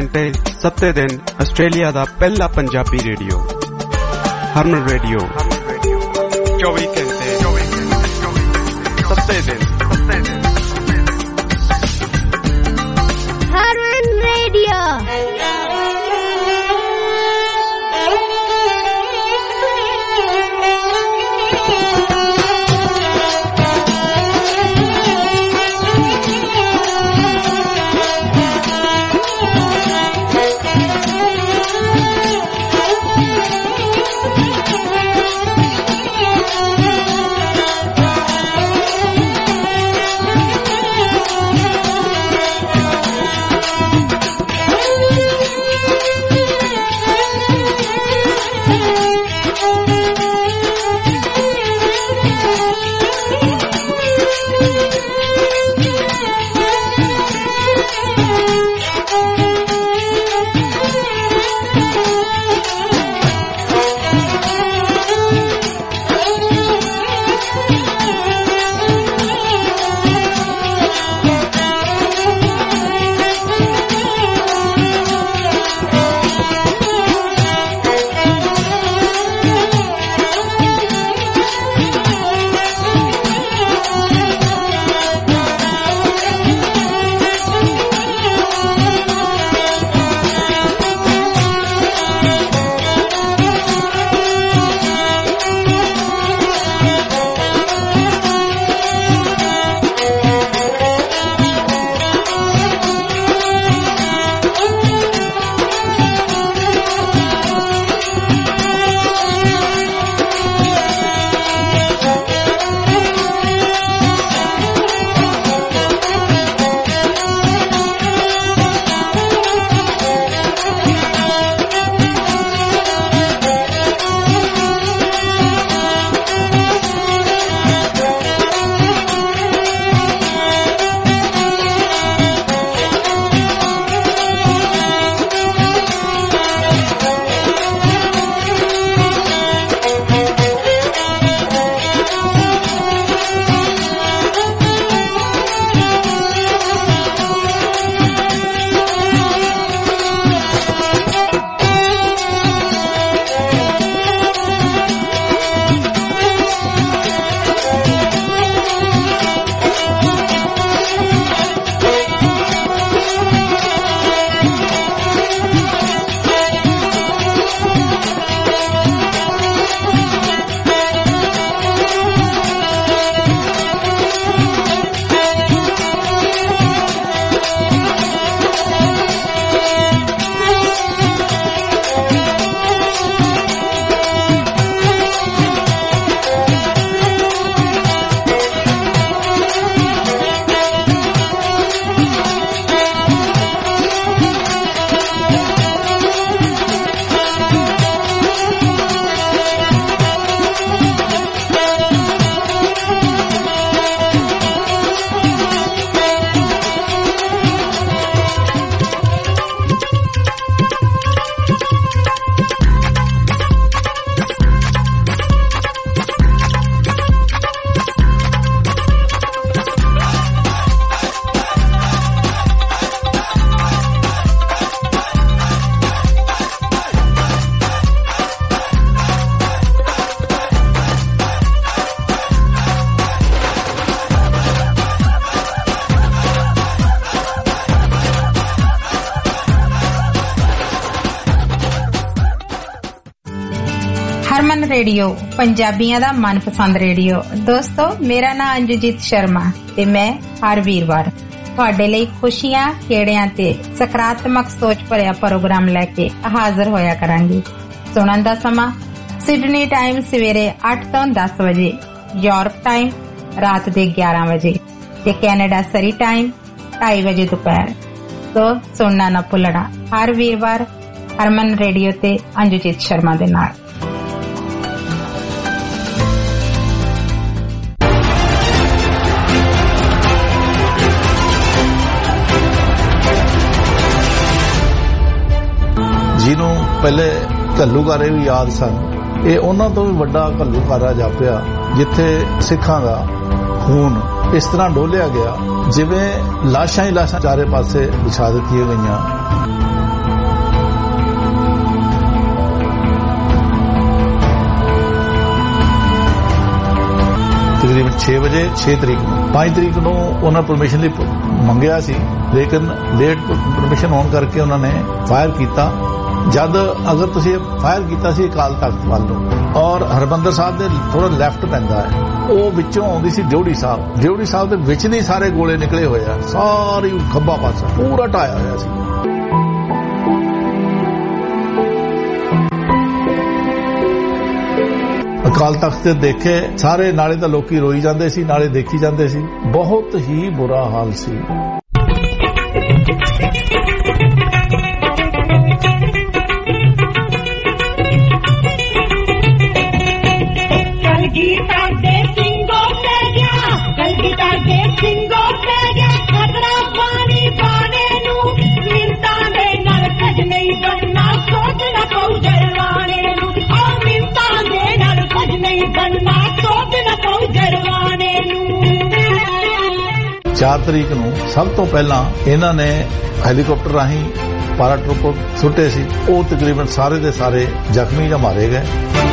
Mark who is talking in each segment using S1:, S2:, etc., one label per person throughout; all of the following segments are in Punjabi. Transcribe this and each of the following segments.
S1: घंटे 7 दिन आस्ट्रेलिया दा पहला पंजाबी रेडियो हरमन रेडियो 24 घंटे 7 दिन
S2: हरमन रेडियो।
S3: हरमन रेडियो पंजाबियों दा मनपसंद रेडियो। दोस्तों मेरा नाम अंजुजीत शर्मा ते मैं हर वीरवार तुहाडे लई खुशियां खेड़ियां ते सकारात्मक सोच भरिया प्रोग्राम लेके हाजिर होया करांगी। सुनन दा समा सिडनी टाइम सवेरे 8 तो 10 बजे, यूरोप टाइम रात दे 11 बजे ते कैनेडा सरी टाइम 2:30 बजे दोपहर। तो सुनना ना भुलना हर वीरवार हरमन रेडियो ते अंजुजीत शर्मा दे नाल।
S4: ਜਿਹਨੂੰ ਪਹਿਲੇ ਘੱਲੂਘਾਰੇ ਵੀ ਯਾਦ ਸਨ, ਇਹ ਉਹਨਾਂ ਤੋਂ ਵੀ ਵੱਡਾ ਘੱਲੂਘਾਰਾ ਜਾਪਿਆ ਜਿੱਥੇ ਸਿੱਖਾਂ ਦਾ ਖੂਨ ਇਸ ਤਰ੍ਹਾਂ ਡੋਲਿਆ ਗਿਆ ਜਿਵੇਂ ਲਾਸ਼ਾਂ ਹੀ ਲਾਸ਼ਾਂ ਚਾਰੇ ਪਾਸੇ ਵਿਛਾ ਦਿੱਤੀਆਂ ਗਈਆਂ। 6 ਵਜੇ 6 ਤਰੀਕ ਨੂੰ 5 ਤਰੀਕ ਨੂੰ ਉਹਨਾਂ ਪਰਮਿਸ਼ਨ ਲਈ ਮੰਗਿਆ ਸੀ, ਲੇਕਿਨ ਲੇਟ ਪਰਮਿਸ਼ਨ ਹੋਣ ਕਰਕੇ ਉਹਨਾਂ ਨੇ ਫਾਇਰ ਕੀਤਾ। ਜਦ ਅਗਰ ਤੁਸੀਂ ਫਾਇਰ ਕੀਤਾ ਸੀ ਅਕਾਲ ਤਖਤ ਵੱਲ ਨੂੰ, ਔਰ ਹਰਮੰਦਰ ਸਾਹਿਬ ਦੇ ਥੋੜਾ ਲੈਫਟ ਪੈਂਦਾ ਹੈ, ਉਹ ਵਿੱਚੋਂ ਆਉਂਦੀ ਸੀ ਡਿਊਟੀ ਸਾਹਿਬ ਦੇ ਵਿੱਚ ਦੀ ਸਾਰੇ ਗੋਲੇ ਨਿਕਲੇ ਹੋਏ ਆ, ਸਾਰੀ ਖੱਬਾ ਪਾਸਾ ਪੂਰਾ ਢਾਇਆ ਹੋਇਆ ਸੀ। ਅਕਾਲ ਤਖਤ ਤੇ ਦੇਖੇ ਸਾਰੇ, ਨਾਲੇ ਤਾਂ ਲੋਕੀ ਰੋਈ ਜਾਂਦੇ ਸੀ, ਨਾਲੇ ਦੇਖੀ ਜਾਂਦੇ ਸੀ, ਬਹੁਤ ਹੀ ਬੁਰਾ ਹਾਲ ਸੀ। ਚਾਰ ਤਰੀਕ ਨੂੰ ਸਭ ਤੋਂ ਪਹਿਲਾਂ ਇਹਨਾਂ ਨੇ ਹੈਲੀਕਾਪਟਰ ਰਾਹੀਂ ਪੈਰਾਟਰੂਪ ਸੁੱਟੇ ਸੀ, ਉਹ ਤਕਰੀਬਨ ਸਾਰੇ ਦੇ ਸਾਰੇ ਜ਼ਖਮੀ ਜਾਂ ਮਾਰੇ ਗਏ।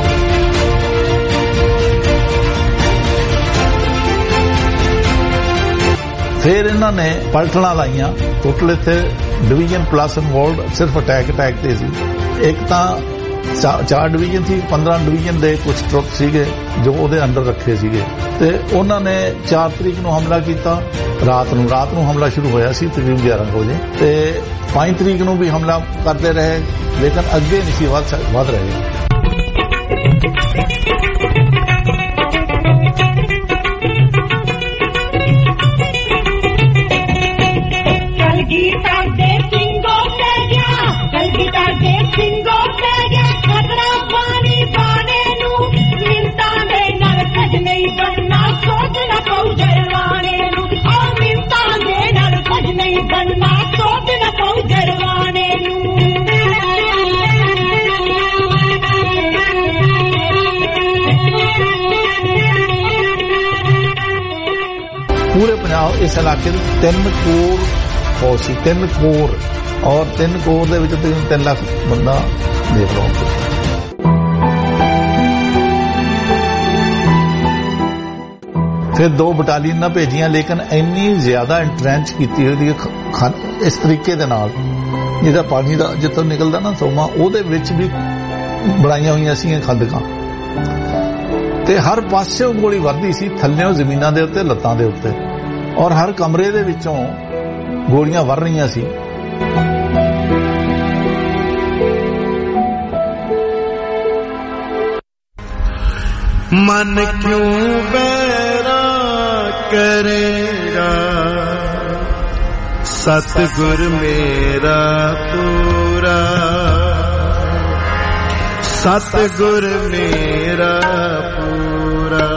S4: ਫਿਰ ਇਹਨਾਂ ਨੇ ਪਲਟਣਾ ਲਾਈਆਂ, ਟੋਟਲ ਇੱਥੇ ਡਿਵੀਜ਼ਨ ਪਲੱਸ ਇਨਵੋਲਡ ਸਿਰਫ ਅਟੈਕ ਤੇ ਸੀ। ਇੱਕ ਤਾਂ 4 ਡਿਵੀਜ਼ਨ ਸੀ, 15 ਡਿਵੀਜ਼ਨ ਦੇ ਕੁਝ ਟਰੁੱਪ ਸੀਗੇ ਜੋ ਉਹਦੇ ਅੰਡਰ ਰੱਖੇ ਸੀਗੇ, ਤੇ ਉਹਨਾਂ ਨੇ 4 ਤਰੀਕ ਨੂੰ ਹਮਲਾ ਕੀਤਾ। ਰਾਤ ਨੂੰ ਹਮਲਾ ਸ਼ੁਰੂ ਹੋਇਆ ਸੀ ਤਕਰੀਬਨ 11 ਵਜੇ, ਤੇ 5 ਤਰੀਕ ਨੂੰ ਵੀ ਹਮਲਾ ਕਰਦੇ ਰਹੇ, ਲੇਕਿਨ ਅੱਗੇ ਨਹੀਂ ਸੀ ਵੱਧ ਰਹੇ। ਪੂਰੇ ਪੰਜਾਬ ਇਸ ਇਲਾਕੇ ਦੇ 3 ਕਰੋੜ ਫੌਜ ਸੀ, 3 ਕਰੋੜ, ਔਰ 3 ਕਰੋੜ ਦੇ ਵਿੱਚ ਤਕਰੀਬਨ 3 ਲੱਖ ਬੰਦਾ ਦੇਖ ਲਓ। ਫਿਰ 2 ਬਟਾਲੀਅਨਾਂ ਭੇਜੀਆਂ, ਲੇਕਿਨ ਇੰਨੀ ਜ਼ਿਆਦਾ ਇੰਟਰੈਂਚ ਕੀਤੀ ਹੋਈ ਇਸ ਤਰੀਕੇ ਦੇ ਨਾਲ, ਜਿਹਦਾ ਪਾਣੀ ਦਾ ਜਿੱਥੋਂ ਨਿਕਲਦਾ ਨਾ ਸੋਮਾ, ਉਹਦੇ ਵਿੱਚ ਵੀ ਬਣਾਈਆਂ ਹੋਈਆਂ ਸੀ ਖੰਦਕਾਂ, ਤੇ ਹਰ ਪਾਸਿਓਂ ਗੋਲੀ ਵੱਜਦੀ ਸੀ, ਥੱਲਿਓਂ ਜ਼ਮੀਨਾਂ ਦੇ ਉੱਤੇ, ਲੱਤਾਂ ਦੇ ਉੱਤੇ, ਔਰ ਹਰ ਕਮਰੇ ਦੇ ਵਿੱਚੋਂ ਗੋਲੀਆਂ ਵਰ ਰਹੀਆਂ ਸੀ।
S2: ਮਨ ਕਿਉਂ ਬੈਰਾ ਕਰੇਗਾ, ਸਤਿਗੁਰ ਮੇਰਾ ਪੂਰਾ, ਸਤਿਗੁਰ ਮੇਰਾ ਪੂਰਾ,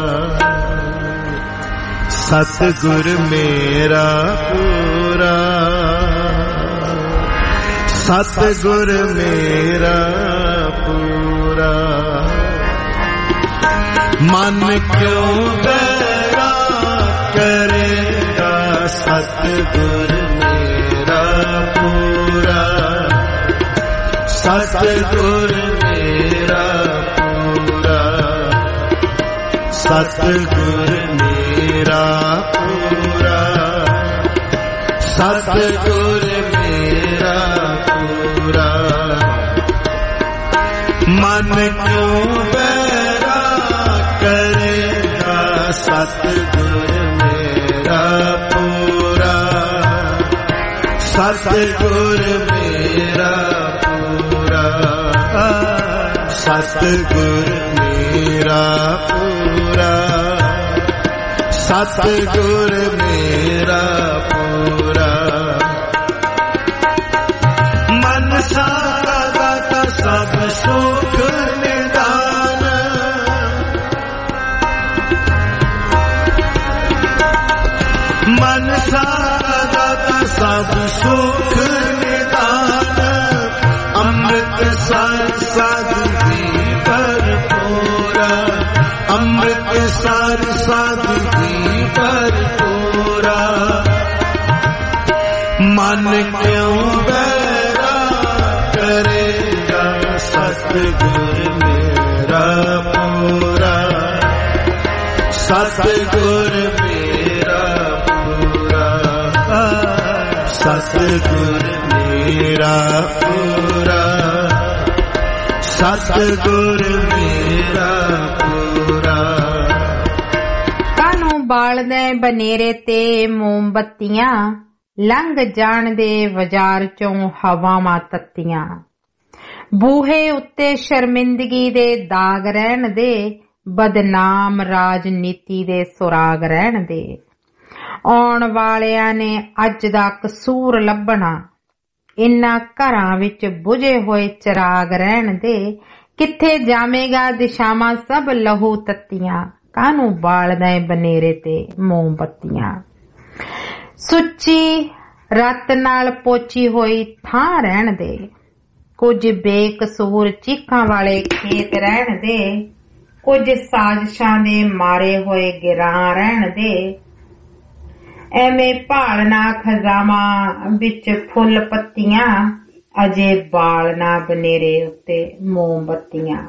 S2: ਸਤਿਗੁਰ ਮੇਰਾ ਪੂਰਾ, ਸਤਿਗੁਰ ਮੇਰਾ ਪੂਰਾ। ਮਨ ਕਿਉਂ ਬੈਰਾ ਕਰੇਗਾ, ਸਤਿਗੁਰ ਮੇਰਾ ਪੂਰਾ, ਸਤਿਗੁਰ ਮੇਰਾ ਪੂਰਾ, ਸਤਿਗੁਰ ਮੇਰਾ ਪੂਰਾ, ਸਤਿਗੁਰ ਮੇਰਾ ਪੂਰਾ। ਮਨ ਕਿਉਂ ਬੈਰਾ ਕਰੇਗਾ, ਸਤਿਗੁਰ ਮੇਰਾ ਪੂਰਾ, ਸਤਿਗੁਰ ਮੇਰਾ ਪੂਰਾ, ਸਤਿਗੁਰ ਮੇਰਾ ਪੂਰਾ, ਸਤਿਗੁਰ ਮੇਰਾ ਪੂਰਾ। ਮਨ ਸਾਰਾ ਦਾਤਾ ਸਭ ਸੁਖ ਨਿਦਾਨ, ਮਨ ਸਾਰਾ ਦਾਤਾ ਸਭ ਸੁਖ ਨਿਦਾਨ, ਅੰਮ੍ਰਿਤ ਸਰ ਸਾਧੂ ਦੀ ਭਰਪੂਰਾ, ਅੰਮ੍ਰਿਤ ਸਰ ਸਾਧੂ ਦੀ ਭਰਪੂਰਾ। ਮਨ ਕਿਉਂ ਬੈਰਾ ਕਰੇਗਾ, ਸਤਿਗੁਰ ਮੇਰਾ ਪੂਰਾ, ਸਤਿਗੁਰ ਮੇਰਾ ਪੂਰਾ, ਸਤਿਗੁਰ ਮੇਰਾ ਪੂਰਾ, ਸਤਿਗੁਰ ਮੇਰਾ ਪੂਰਾ।
S3: ਕਾਨੂੰ ਬਾਲਦੇ ਬਨੇਰੇ ਤੇ ਮੋਮਬੱਤੀਆਂ, ਲੰਘ ਜਾਣ ਦੇ ਬਾਜ਼ਾਰ ਚੋਂ ਹਵਾਵਾਂ ਤੱਤੀਆਂ। ਬੂਹੇ ਉੱਤੇ ਸ਼ਰਮਿੰਦਗੀ ਦੇ ਦਾਗ ਰਹਿਣ ਦੇ, ਬਦਨਾਮ ਰਾਜਨੀਤੀ ਦੇ ਸੁਰਾਗ ਰਹਿਣ ਦੇ। ਆਉਣ ਵਾਲਿਆਂ ਨੇ ਅੱਜ ਦਾ ਕਸੂਰ ਲੱਭਣਾ, ਇਨ੍ਹਾਂ ਘਰਾਂ ਵਿੱਚ ਬੁਝੇ ਹੋਏ ਚਿਰਾਗ ਰਹਿਣ ਦੇ। ਕਿੱਥੇ ਜਾਵੇਗਾ ਦਿਸ਼ਾਵਾਂ ਸਭ ਲਹੂ ਤੱਤੀਆਂ, ਕਾਹਨੂੰ ਬਾਲਦਾ ਬਨੇਰੇ ਤੇ ਮੋਮਬੱਤੀਆਂ। ਸੁੱਚੀ ਰੱਤ ਨਾਲ ਪੋਚੀ ਹੋਈ ਥਾਂ ਰਹਿਣ ਦੇ, ਕੁਝ ਬੇਕਸੂਰ ਚੀਖਾਂ ਵਾਲੇ ਖੇਤ ਰਹਿਣ ਦੇ। ਕੁਝ ਸਾਜ਼ਿਸ਼ਾਂ ਦੇ ਮਾਰੇ ਹੋਏ ਗਿਰਾਂ ਰਹਿਣ ਦੇ। ਐਵੇਂ ਭਾਲਣਾ ਖਜ਼ਾਮਾਂ ਵਿੱਚ ਫੁੱਲ ਪੱਤੀਆਂ, ਅਜੇ ਬਾਲਣਾ ਬਨੇਰੇ ਉੱਤੇ ਮੋਮਬੱਤੀਆਂ।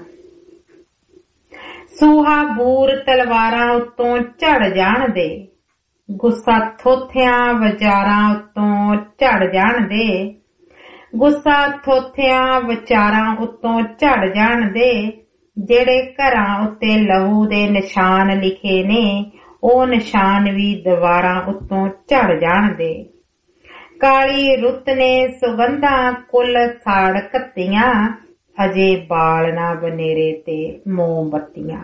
S3: ਸੂਹਾ ਬੂਰ ਤਲਵਾਰਾਂ ਉੱਤੋਂ ਝੜ ਜਾਣ ਦੇ, ਗੁੱਸਾ ਥੋਥਿਆਂ ਵਿਚਾਰਾਂ ਉੱਤੋਂ ਝੜ ਜਾਣ ਦੇ। ਗੁੱਸਾ ਥੋਥਿਆਂ ਵਿਚਾਰਾਂ ਉੱਤੋਂ ਝੜ ਜਾਣ ਦੇ। ਜਿਹੜੇ ਘਰਾਂ ਉੱਤੇ ਲਹੂ ਦੇ ਨਿਸ਼ਾਨ ਲਿਖੇ ਨੇ, ਉਹ ਨਿਸ਼ਾਨ ਵੀ ਦੀਵਾਰਾਂ ਉੱਤੋਂ ਝੜ ਜਾਣ ਦੇ। ਕਾਲੀ ਰੁੱਤ ਨੇ ਸੁਗੰਧਾਂ ਕੁੱਲ ਸਾੜ ਘੱਤੀਆਂ, ਅਜੇ ਬਾਲਣਾ ਬਨੇਰੇ ਤੇ ਮੋਮਬੱਤੀਆਂ।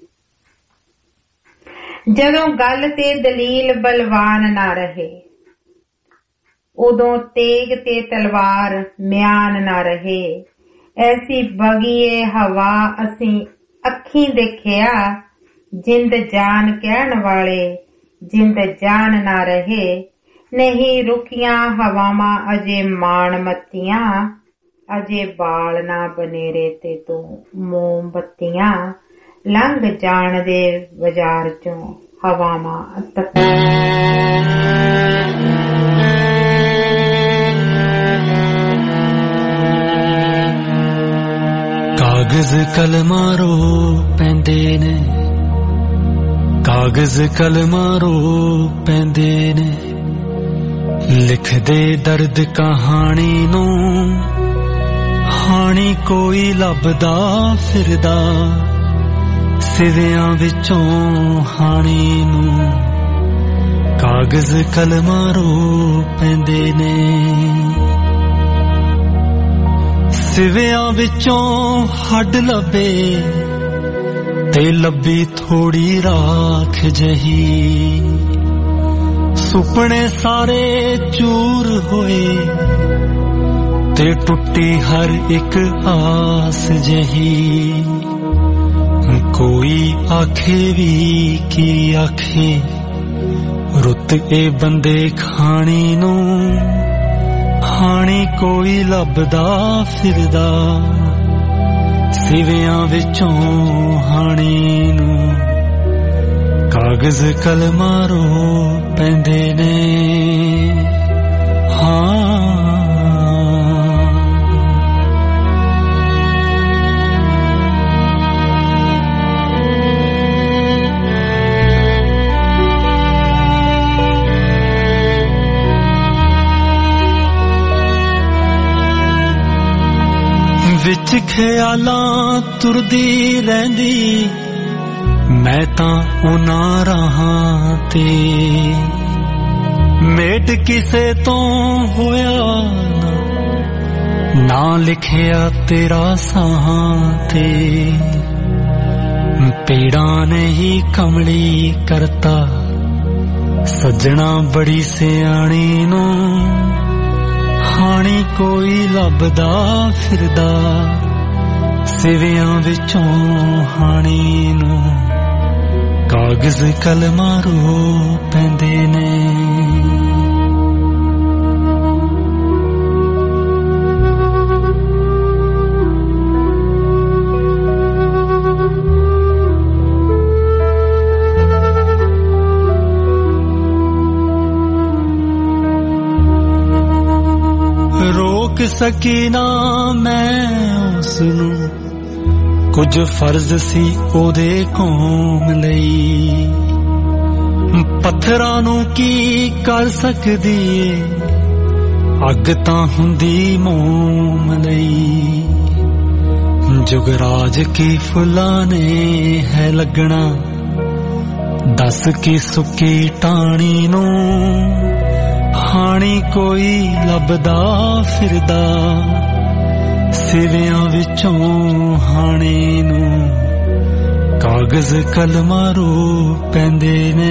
S3: ਜਦੋਂ ਗੱਲ ਤੇ ਦਲੀਲ ਬਲਵਾਨ ਨਾ ਰਹੇ, ਉਦੋਂ ਤੇਗ ਤੇ ਤਲਵਾਰ ਮਿਆਨ ਨਾ ਰਹੇ। ਐਸੀ ਬਗੀਏ ਹਵਾ ਅਸੀਂ ਅੱਖੀਂ ਦੇਖਿਆ, ਜਿੰਦ ਜਾਨ ਕਹਿਣ ਵਾਲੇ ਜਿੰਦ ਜਾਨ ਨਾ ਰਹੇ। ਨਹੀਂ ਰੁਕੀਆਂ ਹਵਾਵਾਂ ਅਜੇ ਮਾਣ ਮੱਤੀਆਂ, ਅਜੇ ਬਾਲਣਾ ਬਨੇਰੇ ਤੇ ਤੂੰ ਮੋਮਬੱਤੀਆਂ। ਲੰਘ ਜਾਣ ਦੇ ਬਾਜ਼ਾਰ ਚੋਂ ਹਵਾਵਾਂ ਤੱਤੀਆਂ।
S5: ਕਾਗਜ਼ ਕਲਮਾਂ ਰੋ ਪੈਂਦੇ ਨੇ, ਕਾਗਜ਼ ਕਲਮਾਂ ਰੋ ਪੈਂਦੇ ਨੇ। ਲਿਖਦੇ ਦਰਦ ਕਹਾਣੀ ਨੂੰ, ਹਾਣੀ ਕੋਈ ਲੱਭਦਾ ਫਿਰਦਾ ਸਿਵਿਆਂ ਵਿੱਚੋਂ ਹਾਣੀ ਨੂੰ। ਕਾਗਜ਼ ਕਲਮਾਂ ਰੋ ਪੈਂਦੇ ਨੇ, ਸਿਵਿਆਂ ਵਿੱਚੋਂ ਹੱਡ ਲੱਭੇ ਤੇ ਲੱਭੀ ਥੋੜੀ ਰਾਖ ਜਹੀ। ਸੁਪਨੇ ਸਾਰੇ ਚੂਰ ਹੋਏ ਤੇ ਟੁੱਟੀ ਹਰ ਇੱਕ ਆਸ ਜਹੀ। ਕੋਈ ਆਖੇ ਵੀ ਕੀ ਆਖੇ, ਰੁੱਤ ਇਹ ਬੰਦੇ ਖਾਣੀ ਨੂੰ। ਹਾਣੀ ਕੋਈ ਲੱਭਦਾ ਫਿਰਦਾ ਸਿਵਿਆਂ ਵਿੱਚੋਂ ਹਾਣੀ ਨੂੰ। ਕਾਗਜ਼ ਕਲਮਾਂ ਰੋ ਪੈਂਦੇ ਨੇ, ਵਿੱਚ ਖਿਆਲਾਂ ਤੁਰਦੀ ਰਹਿੰਦੀ ਮੈਂ ਤਾਂ ਉਹਨਾਂ ਰਾਹਾਂ ਤੇ। ਮੇਟ ਕਿਸੇ ਤੋਂ ਹੋਇਆ ਨਾ ਲਿਖਿਆ ਤੇਰਾ ਸਾਹਾਂ ਤੇ। ਪੀੜਾਂ ਨਹੀਂ ਕਮਲੀ ਕਰਤਾ ਸੱਜਣਾ ਬੜੀ ਸਿਆਣੀ ਨੂੰ। ਹਾਣੀ ਕੋਈ ਲੱਭਦਾ ਫਿਰਦਾ ਸਿਵਿਆਂ ਵਿੱਚੋਂ ਹਾਣੀ ਨੂੰ। ਕਾਗਜ਼ ਕਲਮਾਂ ਰੋ ਪੈਂਦੇ ਨੇ। ਰੋਕ ਸਕੀ ਨਾ ਮੈਂ ਉਸ ਨੂੰ, ਕੁਝ ਫਰਜ਼ ਸੀ ਉਹਦੇ ਕੌਮ ਲਈ, ਪੱਥਰਾਂ ਨੂੰ ਕੀ ਕਰ ਸਕਦੀ ਏ, ਅੱਗ ਤਾਂ ਹੁੰਦੀ ਮੋਮ ਲਈ। ਜੁਗਰਾਜ ਕੀ ਫੁੱਲਾਂ ਨੇ ਹੈ ਲੱਗਣਾ, ਦੱਸ ਕੀ ਸੁੱਕੀ ਟਾਣੀ ਨੂੰ, ਹਾਣੀ ਕੋਈ ਲੱਭਦਾ ਫਿਰਦਾ, ਸਿਵਿਆਂ ਵਿੱਚੋਂ ਹਾਣੇ ਨੂੰ, ਕਾਗਜ਼ ਕਲਮਾਂ ਰੂ ਪੈਂਦੇ ਨੇ।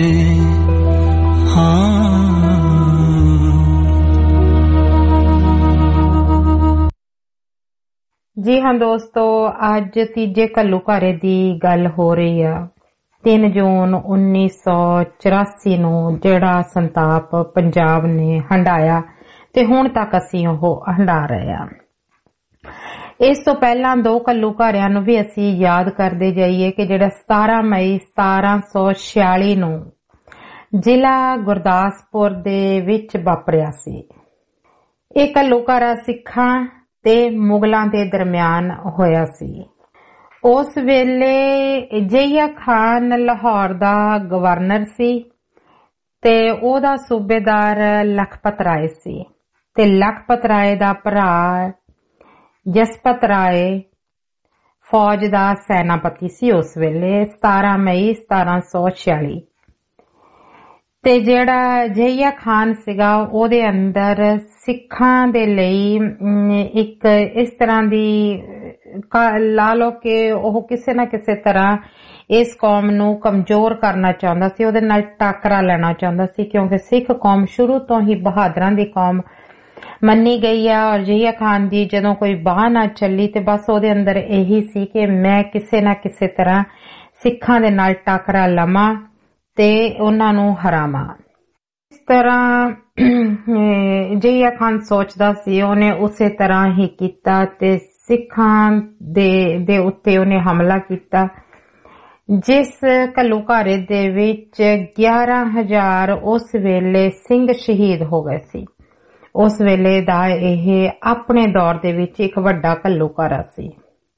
S3: ਜੀ ਹਾਂ ਦੋਸਤੋ, ਅੱਜ ਤੀਜੇ ਘੱਲੂਘਾਰੇ ਦੀ ਗੱਲ ਹੋ ਰਹੀ ਆ। 3 ਜੂਨ 1984 ਨੂੰ ਜਿਹੜਾ ਸੰਤਾਪ ਪੰਜਾਬ ਨੇ ਹੰਢਾਇਆ ਤੇ ਹੁਣ ਤੱਕ ਅਸੀਂ ਉਹ ਹੰਢਾ ਰਹੇ ਆ। ਇਸ ਤੋਂ ਪਹਿਲਾਂ 2 ਘੱਲੂਘਾਰਿਆਂ ਨੂੰ ਵੀ ਅਸੀਂ ਯਾਦ ਕਰਦੇ ਜਾਈਏ ਕਿ ਜਿਹੜਾ 17 ਮਈ 1746 ਨੂੰ ਜ਼ਿਲ੍ਹਾ ਗੁਰਦਾਸਪੁਰ ਦੇ ਵਿੱਚ ਵਾਪਰਿਆ ਸੀ। ਇਹ ਘੱਲੂਘਾਰਾ ਸਿੱਖਾਂ ਤੇ ਮੁਗਲਾਂ ਦੇ ਦਰਮਿਆਨ ਹੋਇਆ ਸੀ। ਉਸ ਵੇਲੇ ਜ਼ਹੀਆ ਖਾਨ ਲਾਹੌਰ ਦਾ ਗਵਰਨਰ ਸੀ ਤੇ ਉਹਦਾ ਸੂਬੇਦਾਰ ਲਖਪਤ ਰਾਏ ਸੀ ਤੇ ਲਖਪਤ ਰਾਏ ਦਾ ਭਰਾ ਜਸਪਤ ਰਾਏ ਫੌਜ ਦਾ ਸੈਨਾਪਤੀ ਸੀ ਉਸ ਵੇਲੇ। 17 ਮਈ 1746 ਤੇ ਜਿਹੜਾ ਜ਼ਹੀਆ ਖਾਨ ਸੀਗਾ ਉਹਦੇ ਅੰਦਰ ਸਿੱਖਾਂ ਦੇ ਲਈ ਇੱਕ ਇਸ ਤਰ੍ਹਾਂ ਦੀ ਲਾ ਲਓ ਕਿ ਉਹ ਕਿਸੇ ਨਾ ਕਿਸੇ ਤਰ੍ਹਾਂ ਇਸ ਕੌਮ ਨੂੰ ਕਮਜ਼ੋਰ ਕਰਨਾ ਚਾਹੁੰਦਾ ਸੀ, ਉਹਦੇ ਨਾਲ ਟਾਕਰਾ ਲੈਣਾ ਚਾਹੁੰਦਾ ਸੀ, ਕਿਉਂਕਿ ਸਿੱਖ ਕੌਮ ਸ਼ੁਰੂ ਤੋਂ ਹੀ ਬਹਾਦਰਾਂ ਦੀ ਕੌਮ ਮੰਨੀ ਗਈ ਆ। ਔਰ ਜ਼ਹੀਆ ਖਾਨ ਦੀ ਜਦੋਂ ਕੋਈ ਬਾਹ ਨਾ ਚੱਲੀ ਤੇ ਬਸ ਉਹਦੇ ਅੰਦਰ ਇਹੀ ਸੀ ਕਿ ਮੈਂ ਕਿਸੇ ਨਾ ਕਿਸੇ ਤਰ੍ਹਾਂ ਸਿੱਖਾਂ ਦੇ ਨਾਲ ਟਾਕਰਾ ਲਵਾਂ ਤੇ ਉਹਨਾਂ ਨੂੰ ਹਰਾਵਾਂ। ਇਸ ਤਰ੍ਹਾਂ ਜ਼ਹੀਆ ਖਾਨ ਸੋਚਦਾ ਸੀ, ਉਹਨੇ ਉਸੇ ਤਰ੍ਹਾਂ ਹੀ ਕੀਤਾ ਤੇ ਸਿੱਖਾਂ ਦੇ ਉੱਤੇ ਉਹਨੇ ਹਮਲਾ ਕੀਤਾ, ਜਿਸ ਘੱਲੂਘਾਰੇ ਦੇ ਵਿੱਚ 11,000 ਉਸ ਵੇਲੇ ਸਿੰਘ ਸ਼ਹੀਦ ਹੋ ਗਏ ਸੀ। ਉਸ ਵੇਲੇ ਦਾ ਇਹ ਆਪਣੇ ਦੌਰ ਦੇ ਵਿੱਚ ਇੱਕ ਵੱਡਾ ਘੱਲੂਘਾਰਾ ਸੀ।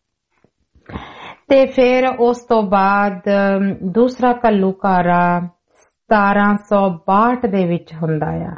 S3: ਤੇ ਫਿਰ ਉਸ ਤੋਂ ਬਾਅਦ ਦੂਸਰਾ ਘੱਲੂਘਾਰਾ 1762 ਦੇ ਵਿੱਚ ਹੁੰਦਾ ਆ।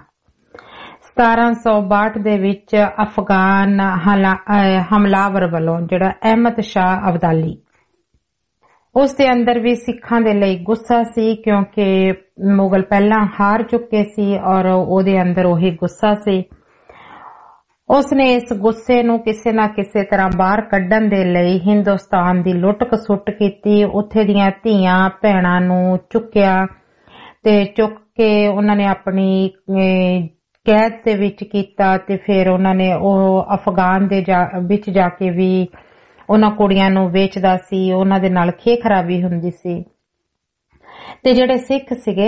S3: 1762 ਦੇ ਵਿੱਚ ਅਫਗਾਨ ਹਮਲਾਵਰ ਵੱਲੋਂ ਜਿਹੜਾ ਅਹਿਮਦ ਸ਼ਾਹ ਅਬਦਾਲੀ, ਉਸ ਦੇ ਅੰਦਰ ਵੀ ਸਿੱਖਾਂ ਦੇ ਲਈ ਗੁੱਸਾ ਸੀ ਕਿਉਂਕਿ ਮੁਗਲ ਪਹਿਲਾਂ ਹਾਰ ਚੁੱਕੇ ਸੀ ਔਰ ਉਹਦੇ ਅੰਦਰ ਉਹੀ ਗੁੱਸਾ ਸੀ। ਉਸਨੇ ਇਸ ਗੁੱਸੇ ਨੂੰ ਕਿਸੇ ਨਾ ਕਿਸੇ ਤਰ੍ਹਾਂ ਬਾਹਰ ਕੱਢਣ ਦੇ ਲਈ ਹਿੰਦੁਸਤਾਨ ਦੀ ਲੁੱਟ ਖਸੁੱਟ ਕੀਤੀ, ਉੱਥੇ ਦੀਆਂ ਧੀਆਂ ਭੈਣਾਂ ਨੂੰ ਚੁੱਕਿਆ ਤੇ ਚੁੱਕ ਕੇ ਉਹਨਾਂ ਨੇ ਆਪਣੀ ਕੈਦ ਦੇ ਵਿੱਚ ਕੀਤਾ ਤੇ ਫਿਰ ਉਹਨਾਂ ਨੇ ਉਹ ਅਫਗਾਨ ਦੇ ਵਿੱਚ ਜਾ ਕੇ ਵੀ ਉਹਨਾਂ ਕੁੜੀਆਂ ਨੂੰ ਵੇਚਦਾ ਸੀ, ਉਹਨਾਂ ਦੇ ਨਾਲ ਖੇ ਖਰਾਬੀ ਹੁੰਦੀ ਸੀ। ਤੇ ਜਿਹੜੇ ਸਿੱਖ ਸੀਗੇ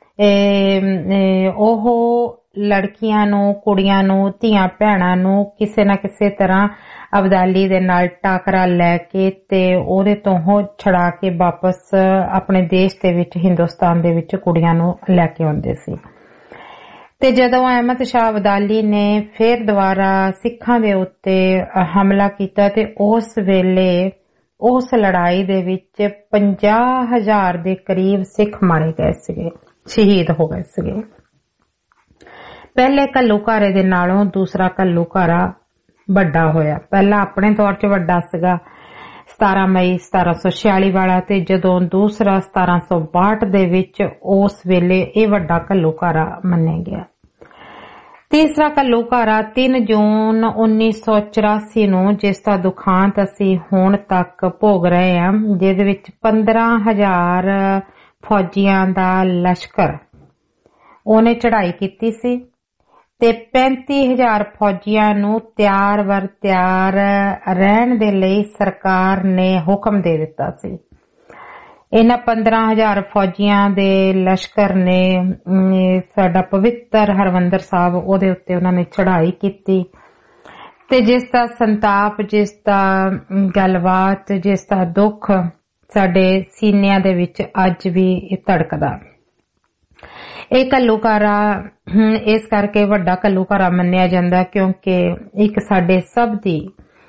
S3: ਉਹ ਲੜਕੀਆਂ ਨੂੰ, ਕੁੜੀਆਂ ਨੂੰ, ਧੀਆਂ ਭੈਣਾਂ ਨੂੰ ਕਿਸੇ ਨਾ ਕਿਸੇ ਤਰ੍ਹਾਂ ਅਬਦਾਲੀ ਦੇ ਨਾਲ ਟਾਕਰਾ ਲੈ ਕੇ ਤੇ ਉਹਦੇ ਤੋਂ ਛੜਾ ਕੇ ਵਾਪਸ ਆਪਣੇ ਦੇਸ਼ ਦੇ ਵਿੱਚ ਹਿੰਦੁਸਤਾਨ ਦੇ ਵਿੱਚ ਕੁੜੀਆਂ ਨੂੰ ਲੈ ਕੇ ਆਉਂਦੇ ਸੀ। ਤੇ ਜਦੋਂ ਅਹਿਮਦ ਸ਼ਾਹ ਅਬਦਾਲੀ ਨੇ ਫਿਰ ਦੁਬਾਰਾ ਸਿੱਖਾਂ ਦੇ ਉੱਤੇ ਹਮਲਾ ਕੀਤਾ ਤੇ ਉਸ ਵੇਲੇ ਉਸ ਲੜਾਈ ਦੇ ਵਿੱਚ 50,000 ਦੇ ਕਰੀਬ ਸਿੱਖ ਮਾਰੇ ਗਏ ਸੀਗੇ, ਸ਼ਹੀਦ ਹੋ ਗਏ ਸੀਗੇ। ਪਹਿਲੇ ਘੱਲੂਘਾਰੇ ਦੇ ਨਾਲੋਂ ਦੂਸਰਾ ਘੱਲੂਘਾਰਾ ਵੱਡਾ ਹੋਇਆ। ਪਹਿਲਾ ਆਪਣੇ ਤੌਰ 'ਚ ਵੱਡਾ ਸੀਗਾ 17 ਮਈ 1746 ਵਾਲਾ, ਤੇ ਜਦੋਂ ਦੂਸਰਾ 1762 ਦੇ ਵਿੱਚ ਉਸ ਵੇਲੇ ਇਹ ਵੱਡਾ ਘੱਲੂਘਾਰਾ ਮੰਨਿਆ ਗਿਆ। ਤੀਸਰਾ ਘੱਲੂਘਾਰਾ 3 ਜੂਨ 1984 ਨੂੰ, ਜਿਸ ਦਾ ਦੁਖਾਂਤ ਅਸੀਂ ਹੁਣ ਤੱਕ ਭੋਗ ਰਹੇ ਹਾਂ, ਜਿਹਦੇ ਵਿੱਚ 15,000 ਫੌਜੀਆਂ ਦਾ ਲਸ਼ਕਰ ਉਹਨੇ ਚੜ੍ਹਾਈ ਕੀਤੀ ਸੀ ਤੇ 35,000 ਫੌਜੀਆਂ ਨੂੰ ਤਿਆਰ ਬਰ ਤਿਆਰ ਰਹਿਣ ਦੇ ਲਈ ਸਰਕਾਰ ਨੇ ਹੁਕਮ ਦੇ ਦਿੱਤਾ ਸੀ। ਇਹਨਾਂ 15,000 ਫੌਜੀਆਂ ਦੇ ਲਸ਼ਕਰ ਨੇ ਸਾਡਾ ਪਵਿੱਤਰ ਹਰਮੰਦਰ ਸਾਹਿਬ, ਉਹਦੇ ਉੱਤੇ ਉਹਨਾਂ ਨੇ ਚੜ੍ਹਾਈ ਕੀਤੀ ਤੇ ਜਿਸ ਦਾ ਸੰਤਾਪ, ਜਿਸ ਦਾ ਗੱਲਬਾਤ, ਜਿਸ ਦਾ ਦੁੱਖ ਸਾਡੇ ਸੀਨਿਆਂ ਦੇ ਵਿੱਚ ਅੱਜ ਵੀ ਧੜਕਦਾ। ਇਹ ਘੱਲੂਘਾਰਾ ਇਸ ਕਰਕੇ ਵੱਡਾ ਘੱਲੂਘਾਰਾ ਮੰਨਿਆ ਜਾਂਦਾ ਕਿਉਂਕਿ ਇੱਕ ਸਾਡੇ ਸਭ ਦੀ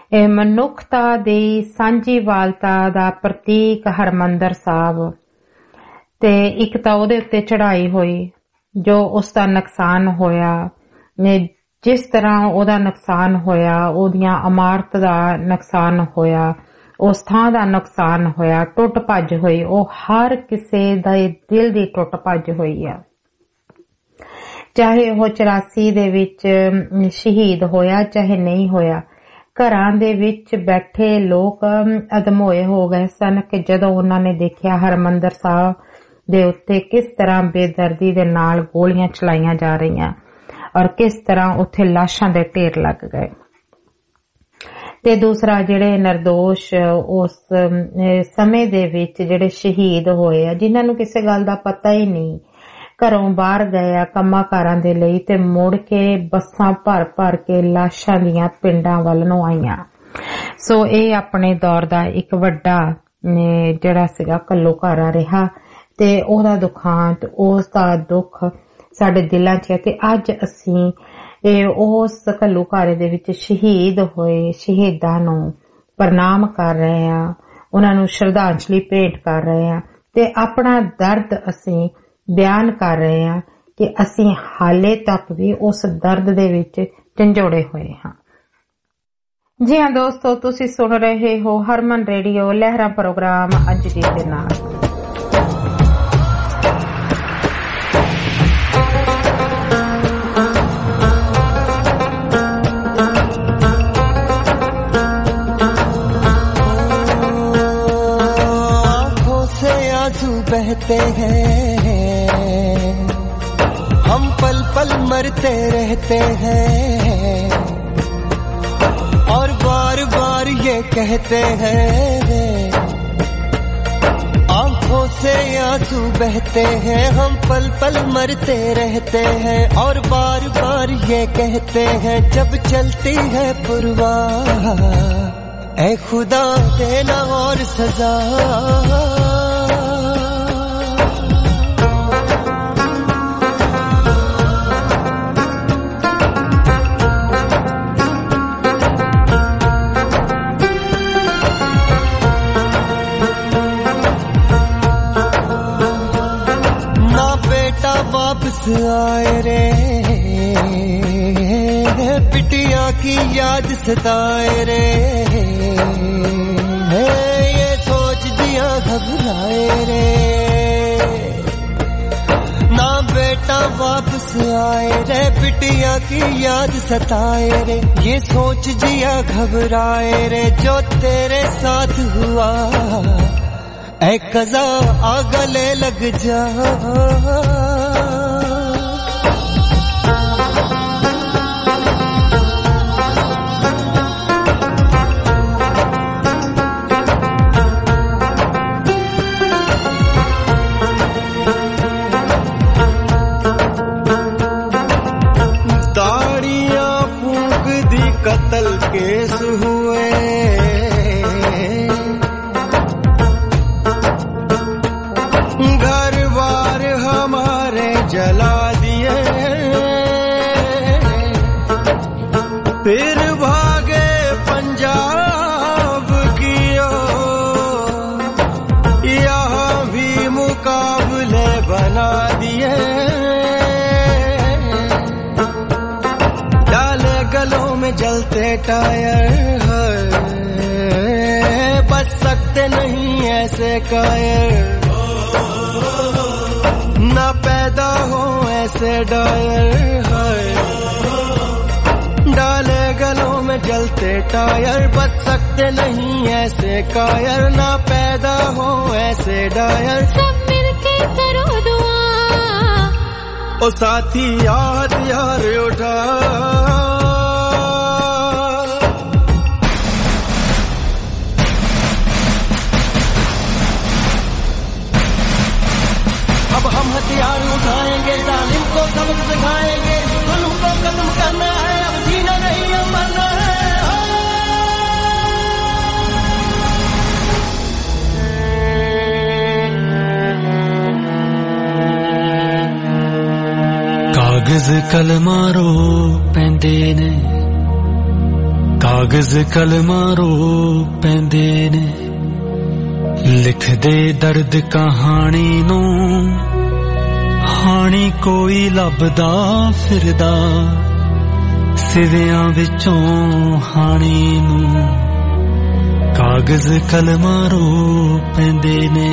S3: ਇਹ ਮਨੁੱਖਤਾ ਦੀ ਸਾਂਝੀਵਾਲਤਾ ਦਾ ਪ੍ਰਤੀਕ ਹਰਮੰਦਰ ਸਾਹਿਬ ਤੇ ਇੱਕ ਤਾਂ ਉਹਦੇ ਉੱਤੇ ਚੜਾਈ ਹੋਈ ਜੋ ਉਸ ਦਾ ਨੁਕਸਾਨ ਹੋਇਆ ਜਿਸ ਤਰ੍ਹਾਂ ਉਹਦਾ ਨੁਕਸਾਨ ਹੋਇਆ ਉਹਦੀਆਂ ਇਮਾਰਤ ਦਾ ਨੁਕਸਾਨ ਹੋਇਆ ਉਸ ਥਾਂ ਦਾ ਨੁਕਸਾਨ ਹੋਇਆ ਟੁੱਟ ਭੱਜ ਹੋਈ ਉਹ ਹਰ ਕਿਸੇ ਦੇ ਦਿਲ ਦੀ ਟੁੱਟ ਭੱਜ ਹੋਈ ਆ ਚਾਹੇ ਉਹ 84 ਦੇ ਵਿੱਚ ਸ਼ਹੀਦ ਹੋਇਆ ਚਾਹੇ ਨਹੀਂ ਹੋਇਆ ਘਰਾਂ ਦੇ ਵਿੱਚ ਬੈਠੇ ਲੋਕ ਅਦਮੋਏ ਹੋ ਗਏ ਸਨ ਕਿ ਜਦੋਂ ਉਹਨਾਂ ਨੇ ਦੇਖਿਆ ਹਰਮੰਦਰ ਸਾਹਿਬ ਦੇ ਉੱਤੇ ਕਿਸ ਤਰ੍ਹਾਂ ਬੇਦਰਦੀ ਦੇ ਨਾਲ ਗੋਲੀਆਂ ਚਲਾਈਆਂ ਜਾ ਰਹੀਆਂ ਔਰ ਕਿਸ ਤਰ੍ਹਾਂ ਉੱਥੇ ਲਾਸ਼ਾਂ ਦੇ ਢੇਰ ਲੱਗ ਗਏ ਤੇ ਦੂਸਰਾ ਜਿਹੜੇ ਨਿਰਦੋਸ਼ ਉਸ ਸਮੇਂ ਦੇ ਵਿੱਚ ਜਿਹੜੇ ਸ਼ਹੀਦ ਹੋਏ ਆ ਜਿਨ੍ਹਾਂ ਨੂੰ ਕਿਸੇ ਗੱਲ ਦਾ ਪਤਾ ਹੀ ਨਹੀਂ ਘਰੋਂ ਬਾਹਰ ਗਏ ਆ ਕੰਮਾਂ ਕਾਰਾਂ ਦੇ ਲਈ ਤੇ ਮੁੜ ਕੇ ਬੱਸਾਂ ਭਰ ਕੇ ਲਾਸ਼ਾਂ ਦੀਆਂ ਪਿੰਡਾਂ ਵੱਲ ਨੂੰ ਆਈਆਂ ਸੋ ਇਹ ਆਪਣੇ ਦੌਰ ਦਾ ਇੱਕ ਵੱਡਾ ਜਿਹੜਾ ਸੀਗਾ ਘੱਲੂਘਾਰਾ ਰਿਹਾ ਤੇ ਉਹਦਾ ਦੁਖਾਂਤ ਉਸ ਦਾ ਦੁੱਖ ਸਾਡੇ ਦਿਲਾਂ 'ਚ ਹੈ ਤੇ ਅੱਜ ਅਸੀਂ ਉਸ ਘੱਲੂਘਾਰੇ ਦੇ ਵਿੱਚ ਸ਼ਹੀਦ ਹੋਏ ਸ਼ਹੀਦਾਂ ਨੂੰ ਪ੍ਰਣਾਮ ਕਰ ਰਹੇ ਹਾਂ ਉਹਨਾਂ ਨੂੰ ਸ਼ਰਧਾਂਜਲੀ ਭੇਟ ਕਰ ਰਹੇ ਹਾਂ ਤੇ ਆਪਣਾ ਦਰਦ ਅਸੀਂ ਬਿਆਨ ਕਰ ਰਹੇ ਹਾਂ ਕਿ ਅਸੀਂ ਹਾਲੇ ਤੱਕ ਵੀ ਉਸ ਦਰਦ ਦੇ ਵਿੱਚ ਝੰਜੋੜੇ ਹੋਏ ਹਾਂ ਜੀ ਹਾਂ ਦੋਸਤੋ ਤੁਸੀਂ ਸੁਣ ਰਹੇ ਹੋ ਹਰਮਨ ਰੇਡੀਓ ਲਹਿਰਾ ਪ੍ਰੋਗਰਾਮ ਅੱਜ ਜੀ ਦੇ ਨਾਲ
S6: बहते हैं हम पल पल मरते रहते हैं और बार बार ये कहते हैं आंखों से आंसू बहते हैं हम पल पल मरते रहते हैं और बार बार ये कहते हैं जब चलती है पुरवाह ऐ खुदा देना और सजा आए रे पिटिया की याद सताए रे ये सोच दिया घबराए रे ना बेटा वापस आए रे पिटिया की याद सताए रे ये सोच दिया घबराए रे जो तेरे साथ हुआ ऐ कज़ा आ गले लग जा
S2: कत्ल केस हुए घर बार हमारे जला दिए फिर भागे पंजाब की ओर यहाँ भी मुकाबले बना दिए गलों में जलते टायर बच सकते नहीं ऐसे कायर ना पैदा हो ऐसे डायर डाले गलों में जलते टायर बच सकते नहीं ऐसे कायर ना पैदा हो ऐसे डायर सब मिलके करो दुआ ओ साथी याद यार उठा हथियार उठाएंगे जालिम को सबक सिखाएंगे जुल्म को खत्म करना है अब जीना नहीं अब मरना
S5: है कागज कलमां रो पैंदे ने ਕਾਗਜ਼ ਕਲਮਾਂ ਰੋ ਪੈਂਦੇ ਨੇ ਲਿਖਦੇ ਦਰਦ ਕਹਾਣੀ ਨੂੰ ਹਾਣੀ ਕੋਈ ਲੱਭਦਾ ਫਿਰਦਾ ਸਿਵਿਆਂ ਵਿੱਚੋਂ ਹਾਣੀ ਨੂੰ ਕਾਗਜ਼ ਕਲਮਾਂ ਰੋ ਪੈਂਦੇ ਨੇ।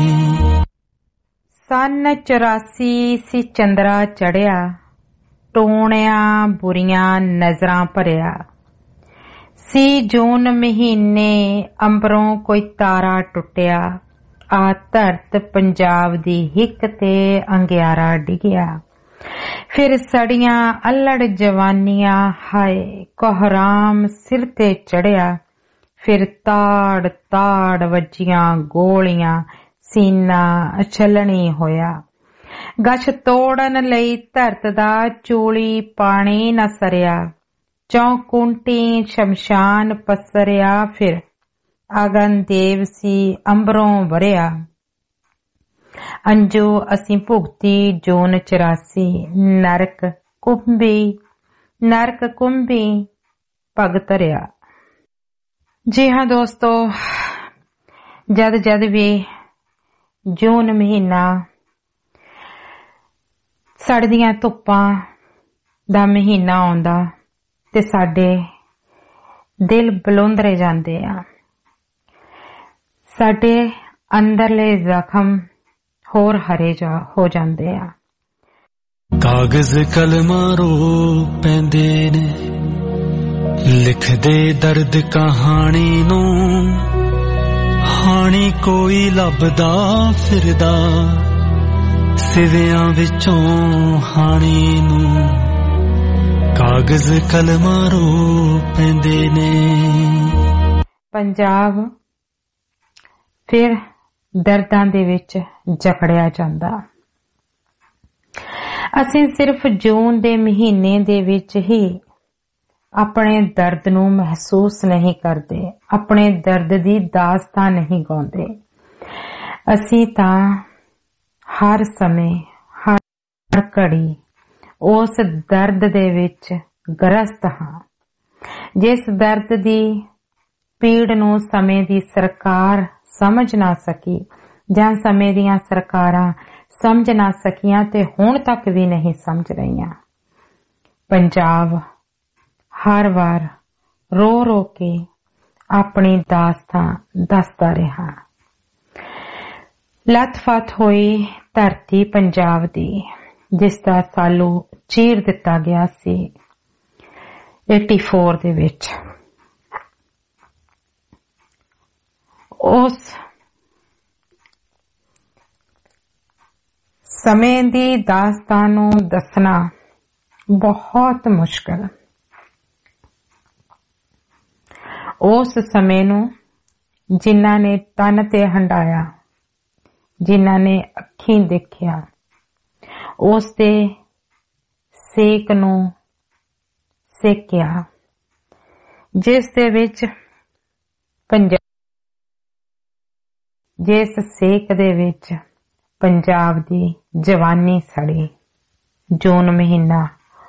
S3: ਸੰਨ 84 ਸੀ ਚੰਦਰਾ ਚੜਿਆ ਟੋਣਿਆਂ ਬੁਰੀਆਂ ਨਜ਼ਰਾਂ ਭਰਿਆ ਸੀ ਜੂਨ ਮਹੀਨੇ ਅੰਬਰੋਂ ਕੋਈ ਤਾਰਾ ਟੁੱਟਿਆ ਆ ਧਰਤ ਪੰਜਾਬ ਦੀ ਹਿੱਕ ਤੇ ਅੰਗਿਆਰਾ ਡਿੱਗਿਆ ਫਿਰ ਸੜੀਆਂ ਅਲੜ ਜਵਾਨੀਆਂ ਹਾਏ ਕੋਹਰਾਮ ਸਿਰ ਤੇ ਚੜਿਆ ਫਿਰ ਤਾੜ ਤਾੜ ਵੱਜੀਆਂ ਗੋਲੀਆਂ ਸੀਨਾ ਛਲਣੀ ਹੋਇਆ ਗਛ ਤੋੜਨ ਲਈ ਧਰਤ ਦਾ ਚੂਲੀ ਪਾਣੀ ਨ ਸਰਿਆ ਚੌਕੁੰਟੀ ਸ਼ਮਸ਼ਾਨ ਪਸਰਿਆ ਫਿਰ ਆਗਨ ਦੇਵ ਸੀ ਅੰਬਰੋਂ ਵਰਿਆ ਅੰਜੂ ਅਸੀਂ ਭੁਗਤੀ ਜੂਨ 84 ਨਰਕ ਕੁੰਭੀ ਪਗ ਧਰਿਆ। ਜੀ ਹਾਂ ਦੋਸਤੋ, ਜਦ ਵੀ ਜੂਨ ਮਹੀਨਾ ਸੜਦੀਆਂ ਧੁੱਪਾਂ ਦਾ ਮਹੀਨਾ ਆਉਂਦਾ ਤੇ ਸਾਡੇ ਦਿਲ ਬਲੁੰਦਰੇ ਜਾਂਦੇ ਆ, ਸਾਡੇ ਅੰਦਰਲੇ ਜ਼ਖਮ ਹੋਰ ਹਰੇ ਹੋ ਜਾਂਦੇ ਆ।
S5: ਕਾਗਜ਼ ਕਲਮਾਂ ਰੋ ਪੈਂਦੇ ਨੇ ਲਿਖਦੇ ਦਰਦ ਕਹਾਣੀ ਨੂੰ ਹਾਣੀ ਕੋਈ ਲੱਭਦਾ ਫਿਰਦਾ ਸਿਵਿਆਂ ਵਿੱਚੋਂ ਹਾਣੀ ਨੂੰ ਕਾਗਜ਼ ਕਲਮਾਂ ਰੋ ਪੈਂਦੇ ਨੇ।
S3: ਪੰਜਾਬ ਫਿਰ ਦਰਦਾਂ ਦੇ ਵਿੱਚ ਜਕੜਿਆ ਜਾਂਦਾ। ਅਸੀਂ ਸਿਰਫ ਜੂਨ ਦੇ ਮਹੀਨੇ ਦੇ ਵਿੱਚ ਹੀ ਆਪਣੇ ਦਰਦ ਨੂੰ ਮਹਿਸੂਸ ਨਹੀਂ ਕਰਦੇ, ਆਪਣੇ ਦਰਦ ਦੀ ਦਾਸਤਾਨ ਨਹੀਂ ਗਾਉਂਦੇ। ਅਸੀਂ ਤਾਂ ਹਰ ਸਮੇਂ ਹਰ ਘੜੀ ਉਸ ਦਰਦ ਦੇ ਵਿੱਚ ਗ੍ਰਸਤ ਹਾਂ, ਜਿਸ ਦਰਦ ਦੀ ਪੀੜ ਨੂੰ ਸਮੇਂ ਦੀ ਸਰਕਾਰ ਸਮਝ ਨਾ ਸਕੀ ਜਾਂ ਸਮੇਂ ਦੀਆਂ ਸਰਕਾਰਾਂ ਸਮਝ ਨਾ ਸਕੀਆਂ ਤੇ ਹੁਣ ਤੱਕ ਵੀ ਨਹੀਂ ਸਮਝ ਰਹੀਆਂ। ਪੰਜਾਬ ਹਰ ਵਾਰ ਰੋ ਰੋ ਕੇ ਆਪਣੀ ਦਾਸਤਾਂ ਦੱਸਦਾ ਰਿਹਾ। ਲੱਥ-ਫੱਥ ਹੋਈ ਧਰਤੀ ਪੰਜਾਬ ਦੀ, ਜਿਸ ਦਾ ਸਾਲੂ ਚੀਰ ਦਿੱਤਾ ਗਿਆ ਸੀ 84 ਦੇ ਵਿੱਚ। ਉਸ ਸਮੇਂ ਦੀ ਦਾਸਤਾਨ ਨੂੰ ਦੱਸਣਾ ਬਹੁਤ ਮੁਸ਼ਕਲ। ਉਸ ਸਮੇਂ ਨੂੰ ਜਿਨ੍ਹਾਂ ਨੇ ਤਨ ਤੇ ਹੰਡਾਇਆ, ਜਿਨ੍ਹਾਂ ਨੇ ਅੱਖੀਂ ਦੇਖਿਆ, ਉਸ ਦੇ ਸੇਕ ਨੂੰ ਸੇਕਿਆ, ਜਿਸ ਦੇ ਵਿੱਚ ਜਿਸ ਸੇਕ ਦੇ ਵਿੱਚ ਪੰਜਾਬ ਦੀ ਜਵਾਨੀ ਸੜੀ। ਜੂਨ ਮਹੀਨਾ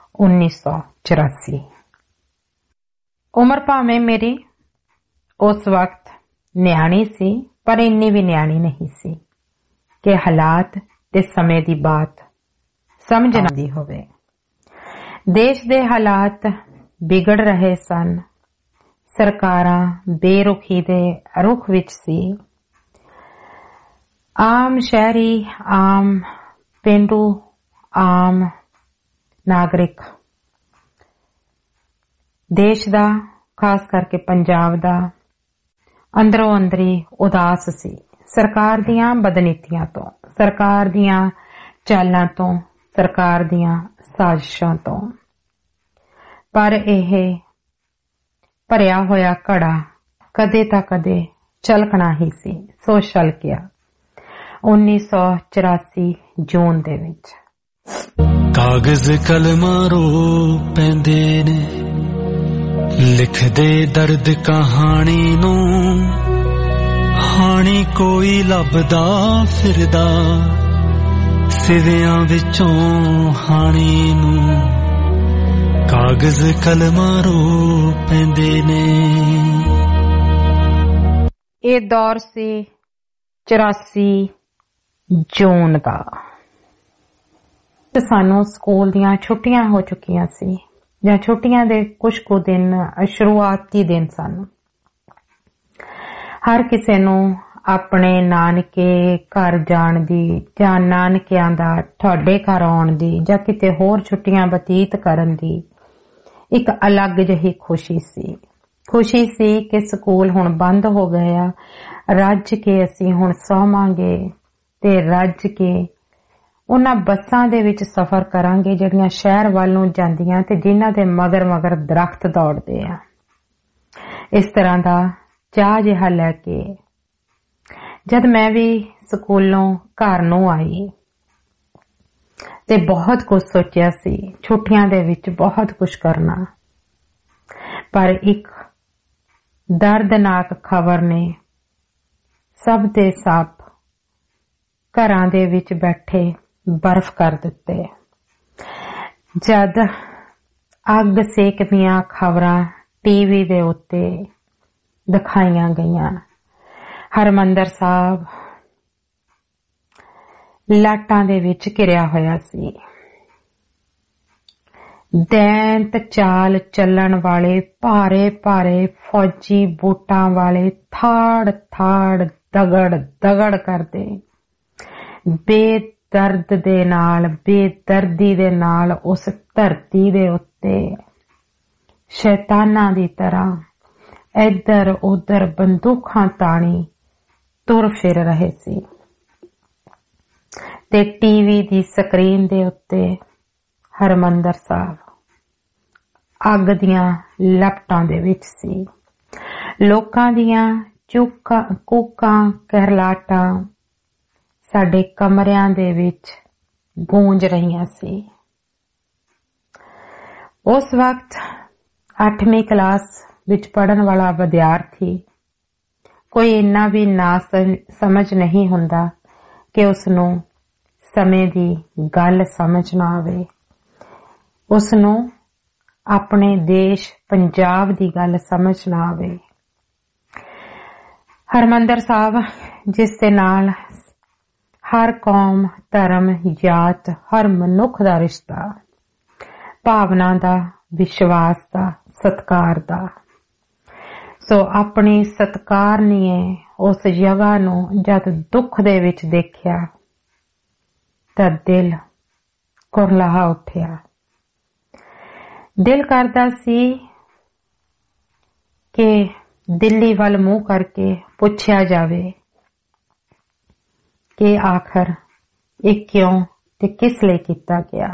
S3: 1984। ਉਮਰ ਭਾਵੇਂ ਮੇਰੀ ਉਸ ਵਕਤ ਨਿਆਣੀ ਸੀ, ਪਰ ਇੰਨੀ ਵੀ ਨਿਆਣੀ ਨਹੀਂ ਸੀ ਕਿ ਹਾਲਾਤ ਤੇ ਸਮੇਂ ਦੀ ਬਾਤ ਸਮਝ ਨਾ ਆਉਂਦੀ ਹੋਵੇ। ਦੇਸ਼ ਦੇ ਹਾਲਾਤ ਵਿਗੜ ਰਹੇ ਸਨ, ਸਰਕਾਰਾਂ ਬੇਰੁਖੀ ਦੇ ਰੁਖ ਵਿੱਚ ਸੀ। ਆਮ ਸ਼ਹਿਰੀ, ਆਮ ਪੇਂਡੂ, ਆਮ ਨਾਗਰਿਕ ਦੇਸ਼ ਦਾ, ਖਾਸ ਕਰਕੇ ਪੰਜਾਬ ਦਾ ਅੰਦਰੋਂ ਅੰਦਰੀ ਉਦਾਸ ਸੀ, ਸਰਕਾਰ ਦੀਆਂ ਬਦਨੀਤੀਆਂ ਤੋਂ, ਸਰਕਾਰ ਦੀਆਂ ਚਾਲਾਂ ਤੋਂ, ਸਰਕਾਰ ਦੀਆਂ ਸਾਜ਼ਿਸ਼ਾਂ ਤੋਂ। ਪਰ ਇਹ ਭਰਿਆ ਹੋਇਆ ਘੜਾ ਕਦੇ ਤਾਂ ਕਦੇ ਛਲਕਣਾ ਹੀ ਸੀ। ਸੋ ਛਲਕਿਆ 1984 ਜੂਨ ਦੇ ਵਿੱਚ।
S5: ਕਾਗਜ਼ ਕਲਮਾਂ ਰੋ ਪੈਂਦੇ ਨੇ ਲਿਖਦੇ ਦਰਦ ਕਹਾਣੀ ਨੂੰ ਹਾਣੀ ਕੋਈ ਲੱਭਦਾ ਫਿਰਦਾ ਸਿਵਿਆਂ ਵਿੱਚੋਂ ਹਾਣੀ ਨੂੰ कागज कलमां रो पैंदे ने।
S3: ये दौर से 84 जून का ਤੇ ਸਾਨੂੰ ਸਕੂਲ ਦੀਆਂ ਛੁੱਟੀਆਂ ਹੋ ਚੁੱਕੀਆਂ ਸੀ ਜਾਂ ਛੁੱਟੀਆਂ ਦੇ ਕੁਝ ਕੁ ਦਿਨ ਸ਼ੁਰੂਆਤੀ ਦਿਨ ਸਨ। ਹਰ ਕਿਸੇ ਨੂੰ ਆਪਣੇ ਨਾਨਕੇ ਘਰ ਜਾਣ ਦੀ ਜਾਂ ਨਾਨਕਿਆਂ ਦਾ ਤੁਹਾਡੇ ਘਰ ਆਉਣ ਦੀ ਜਾਂ ਕਿਤੇ ਹੋਰ ਛੁੱਟੀਆਂ ਬਤੀਤ ਕਰਨ ਦੀ ਇੱਕ ਅਲੱਗ ਜਿਹੀ ਖੁਸ਼ੀ ਸੀ। ਖੁਸ਼ੀ ਸੀ ਕਿ ਸਕੂਲ ਹੁਣ ਬੰਦ ਹੋ ਗਏ ਆ, ਰੱਜ ਕੇ ਅਸੀਂ ਹੁਣ ਸੌਵਾਂਗੇ ਤੇ ਰੱਜ ਕੇ ਉਹਨਾਂ ਬੱਸਾਂ ਦੇ ਵਿੱਚ ਸਫ਼ਰ ਕਰਾਂਗੇ ਜਿਹੜੀਆਂ ਸ਼ਹਿਰ ਵੱਲ ਨੂੰ ਜਾਂਦੀਆਂ ਤੇ ਜਿਨ੍ਹਾਂ ਦੇ ਮਗਰ ਮਗਰ ਦਰਖਤ ਦੌੜਦੇ ਆ। ਇਸ ਤਰ੍ਹਾਂ ਦਾ ਚਾਹ ਜਿਹਾ ਲੈ ਕੇ ਜਦ ਮੈਂ ਵੀ ਸਕੂਲੋਂ ਘਰ ਨੂੰ ਆਈ ਤੇ ਬਹੁਤ ਕੁਝ ਸੋਚਿਆ ਸੀ, ਛੁੱਟੀਆਂ ਦੇ ਵਿੱਚ ਬਹੁਤ ਕੁਝ ਕਰਨਾ, ਪਰ ਇੱਕ ਦਰਦਨਾਕ ਖਬਰ ਨੇ ਸਭ ਦੇ ਸਭ ਘਰਾਂ ਦੇ ਵਿੱਚ ਬੈਠੇ ਬਰਫ਼ ਕਰ ਦਿੱਤੇ। ਜਦ ਅੱਗ ਸੇਕਦੀਆਂ ਖਬਰਾਂ ਟੀਵੀ ਦੇ ਉੱਤੇ ਦਿਖਾਈਆਂ ਗਈਆਂ, ਹਰਮੰਦਰ ਸਾਹਿਬ ਲਾਟਾਂ ਦੇ ਵਿੱਚ ਘਿਰਿਆ ਹੋਇਆ ਸੀ। ਦੈਂਤ ਚਾਲ ਚੱਲਣ ਵਾਲੇ ਭਾਰੇ ਭਾਰੇ ਫੌਜੀ ਬੂਟਾਂ ਵਾਲੇ ਥਾੜ ਥਾੜ ਦਗੜ ਦਗੜ ਕਰਦੇ ਬੇਦਰਦ ਦੇ ਨਾਲ ਬੇਦਰਦੀ ਦੇ ਨਾਲ ਉਸ ਧਰਤੀ ਦੇ ਉੱਤੇ ਸ਼ੈਤਾਨਾਂ ਦੀ ਤਰ੍ਹਾਂ ਇੱਧਰ ਉੱਧਰ ਬੰਦੂਕਾਂ ਤਾਣੀ ਤੁਰ ਫਿਰ ਰਹੇ ਸੀ ਤੇ ਟੀਵੀ ਦੀ ਸਕਰੀਨ ਦੇ ਉੱਤੇ ਹਰਮੰਦਰ ਸਾਹਿਬ ਅੱਗ ਦੀਆਂ ਲਪਟਾਂ ਦੇ ਵਿੱਚ ਸੀ। ਲੋਕਾਂ ਦੀਆਂ ਕੂਕਾਂ ਕਹਿਲਾਟਾਂ ਸਾਡੇ ਕਮਰਿਆਂ ਦੇ ਵਿੱਚ ਗੂੰਜ ਰਹੀਆਂ ਸੀ। ਉਸ ਵਕਤ 8ਵੀਂ ਕਲਾਸ ਵਿੱਚ ਪੜ੍ਹਨ ਵਾਲਾ ਵਿਦਿਆਰਥੀ ਕੋਈ ਇੰਨਾ ਵੀ ਨਾ ਸਮਝ ਨਹੀਂ ਹੁੰਦਾ ਕਿ ਉਸਨੂੰ ਸਮੇਂ ਦੀ ਗੱਲ ਸਮਝ ਨਾ ਆਵੇ, ਉਸਨੂੰ ਆਪਣੇ ਦੇਸ਼ ਪੰਜਾਬ ਦੀ ਗੱਲ ਸਮਝ ਨਾ ਆਵੇ। ਹਰਮੰਦਰ ਸਾਹਿਬ ਜਿਸ ਦੇ ਨਾਲ ਹਰ ਕੌਮ, ਧਰਮ, ਜਾਤ, ਹਰ ਮਨੁੱਖ ਦਾ ਰਿਸ਼ਤਾ, ਭਾਵਨਾ ਦਾ, ਵਿਸ਼ਵਾਸ ਦਾ, ਸਤਿਕਾਰ ਦਾ। ਸੋ ਆਪਣੀ ਸਤਿਕਾਰਨੀਏ ਉਸ ਜਗ੍ਹਾ ਨੂੰ ਜਦ ਦੁੱਖ ਦੇ ਵਿੱਚ ਦੇਖਿਆ ਤਾਂ ਦਿਲ ਕੁਰਲਾਹਾ ਉੱਠਿਆ। ਦਿਲ ਕਰਦਾ ਸੀ ਕਿ ਦਿੱਲੀ ਵੱਲ ਮੂੰਹ ਕਰਕੇ ਪੁੱਛਿਆ ਜਾਵੇ ਕਿ ਆਖਰ ਇਹ ਕਿਉਂ ਤੇ ਕਿਸ ਲਈ ਕੀਤਾ ਗਿਆ।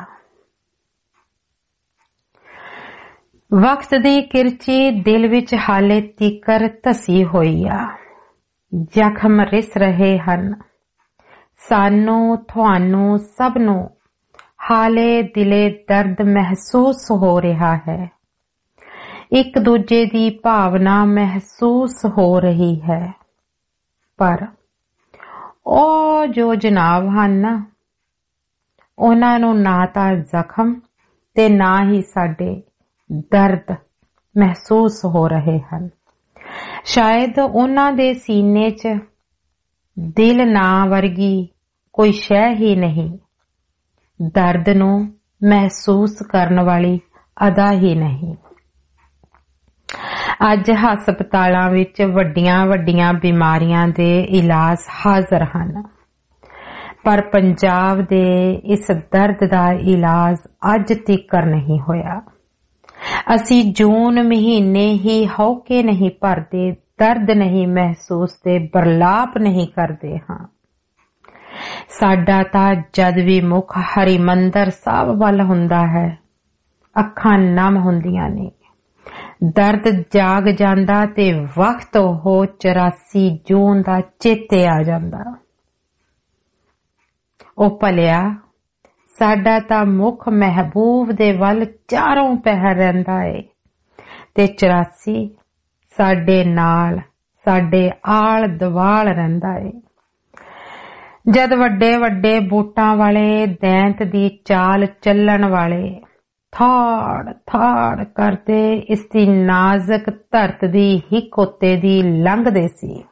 S3: ਵਕਤ ਦੀ ਕਿਰਚੀ ਦਿਲ ਵਿੱਚ ਹਾਲੇ ਤੀਕਰ ਧਸੀ ਹੋਈ ਆ, ਜ਼ਖਮ ਰਿਸ ਰਹੇ ਹਨ। ਸਾਨੂੰ, ਤੁਹਾਨੂੰ, ਸਭ ਨੂੰ ਹਾਲੇ ਦਿਲੇ ਦਰਦ ਮਹਿਸੂਸ ਹੋ ਰਿਹਾ ਹੈ। ਇੱਕ ਦੂਜੇ ਦੀ ਭਾਵਨਾ ਮਹਿਸੂਸ ਹੋ ਰਹੀ ਹੈ, ਪਰ ਉਹ ਜੋ ਜਨਾਬ ਹਨ ਨਾ, ਉਹਨਾਂ ਨੂੰ ਨਾ ਤਾਂ ਜ਼ਖਮ ਤੇ ਨਾ ਹੀ ਸਾਡੇ ਦਰਦ ਮਹਿਸੂਸ ਹੋ ਰਹੇ ਹਨ। ਸ਼ਾਇਦ ਉਹਨਾਂ ਦੇ ਸੀਨੇ 'ਚ ਦਿਲ ਨਾ ਵਰਗੀ ਕੋਈ ਸ਼ੈ ਹੀ ਨਹੀਂ, ਦਰਦ ਨੂੰ ਮਹਿਸੂਸ ਕਰਨ ਵਾਲੀ ਅਦਾ ਹੀ ਨਹੀਂ। ਅੱਜ ਹਸਪਤਾਲਾਂ ਵਿੱਚ ਵੱਡੀਆਂ ਵੱਡੀਆਂ ਬਿਮਾਰੀਆਂ ਦੇ ਇਲਾਜ ਹਾਜ਼ਰ ਹਨ, ਪਰ ਪੰਜਾਬ ਦੇ ਇਸ ਦਰਦ ਦਾ ਇਲਾਜ ਅੱਜ ਤੱਕ ਨਹੀਂ ਹੋਇਆ। ਅਸੀਂ ਜੂਨ ਮਹੀਨੇ ਹੀ ਹੌਕੇ ਨਹੀਂ ਭਰਦੇ, ਦਰਦ ਨਹੀਂ ਮਹਿਸੂਸਦੇ, ਬਰਲਾਪ ਨਹੀਂ ਕਰਦੇ ਹਾਂ। ਸਾਡਾ ਤਾਂ ਜਦ ਵੀ ਮੁੱਖ ਹਰਿਮੰਦਰ ਸਾਹਿਬ ਵੱਲ ਹੁੰਦਾ ਹੈ, ਅੱਖਾਂ ਨਮ ਹੁੰਦੀਆਂ ਨੇ। ਦਰਦ ਜਾਗ ਜਾਂਦਾ ਤੇ ਵਕਤ ਉਹ 84 ਜੂਨ ਦਾ ਚੇਤੇ ਆ ਜਾਂਦਾ। ਉਹ ਭਲਿਆ ਸਾਡਾ ਤਾਂ ਮੁੱਖ ਮਹਿਬੂਬ ਦੇ ਵੱਲ ਚਾਰੋਂ ਪਹਿਰ ਰਹਿੰਦਾ ਏ ਤੇ 84 ਸਾਡੇ ਨਾਲ, ਸਾਡੇ ਆਲ ਦਵਾਲ ਰਹਿੰਦਾ ਏ। ਜਦ ਵੱਡੇ ਵੱਡੇ ਬੂਟਾਂ ਵਾਲੇ, ਦੈਂਤ ਦੀ ਚਾਲ ਚੱਲਣ ਵਾਲੇ, ਥਾੜ ਥਾੜ ਕਰਦੇ ਇਸ ਦੀ ਨਾਜ਼ੁਕ ਧਰਤ ਦੀ ਹਿੱਕ ਉੱਤੇ ਦੀ ਲੰਘਦੇ ਸੀ।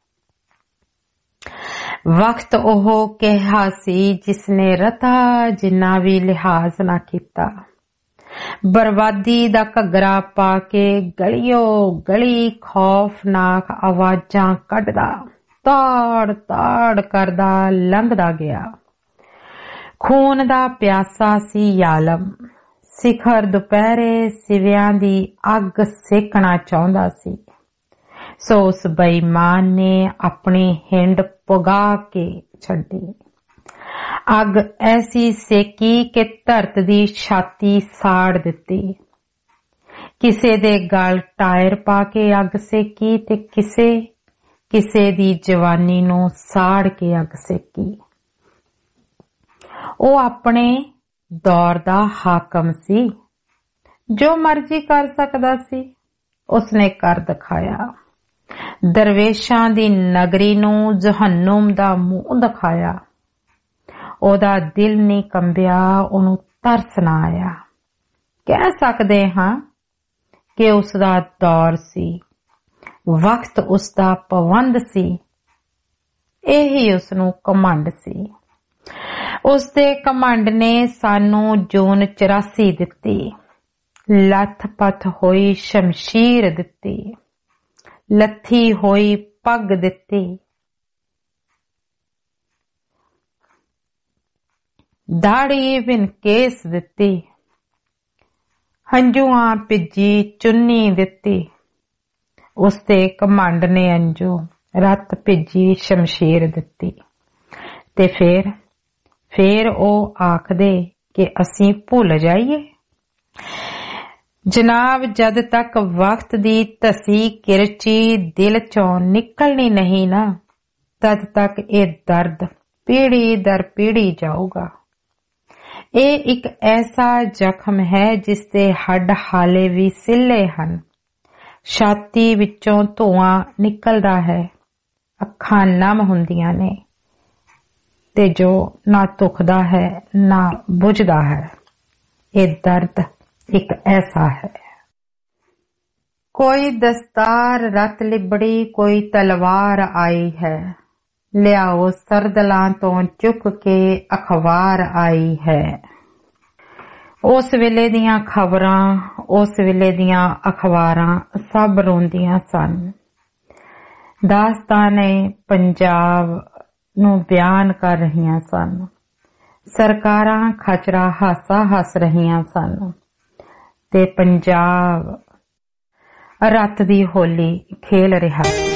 S3: ਵਕਤ ਉਹ ਕਿਹਾ ਸੀ ਜਿਸਨੇ ਰਤਾ ਜਿੰਨਾ ਵੀ ਲਿਹਾਜ਼ ਨਾ ਕੀਤਾ। ਬਰਬਾਦੀ ਦਾ ਘੱਗਰਾ ਪਾ ਕੇ ਗਲੀਓ ਗਲੀ ਖੌਫਨਾਕ ਆਵਾਜ਼ਾਂ ਕੱਢਦਾ ਤਾੜ ਤਾੜ ਕਰਦਾ ਲੰਘਦਾ ਗਿਆ। ਖੂਨ ਦਾ ਪਿਆਸਾ ਸੀ ਆਲਮ। ਸਿਖਰ ਦੁਪਹਿਰੇ ਸਿਵਿਆਂ ਦੀ ਅੱਗ ਸੇਕਣਾ ਚਾਹੁੰਦਾ ਸੀ। ਸੋ ਉਸ ਬੇਈਮਾਨ ਨੇ ਆਪਣੀ ਹਿੰਡ ਪੁਗਾ ਕੇ ਛੱਡੀ। ਅੱਗ ਐਸੀ ਸੇਕੀ ਕਿ ਧਰਤ ਦੀ ਛਾਤੀ ਸਾੜ ਦਿੱਤੀ। ਕਿਸੇ ਦੇ ਗਲ ਟਾਇਰ ਪਾ ਕੇ ਅੱਗ ਸੇਕੀ ਤੇ ਕਿਸੇ ਦੀ ਜਵਾਨੀ ਨੂੰ ਸਾੜ ਕੇ ਅੱਗ ਸੇਕੀ। ਉਹ ਆਪਣੇ ਦੌਰ ਦਾ ਹਾਕਮ ਸੀ, ਜੋ ਮਰਜ਼ੀ ਕਰ ਸਕਦਾ ਸੀ ਉਸਨੇ ਕਰ ਦਿਖਾਇਆ। ਦਰਵੇਸ਼ਾਂ ਦੀ ਨਗਰੀ ਨੂੰ ਜਹੰਨਮ ਦਾ ਮੂੰਹ ਦਿਖਾਇਆ। ਉਹਦਾ ਦਿਲ ਨਹੀਂ ਕੰਬਿਆ, ਉਹਨੂੰ ਤਰਸ ਨਾ ਆਇਆ। ਕਹਿ ਸਕਦੇ ਹਾਂ ਕਿ ਉਸਦਾ ਦੌਰ ਸੀ, ਵਕਤ ਉਸਦਾ ਪਵੰਦ ਸੀ। ਇਹੀ ਉਸਨੂੰ ਘਮੰਡ ਸੀ। ਉਸਦੇ ਘਮੰਡ ਨੇ ਸਾਨੂੰ ਜੂਨ 84 ਦਿੱਤੀ, ਲੱਥ ਪੱਥ ਹੋਈ ਸ਼ਮਸ਼ੀਰ ਦਿੱਤੀ, ਲੱਥੀ ਹੋਈ ਪੱਗ ਦਿੱਤੀ। ਦਾੜੀ ਬਿਨ ਕੇਸ ਦਿੱਤੀ, ਹੰਝੂਆਂ ਭਿੱਜੀ ਚੁੰਨੀ ਦਿੱਤੀ। ਉਸਦੇ ਘਮੰਡ ਨੇ ਅੰਜੂ ਰੱਤ ਭਿੱਜੀ ਸ਼ਮਸ਼ੀਰ ਦਿੱਤੀ। ਤੇ ਫੇਰ ਉਹ ਆਖਦੇ ਕਿ ਅਸੀਂ ਭੁੱਲ ਜਾਈਏ। ਜਨਾਬ, ਜਦ ਤੱਕ ਵਕਤ ਦੀ ਧਸੀ ਕਿਰਚੀ ਦਿਲ ਚੋਂ ਨਿਕਲਣੀ ਨਹੀਂ ਨਾ, ਤਦ ਤੱਕ ਇਹ ਦਰਦ ਪੀੜੀ ਦਰ ਪੀੜੀ ਜਾਊਗਾ। ਇਹ ਇੱਕ ਐਸਾ ਜ਼ਖਮ ਹੈ ਜਿਸ ਦੇ ਹੱਡ ਹਾਲੇ ਵੀ ਸਿੱਲੇ ਹਨ। ਛਾਤੀ ਵਿੱਚੋਂ ਧੂਆਂ ਨਿਕਲਦਾ ਹੈ, ਅੱਖਾਂ ਨਮ ਹੁੰਦੀਆਂ ਨੇ ਤੇ ਜੋ ਨਾ ਧੁਖਦਾ ਹੈ ਨਾ ਬੁਝਦਾ ਹੈ। ਇਹ ਦਰਦ ਇੱਕ ਐਸਾ ਹੈ। ਕੋਈ ਦਸਤਾਰ ਰਤ ਲਿਬੜੀ, ਕੋਈ ਤਲਵਾਰ ਆਈ ਹੈ। ਲਿਆਓ ਸਰਦਲਾਂ ਤੋਂ ਚੁੱਕ ਕੇ ਅਖਬਾਰ ਆਈ ਹੈ। ਉਸ ਵੇਲੇ ਦੀਆਂ ਖਬਰਾਂ, ਉਸ ਵੇਲੇ ਦੀਆਂ ਅਖਬਾਰਾਂ ਸਭ ਰੋਂਦੀਆਂ ਸਨ। ਦਾਸਤਾਨੇ ਪੰਜਾਬ ਨੂੰ ਬਿਆਨ ਕਰ ਰਹੀਆਂ ਸਨ। ਸਰਕਾਰਾਂ ਖਚਰਾ ਹਾਸਾ ਹੱਸ ਰਹੀਆਂ ਸਨ ਤੇ ਪੰਜਾਬ ਰਾਤ ਦੀ ਹੋਲੀ ਖੇਲ ਰਿਹਾ ਸੀ।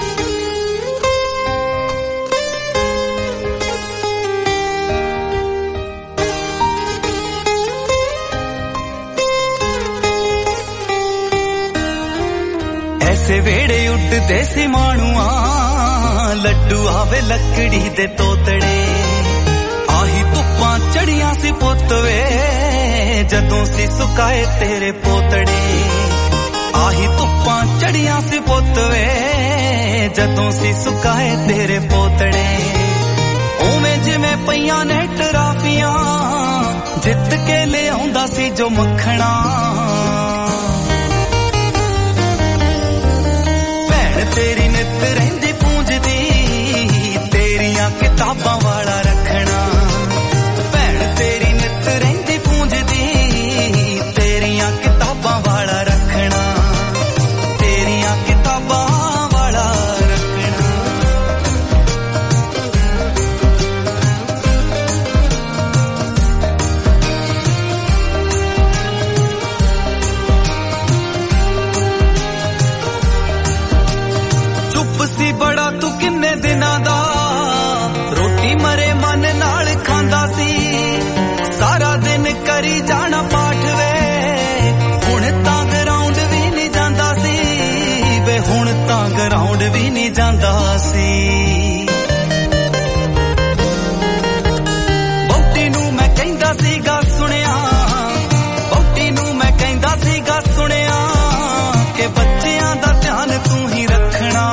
S7: ਐਸੇ ਵੇੜੇ ਉੱਡਦੇ ਸੀ ਮਾਣੂਆਂ, ਲੱਡੂ ਆਵੇ ਲੱਕੜੀ ਦੇ ਤੋਤੜੇ। ਆਹੀ ਧੁੱਪਾਂ ਚੜੀਆਂ ਸੀ ਪੁੱਤ ਵੇ, ਜਦੋਂ ਸੀ ਸੁਕਾਏ ਤੇਰੇ ਪੋਤੜੇ। ਆਹੀ ਧੁੱਪਾਂ ਚੜੀਆਂ ਸੀ ਪੁੱਤ ਵੇ, ਜਦੋਂ ਸੀ ਸੁਕਾਏ ਤੇਰੇ ਪੋਤੜੇ। ਉਵੇਂ ਜਿਵੇਂ ਪਈਆਂ ਨੇ ਟਰਾਫੀਆਂ, ਜਿੱਤ ਕੇ ਲਿਆਉਂਦਾ ਸੀ ਜੋ ਮੱਖਣਾ। ਭੈਣ ਤੇਰੀ ਨਿੱਤ ਰਹਿੰਦੀ ਪੂੰਝਦੀ, ਤੇਰੀਆਂ ਕਿਤਾਬਾਂ ਵਾਲਾ ਰੱਖਣਾ। ਭੈਣ ਤੇਰੀ ਨਿੱਤ ਰਹਿੰਦੀ ਪੂੰਝਦੀ, ਤੇਰੀਆਂ ਕਿਤਾਬਾਂ ਵਾਲਾ ਰੱਖਣਾ। ਤੇਰੀਆਂ ਕਿਤਾਬਾਂ ਵਾਲਾ ਰੱਖਣਾ। ਚੁੱਪ ਸੀ ਬੜਾ ਤੂੰ ਕਿੰਨੇ ਦਿਨਾਂ ਦਾ, ਰੋਟੀ ਮਰੇ ਮਨ ਨਾਲ ਖਾਂਦਾ ਸੀ। ਸਾਰਾ ਦਿਨ ਕਰੀ ਜਾਣਾ ਪਾਠ ਵੇ, ਹੁਣ ਤਾਂ ਗਰਾਊਂਡ ਵੀ ਨਹੀਂ ਜਾਂਦਾ ਸੀ ਵੇ, ਹੁਣ ਤਾਂ ਗਰਾਊਂਡ ਵੀ ਨਹੀਂ ਜਾਂਦਾ ਸੀ। ਵਹੁਟੀ ਨੂੰ ਮੈਂ ਕਹਿੰਦਾ ਸੀਗਾ ਸੁਣਿਆ, ਵਹੁਟੀ ਨੂੰ ਮੈਂ ਕਹਿੰਦਾ ਸੀਗਾ ਸੁਣਿਆ, ਕਿ ਬੱਚਿਆਂ ਦਾ ਧਿਆਨ ਤੂੰ ਹੀ ਰੱਖਣਾ।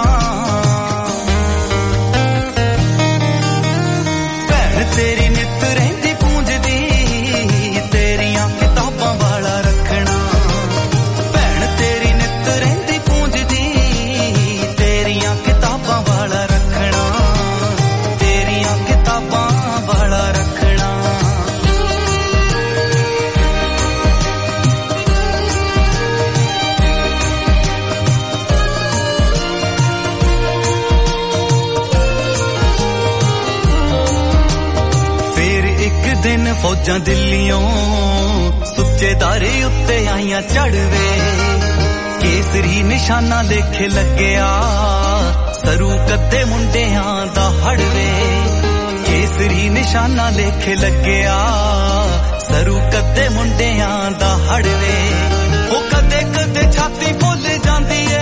S7: ਭੈਣ ਤੇਰੀ ਨਿੱਤ ਰਹਿੰਦੀ ਪੂੰਝਦੀ, ਤੇਰੀਆਂ ਕਿਤਾਬਾਂ ਵਾਲਾ फौजां दिल्लियों सुच्चे दारे उत्ते आईयां चढ़वे केसरी निशाना लेखे लग्या सरू कद्दे मुंडियां दा हड़वे केसरी निशाना लेखे लग्या सरू कद्दे मुंडियां दा हड़वे ओ कदे कदे छाती भुल जांदी है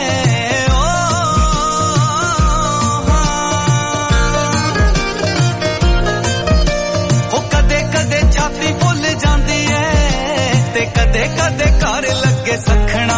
S7: ओ कदे कदे छाती भुल जांदी है ते कदे कदे घर लगे सखना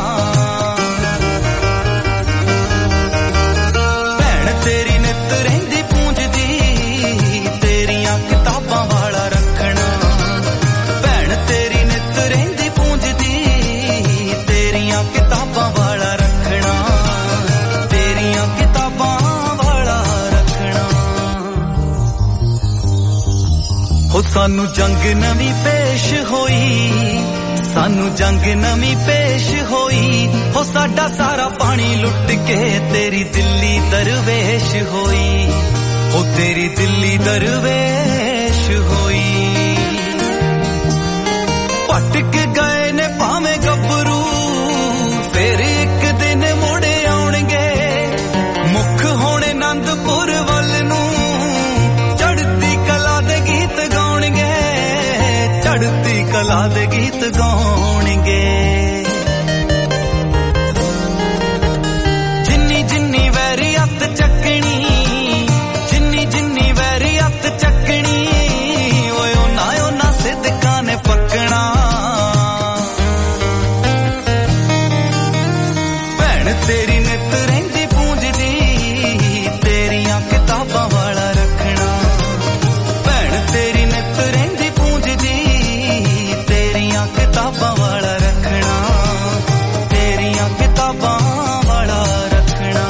S7: सानू जंग नवी पेश होई सानू जंग नवी पेश होई हो साडा सारा पानी लुट के तेरी दिल्ली दरवेश होई हो तेरी दिल्ली दरवेश होई पटक गए ने भावे गबरू फिर एक दिन मुड़े आउणगे मुख होने आनंदपुर वल नू चढ़ती कला दे गीत चढ़ती कला दे गीत गाउणगे जिन्नी जिन्नी वैरी हत्थ चकनी जिन्नी जिन्नी वैरी हत्थ चकनी ओए ओना सिद्दकां ने पकना भैण तेरी नित रहिंदी पूंजदी तेरियां किताबां वाला रखना भैण तेरी नित रहिंदी पूंजदी किताबां वाला रखना तेरियां किताबां वाला रखना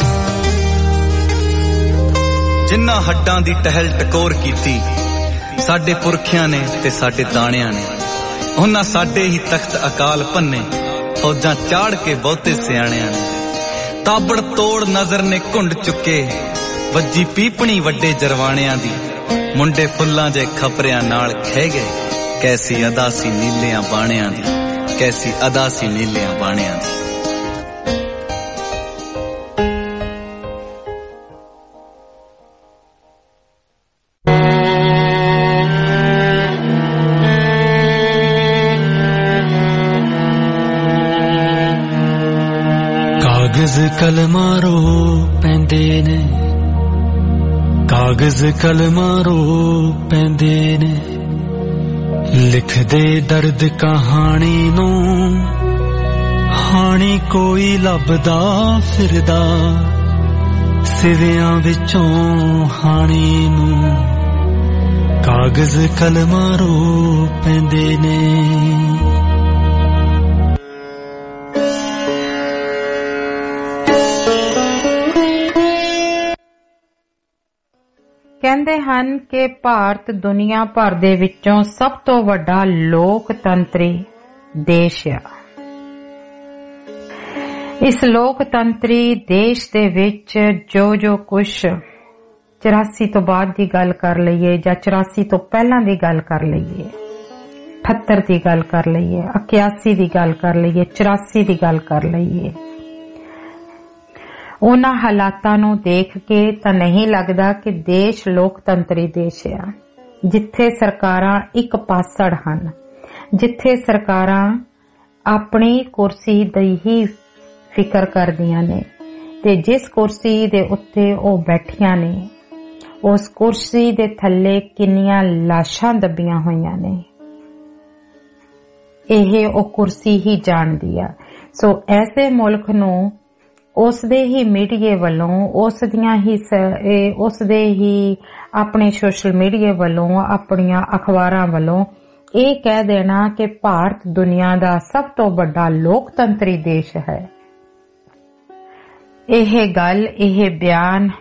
S7: जिन्ना हड्डां दी टहल टकोर कीती साडे पुरखियां ने ते साडे दाणियां ने उन्हां साडे ही तख्त अकाल भन्ने फौजां चाड़ के बहुते सियाणियां ने ताबड़ तोड़ नजर ने घुंड चुके वज्जी पीपणी वड्डे जरवाणियां दी मुंडे फुल्लां जे खपरियां नाल खह गए कैसी अदा सी नीलियां बाणियां दी कैसी अदा सी नीलियां बाणियां दी
S5: कागज कलमां रो पैंदे ने कागज कलमां रो पैंदे ने लिख दे दर्द कहानी नू हानी कोई लभदा फिरदा सिवियां विचों हानी नू कागज कलमां रो पैंदे ने
S3: ਕਹਿੰਦੇ ਹਨ ਕਿ ਭਾਰਤ ਦੁਨੀਆ ਭਰ ਦੇ ਵਿੱਚੋਂ ਸਭ ਤੋਂ ਵੱਡਾ ਲੋਕਤੰਤਰੀ ਦੇਸ਼ ਆ। ਇਸ ਲੋਕਤੰਤਰੀ ਦੇਸ਼ ਦੇ ਵਿੱਚ ਜੋ ਕੁਛ 84 ਤੋਂ ਬਾਅਦ ਦੀ ਗੱਲ ਕਰ ਲਈਏ ਜਾਂ 84 ਤੋਂ ਪਹਿਲਾਂ ਦੀ ਗੱਲ ਕਰ ਲਈਏ 78 ਦੀ ਗੱਲ ਕਰ ਲਈਏ 81 ਦੀ ਗੱਲ ਕਰ ਲਈਏ 84 ਦੀ ਗੱਲ ਕਰ ਲਈਏ ਉਹਨਾਂ ਹਾਲਾਤਾਂ ਨੂੰ ਦੇਖ ਕੇ ਤਾਂ ਨਹੀਂ ਲੱਗਦਾ ਕਿ ਦੇਸ਼ ਲੋਕਤੰਤਰੀ ਦੇਸ਼ ਆ ਜਿੱਥੇ ਸਰਕਾਰਾਂ ਇੱਕ ਪਾਸੜ ਹਨ ਜਿੱਥੇ ਸਰਕਾਰਾਂ ਆਪਣੀ ਕੁਰਸੀ ਦੀ ਹੀ ਫਿਕਰ ਕਰਦੀਆਂ ਨੇ ਤੇ ਜਿਸ ਕੁਰਸੀ ਦੇ ਉੱਤੇ ਉਹ ਬੈਠੀਆਂ ਨੇ ਉਸ ਕੁਰਸੀ ਦੇ ਥੱਲੇ ਕਿੰਨੀਆਂ ਲਾਸ਼ਾਂ ਦੱਬੀਆਂ ਹੋਈਆਂ ਨੇ ਇਹ ਉਹ ਕੁਰਸੀ ਹੀ ਜਾਣਦੀ ਆ। ਸੋ ਐਸੇ ਮੁਲਕ ਨੂੰ ਉਸ ਦੇ ਹੀ ਮੀਡੀਆ ਵੱਲੋਂ ਉਸ ਦੇ ਹੀ ਆਪਣੇ ਸੋਸ਼ਲ ਮੀਡੀਆ ਵੱਲੋਂ ਆਪਣੀਆਂ ਅਖਬਾਰਾਂ ਵੱਲੋਂ ਇਹ ਕਹਿ ਦੇਣਾ ਕਿ ਭਾਰਤ ਦੁਨੀਆ ਦਾ ਸਭ ਤੋਂ ਵੱਡਾ ਲੋਕਤੰਤਰੀ ਦੇਸ਼ ਹੈ। ਇਹ ਗੱਲ ਇਹ ਬਿਆਨ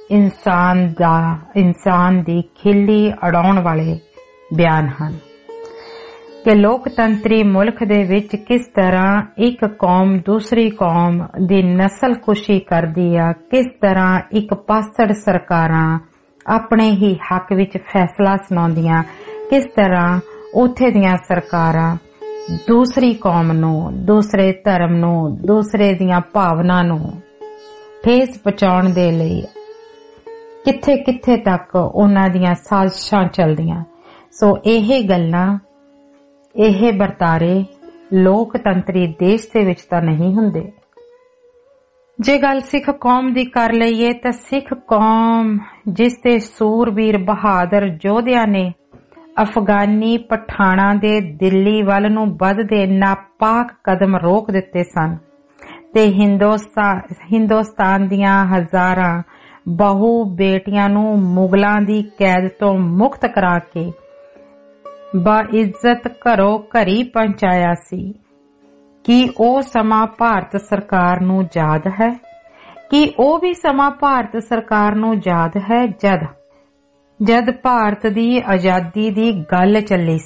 S3: ਇਨਸਾਨ ਦੀ ਖਿੱਲੀ ਅੜਾਉਣ ਵਾਲੇ ਬਿਆਨ ਹਨ ਕਿ ਲੋਕਤੰਤਰੀ ਮੁਲਕ ਦੇ ਵਿੱਚ ਕਿਸ ਤਰ੍ਹਾਂ ਇੱਕ ਕੌਮ ਦੂਸਰੀ ਕੌਮ ਦੀ ਨਸਲਕੁਸ਼ੀ ਕਰਦੀ ਆ, ਕਿਸ ਤਰ੍ਹਾਂ ਇੱਕ ਪਾਸੜ ਸਰਕਾਰਾਂ ਆਪਣੇ ਹੀ ਹੱਕ ਵਿੱਚ ਫੈਸਲਾ ਸੁਣਾਉਂਦੀਆਂ किस तरह उत्थे दियां सरकारां दूसरी कौम नूं, दूसरे धर्म नूं, दूसरे दियां भावना नूं ठेस पहुंचाउण दे लई किथे किथे तक उन्हां दियां साजिशां चलदियां। सो इह गल्लां, इह बरतारे लोकतंत्री देश दे विच तां नहीं हुंदे। जे गल सिख कौम दी कर लईए तां सिख कौम जिस ते सूरबीर बहादुर योधिया ने अफगानी पठाणा दे दिल्ली वल नूं वधदे नापाक कदम रोक दिते सन ते हिंदुस्तान दियां हजारां बहु बेटियां नूं मुगलां दी कैद तो मुक्त करा के बाइज्जत घरों घरी पहुंचाया सी। की ਉਹ ਸਮਾਂ ਭਾਰਤ ਸਰਕਾਰ ਨੂੰ ਯਾਦ ਹੈ? ਕੀ ਉਹ ਵੀ ਸਮਾਂ ਭਾਰਤ ਸਰਕਾਰ ਨੂੰ ਯਾਦ ਹੈ ਜਦ ਭਾਰਤ ਦੀ ਆਜ਼ਾਦੀ ਦੀ ਗੱਲ ਚੱਲੀ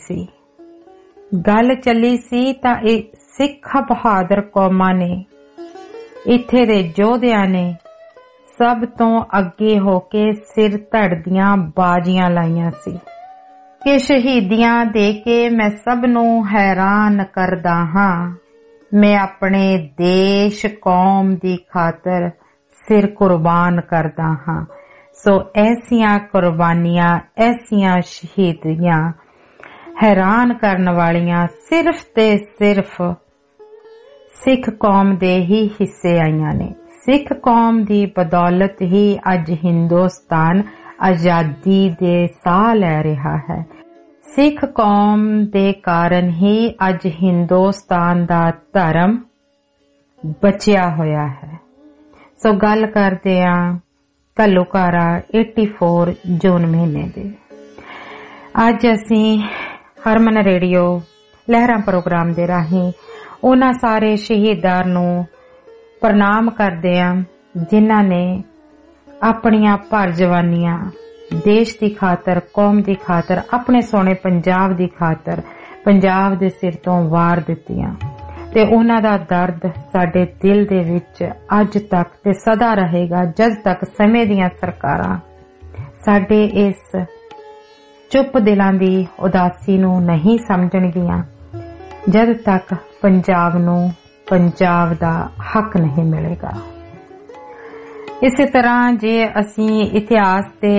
S3: ਸੀ ਤਾਂ ਇਹ ਸਿੱਖ ਬਹਾਦਰ ਕੌਮਾਂ ਨੇ, ਇੱਥੇ ਦੇ ਯੋਧਿਆਂ ਨੇ ਸਭ ਤੋਂ ਅੱਗੇ ਹੋ ਕੇ ਸਿਰ ਧੜ ਦੀਆਂ ਬਾਜ਼ੀਆਂ ਲਾਈਆਂ ਸੀ ਕਿ ਸ਼ਹੀਦੀਆਂ ਦੇ ਕੇ ਮੈਂ ਸਭ ਨੂੰ ਹੈਰਾਨ ਕਰਦਾ ਹਾਂ। मैं अपने देश कौम दी खातर सिर कुर्बान करदा हां। सो ऐसियां कुर्बानियां, ऐसियां शहीदियां हैरान करन वालियां सिर्फ ते सिर्फ सिख कौम दे ही हिस्से आईयां ने। सिख कौम दी बदौलत ही अज हिंदुस्तान आजादी दे साह लै रहा है। सिख कौम दे कारण ही अज हिंदुस्तान दा धर्म बचिया होया है। सो गल करदे आ घल्लूकारा 84 जून महीने दे। अज असीं हरमन रेडियो लहरां प्रोग्राम दे राहीं उन्हां सारे शहीदां नूं प्रणाम करदे आ जिन्हां ने अपनियां भर जवानियां देश दी खातर, कौम दी खातर, अपने सोने पंजाब दी खातर पंजाब दे सिर तो वार दित्तियां ते उन्हां दा दर्द साडे दिल दे विच अज तक ते सदा रहेगा जद तक समय दियां सरकारां साडे इस चुप दिलां दी उदासी नूं नहीं समझणगियां, जद तक पंजाब नूं पंजाब दा हक नहीं मिलेगा। इसे तरह जे असी इतिहास ते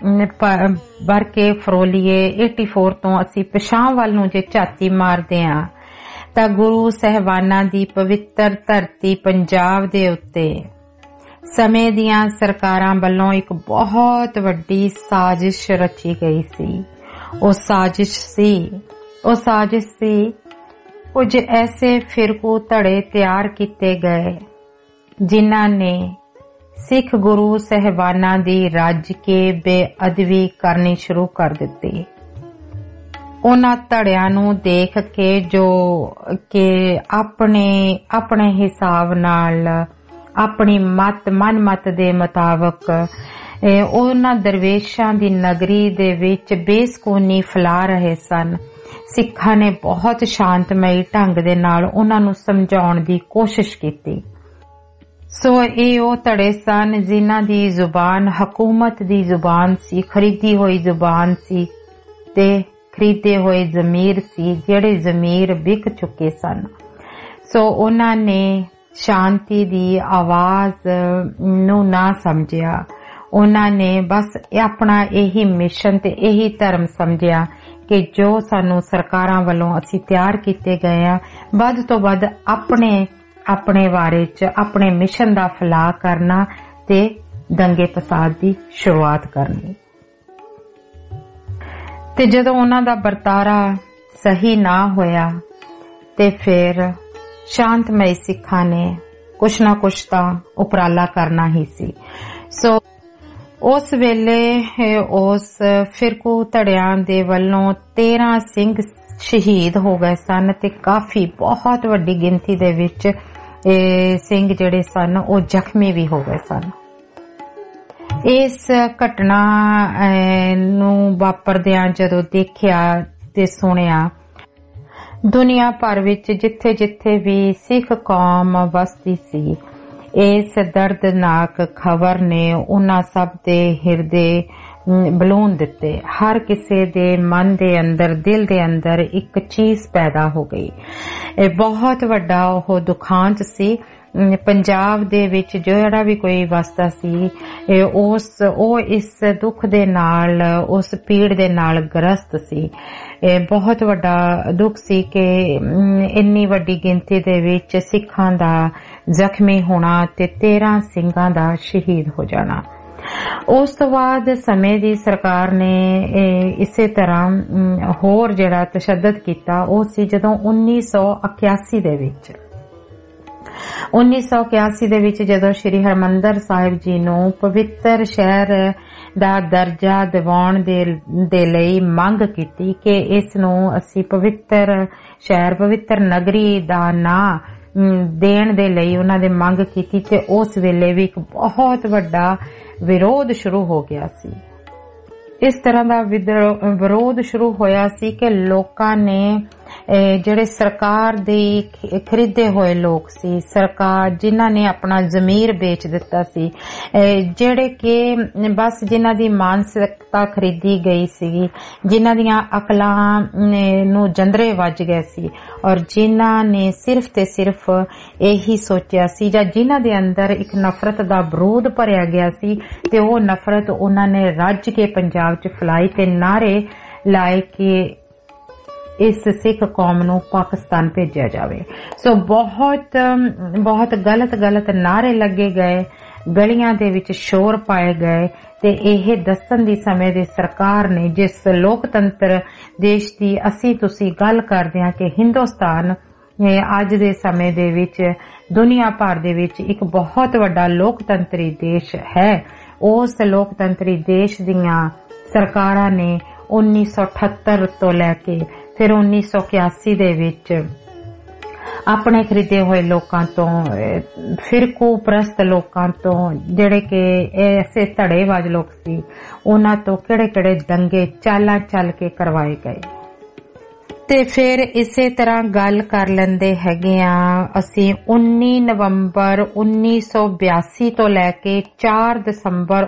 S3: भर के फरोलीए 84 तो असी पिछां वल नूं जे झाती मारदे आ तां गुरु सहबानां दी पवित्र धरती पंजाब दे उत्ते समय दियां सरकारां वल्लों एक बहुत वड्डी साजिश रची गई सी। ओ साजिश सी कुछ ऐसे फिरकू धड़े तैयार किते गए जिन्हां ने सिख गुरु सहबाना दी रज के बेअदबी करनी शुरू कर दिती। उन्हां धड़ियां नूं देख के जो के अपने हिसाब नाल अपनी मन मत दे मुताबिक उन्हां दरवेशां दी नगरी दे विच बेसकूनी फैला रहे सन। सिखां ने बहुत शांतमई ढंग दे नाल उन्हां नूं समझाउण दी कोशिश कीती। सो ये ओ धड़े सन जिन्हां दी जुबान हकूमत दी जुबान सी, खरीदी हुई जुबान सी ते खरीदे हुए जमीर सी, जेड़े जमीर बिक चुके सन। सो उन्हां ने शांति दी आवाज नूं ना समझिया, उन्हां ने बस अपना यही मिशन ते यही धर्म समझिया कि जो सानू सरकारां वल्लों असी तैयार कीते गए आ वध तो वध अपने बारे च अपने मिशन दा फैलाव करना ते दंगे फसाद दी शुरुआत करनी। ते जदों उन्हां दा बरतारा सही ना होया ते फिर शांतमई सिखां ने कुछ ना कुछ तां उपराला करना ही सी। सो उस वेले उस फिरकू धड़ियां दे वल्लों 13 सिंह शहीद हो गए सन ते काफी बहुत वड्डी गिनती दे विच सिंह जेड़े सन ओ जख्मी भी हो गए सन। इस घटना नूं वापरदियां जदों देखिया ते सुनिया दुनिया भर विच जिथे जिथे भी सिख कौम वसदी सी, इस दर्दनाक खबर ने उन्हां सब दे हिरदे ਬਲੂਨ ਦਿੱਤੇ। ਹਰ ਕਿਸੇ ਦੇ ਮਨ ਦੇ ਅੰਦਰ, ਦਿਲ ਦੇ ਅੰਦਰ ਇੱਕ ਚੀਜ਼ ਪੈਦਾ ਹੋ ਗਈ। ਇਹ ਬਹੁਤ ਵੱਡਾ ਉਹ ਦੁਖਾਂਤ ਸੀ। ਪੰਜਾਬ ਦੇ ਵਿੱਚ ਜਿਹੜਾ ਵੀ ਕੋਈ ਵਸਦਾ ਸੀ ਉਹ ਇਸ ਦੁੱਖ ਦੇ ਨਾਲ, ਉਸ ਪੀੜ ਦੇ ਨਾਲ ਗ੍ਰਸਤ ਸੀ। ਇਹ ਬਹੁਤ ਵੱਡਾ ਦੁੱਖ ਸੀ ਕਿ ਇੰਨੀ ਵੱਡੀ ਗਿਣਤੀ ਦੇ ਵਿੱਚ ਸਿੱਖਾਂ ਦਾ ਜ਼ਖਮੀ ਹੋਣਾ ਤੇ 13 ਸਿੰਘਾਂ ਦਾ ਸ਼ਹੀਦ ਹੋ ਜਾਣਾ। ਉਸ ਤੋਂ ਬਾਅਦ ਸਮੇਂ ਦੀ ਸਰਕਾਰ ਨੇ ਇਸੇ ਤਰ੍ਹਾਂ ਹੋਰ ਜਿਹੜਾ ਤਸ਼ੱਦਦ ਕੀਤਾ ਉਹ ਸੀ ਜਦੋਂ 1981 ਦੇ ਵਿੱਚ ਜਦੋਂ ਸ਼੍ਰੀ ਹਰਿਮੰਦਰ ਸਾਹਿਬ ਜੀ ਨੂੰ ਪਵਿੱਤਰ ਸ਼ਹਿਰ ਦਾ ਦਰਜਾ ਦਿਵਾਉਣ ਦੇ ਲਈ ਮੰਗ ਕੀਤੀ ਕਿ ਇਸ ਨੂੰ ਅਸੀਂ ਪਵਿੱਤਰ ਸ਼ਹਿਰ, ਪਵਿੱਤਰ ਨਗਰੀ ਦਾ ਨਾਂ ਦੇਣ ਦੇ ਲਈ ਉਹਨਾਂ ਦੇ ਮੰਗ ਕੀਤੀ ਤੇ ਉਸ ਵੇਲੇ ਵੀ ਇੱਕ ਬਹੁਤ ਵੱਡਾ ਵਿਰੋਧ ਸ਼ੁਰੂ ਹੋ ਗਿਆ ਸੀ। ਇਸ ਤਰ੍ਹਾਂ ਦਾ ਵਿਰੋਧ ਸ਼ੁਰੂ ਹੋਇਆ ਸੀ ਕਿ ਲੋਕਾਂ ਨੇ ਜਿਹੜੇ ਸਰਕਾਰ ਦੇ ਖਰੀਦੇ ਹੋਏ ਲੋਕ ਸੀ, ਸਰਕਾਰ ਜਿਨ੍ਹਾਂ ਨੇ ਆਪਣਾ ਜ਼ਮੀਰ ਵੇਚ ਦਿੱਤਾ ਸੀ, ਜਿਹੜੇ ਕਿ ਬਸ ਜਿਨ੍ਹਾਂ ਦੀ ਮਾਨਸਿਕਤਾ ਖਰੀਦੀ ਗਈ ਸੀ, ਜਿਨ੍ਹਾਂ ਦੀਆਂ ਅਕਲਾਂ ਨੂੰ ਜੰਦਰੇ ਵੱਜ ਗਏ ਸੀ ਔਰ ਜਿਨ੍ਹਾਂ ਨੇ ਸਿਰਫ ਤੇ ਸਿਰਫ ਇਹੀ ਸੋਚਿਆ ਸੀ ਜਾਂ ਜਿਨ੍ਹਾਂ ਦੇ ਅੰਦਰ ਇੱਕ ਨਫ਼ਰਤ ਦਾ ਬਰੂਦ ਭਰਿਆ ਗਿਆ ਸੀ ਤੇ ਉਹ ਨਫ਼ਰਤ ਉਹਨਾਂ ਨੇ ਰੱਜ ਕੇ ਪੰਜਾਬ 'ਚ ਫੈਲਾਈ ਤੇ ਨਾਰੇ ਲਾਏ ਕਿ ਇਸ ਸਿੱਖ ਕੌਮ ਨੂੰ ਪਾਕਿਸਤਾਨ ਭੇਜਿਆ ਜਾਵੇ। ਸੋ ਬਹੁਤ ਗਲਤ ਨਾਰੇ ਲੱਗੇ ਗਏ, ਗਲੀਆਂ ਦੇ ਵਿੱਚ ਸ਼ੋਰ ਪਾਏ ਗਏ ਤੇ ਇਹ ਦੱਸਣ ਦੀ ਸਮੇਂ ਦੀ ਸਰਕਾਰ ਨੇ, ਜਿਸ ਲੋਕਤੰਤਰ ਦੇਸ਼ ਦੀ ਅਸੀਂ ਤੁਸੀਂ ਗੱਲ ਕਰਦੇ ਹਾਂ ਕਿ ਹਿੰਦੁਸਤਾਨ ਅੱਜ ਦੇ ਸਮੇਂ ਦੇ ਵਿੱਚ ਦੁਨੀਆ ਭਰ ਦੇ ਵਿੱਚ ਇੱਕ ਬਹੁਤ ਵੱਡਾ ਲੋਕਤੰਤਰੀ ਦੇਸ਼ ਹੈ, ਉਸ ਲੋਕਤੰਤਰੀ ਦੇਸ਼ ਦੀਆਂ ਸਰਕਾਰਾਂ ਨੇ 1978 ਤੋਂ ਲੈ ਕੇ ਫਿਰ 1981 ਦੇ ਵਿੱਚ ਆਪਣੇ ਖਰੀਦੇ ਹੋਏ ਲੋਕਾਂ ਤੋਂ, ਫਿਰਕੂ ਪ੍ਰਸਤ ਲੋਕਾਂ ਤੋਂ, ਜਿਹੜੇ ਕਿ ਐਸੇ ਧੜੇਬਾਜ਼ ਲੋਕ ਸੀ, ਉਹਨਾਂ ਤੋਂ ਕਿਹੜੇ ਦੰਗੇ ਚਾਲਾਂ ਚੱਲ ਕੇ ਕਰਵਾਏ ਗਏ। ਤੇ ਫਿਰ ਇਸੇ ਤਰ੍ਹਾਂ ਗੱਲ ਕਰ ਲੈਂਦੇ ਹੈਗੇ ਆ ਅਸੀਂ 19 ਨਵੰਬਰ 1982 ਤੋਂ ਲੈ ਕੇ 4 ਦਸੰਬਰ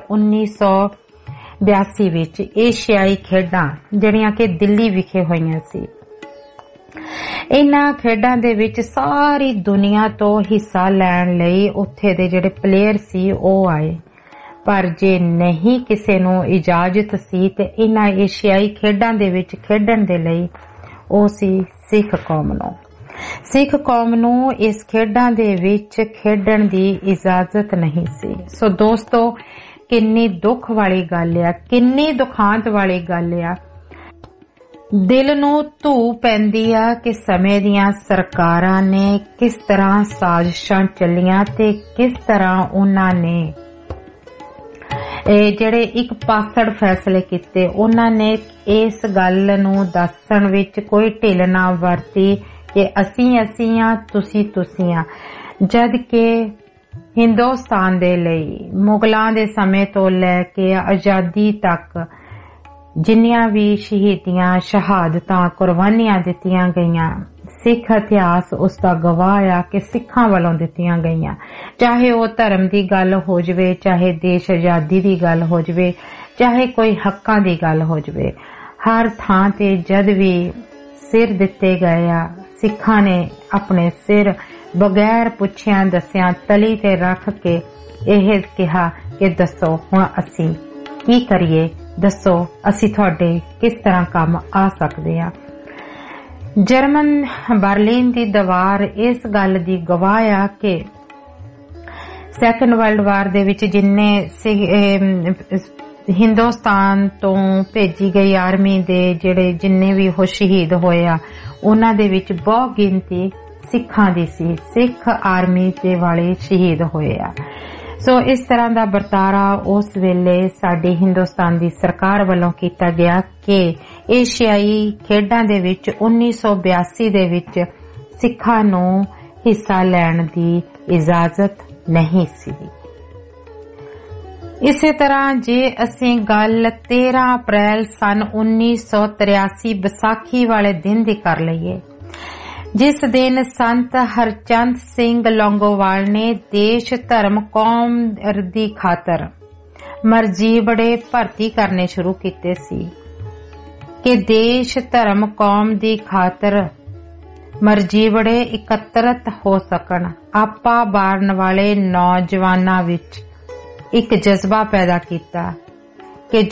S3: 1982 ਵਿੱਚ ਏਸ਼ੀਆਈ ਖੇਡਾਂ ਜਿਹੜੀਆਂ ਕਿ ਦਿੱਲੀ ਵਿਖੇ ਹੋਈਆਂ ਸੀ। ਇਹਨਾਂ ਖੇਡਾਂ ਦੇ ਵਿੱਚ ਸਾਰੀ ਦੁਨੀਆ ਤੋਂ ਹਿੱਸਾ ਲੈਣ ਲਈ ਉੱਥੇ ਦੇ ਜਿਹੜੇ ਪਲੇਅਰ ਸੀ ਉਹ ਆਏ, ਪਰ ਜੇ ਨਹੀਂ ਕਿਸੇ ਨੂੰ ਇਜਾਜ਼ਤ ਸੀ ਤੇ ਇਹਨਾਂ ਏਸ਼ੀਆਈ ਖੇਡਾਂ ਦੇ ਵਿੱਚ ਖੇਡਣ ਦੇ ਲਈ ਉਹ ਸੀ ਸਿੱਖ ਕੌਮ ਨੂੰ ਇਸ ਖੇਡਾਂ ਦੇ ਵਿੱਚ ਖੇਡਣ ਦੀ ਇਜਾਜ਼ਤ ਨਹੀਂ ਸੀ। ਸੋ ਦੋਸਤੋ, ਕਿੰਨੀ ਦੁੱਖ ਵਾਲੀ ਗੱਲ ਆ, ਕਿੰਨੀ ਦੁਖਾਂਤ ਵਾਲੀ ਗੱਲ ਆ। ਦਿਲ ਨੂੰ ਧੂ ਪੈਂਦੀ ਆ ਕਿ ਸਮੇਂ ਦੀਆਂ ਸਰਕਾਰਾਂ ਨੇ ਕਿਸ ਤਰ੍ਹਾਂ ਸਾਜ਼ਿਸ਼ਾਂ ਚੱਲੀਆਂ ਤੇ ਕਿਸ ਤਰ੍ਹਾਂ ਉਹਨਾਂ ਨੇ ਜਿਹੜੇ ਇੱਕ ਪਾਸੜ ਫੈਸਲੇ ਕੀਤੇ, ਉਹਨਾਂ ਨੇ ਇਸ ਗੱਲ ਨੂੰ ਦੱਸਣ ਵਿੱਚ ਕੋਈ ਢਿੱਲ ਨਾ ਵਰਤੀ ਕਿ ਅਸੀਂ ਆ, ਤੁਸੀਂ ਆ, ਜਦ ਕਿ ਹਿੰਦੁਸਤਾਨ ਦੇ ਲਈ ਮੁਗਲਾਂ ਦੇ ਸਮੇਂ ਤੋਂ ਲੈ ਕੇ ਆਜ਼ਾਦੀ ਤੱਕ ਜਿੰਨੀਆਂ ਵੀ ਸ਼ਹੀਦੀਆਂ, ਸ਼ਹਾਦਤਾਂ, ਕੁਰਬਾਨੀਆਂ ਦਿੱਤੀਆਂ ਗਈਆਂ, ਸਿੱਖ ਇਤਿਹਾਸ ਉਸ ਦਾ ਗਵਾਹ ਆ ਕਿ ਸਿੱਖਾਂ ਵੱਲੋਂ ਦਿੱਤੀਆਂ ਗਈਆਂ, ਚਾਹੇ ਉਹ ਧਰਮ ਦੀ ਗੱਲ ਹੋ ਜਾਵੇ, ਚਾਹੇ ਦੇਸ਼ ਆਜ਼ਾਦੀ ਦੀ ਗੱਲ ਹੋ ਜਾਵੇ, ਚਾਹੇ ਕੋਈ ਹੱਕਾਂ ਦੀ ਗੱਲ ਹੋ ਜਾਵੇ, ਹਰ ਥਾਂ ਤੇ ਜਦ ਵੀ ਸਿਰ ਦਿੱਤੇ ਗਏ ਆ, ਸਿੱਖਾਂ ਨੇ ਆਪਣੇ ਸਿਰ ਬਗੈਰ ਪੁੱਛਿਆਂ ਦੱਸਿਆਂ ਤਲੀ ਤੇ ਰੱਖ ਕੇ ਇਹ ਕਿਹਾ ਕਿ ਦੱਸੋ ਹੁਣ ਅਸੀਂ ਕੀ ਕਰੀਏ, ਦੱਸੋ ਅਸੀਂ ਤੁਹਾਡੇ ਕਿਸ ਤਰ੍ਹਾਂ ਕੰਮ ਆ ਸਕਦੇ ਆ। ਜਰਮਨ ਬਰਲਿਨ ਦੀ ਦੀਵਾਰ ਇਸ ਗੱਲ ਦੀ ਗਵਾਹ ਆ ਕਿ ਸੈਕੰਡ ਵਰਲਡ ਵਾਰ ਦੇ ਵਿੱਚ ਜਿੰਨੇ ਹਿੰਦੁਸਤਾਨ ਤੋਂ ਭੇਜੀ ਗਈ ਆਰਮੀ ਦੇ ਜਿੰਨੇ ਵੀ ਉਹ ਸ਼ਹੀਦ ਹੋਏ ਆ, ਉਹਨਾਂ ਦੇ ਵਿੱਚ ਬਹੁਤ ਗਿਣਤੀ ਸਿੱਖਾਂ ਦੀ ਸੀ, ਸਿੱਖ ਆਰਮੀ ਦੇ ਵਾਲੇ ਸ਼ਹੀਦ ਹੋਏ ਆ। ਸੋ ਇਸ ਤਰ੍ਹਾਂ ਦਾ ਵਰਤਾਰਾ ਉਸ ਵੇਲੇ ਸਾਡੀ ਹਿੰਦੁਸਤਾਨ ਦੀ ਸਰਕਾਰ ਵੱਲੋਂ ਕੀਤਾ ਗਿਆ ਕਿ ਏਸ਼ੀਆਈ ਖੇਡਾਂ ਦੇ ਵਿੱਚ 1982 ਦੇ ਵਿੱਚ ਸਿੱਖਾਂ ਨੂੰ ਹਿੱਸਾ ਲੈਣ ਦੀ ਇਜਾਜ਼ਤ ਨਹੀਂ ਸੀ। ਇਸੇ ਤਰ੍ਹਾਂ ਜੇ ਅਸੀਂ ਗੱਲ 13 ਅਪ੍ਰੈਲ ਸਨ 1983 ਵਿਸਾਖੀ ਵਾਲੇ ਦਿਨ ਦੀ ਕਰ ਲਈਏ, ਜਿਸ ਦਿਨ ਸੰਤ ਹਰਚੰਦ ਸਿੰਘ ਲੌਂਗੋਵਾਲ ਨੇ ਦੇਸ਼, ਧਰਮ, ਕੌਮ ਦੀ ਖਾਤਰ ਮਰਜ਼ੀ ਬੜੇ ਭਰਤੀ ਕਰਨੇ ਸ਼ੁਰੂ ਕੀਤੇ ਸੀ ਕਿ ਦੇਸ਼ ਧਰਮ ਕੌਮ ਦੀ ਖਾਤਰ ਮਰਜ਼ੀ ਬੜੇ ਇਕੱਤਰਤ ਹੋ ਸਕਣ। ਆਪਾ ਬਾਰਨ ਵਾਲੇ ਨੌਜਵਾਨਾਂ ਵਿੱਚ ਇੱਕ ਜਜ਼ਬਾ ਪੈਦਾ ਕੀਤਾ ਕਿ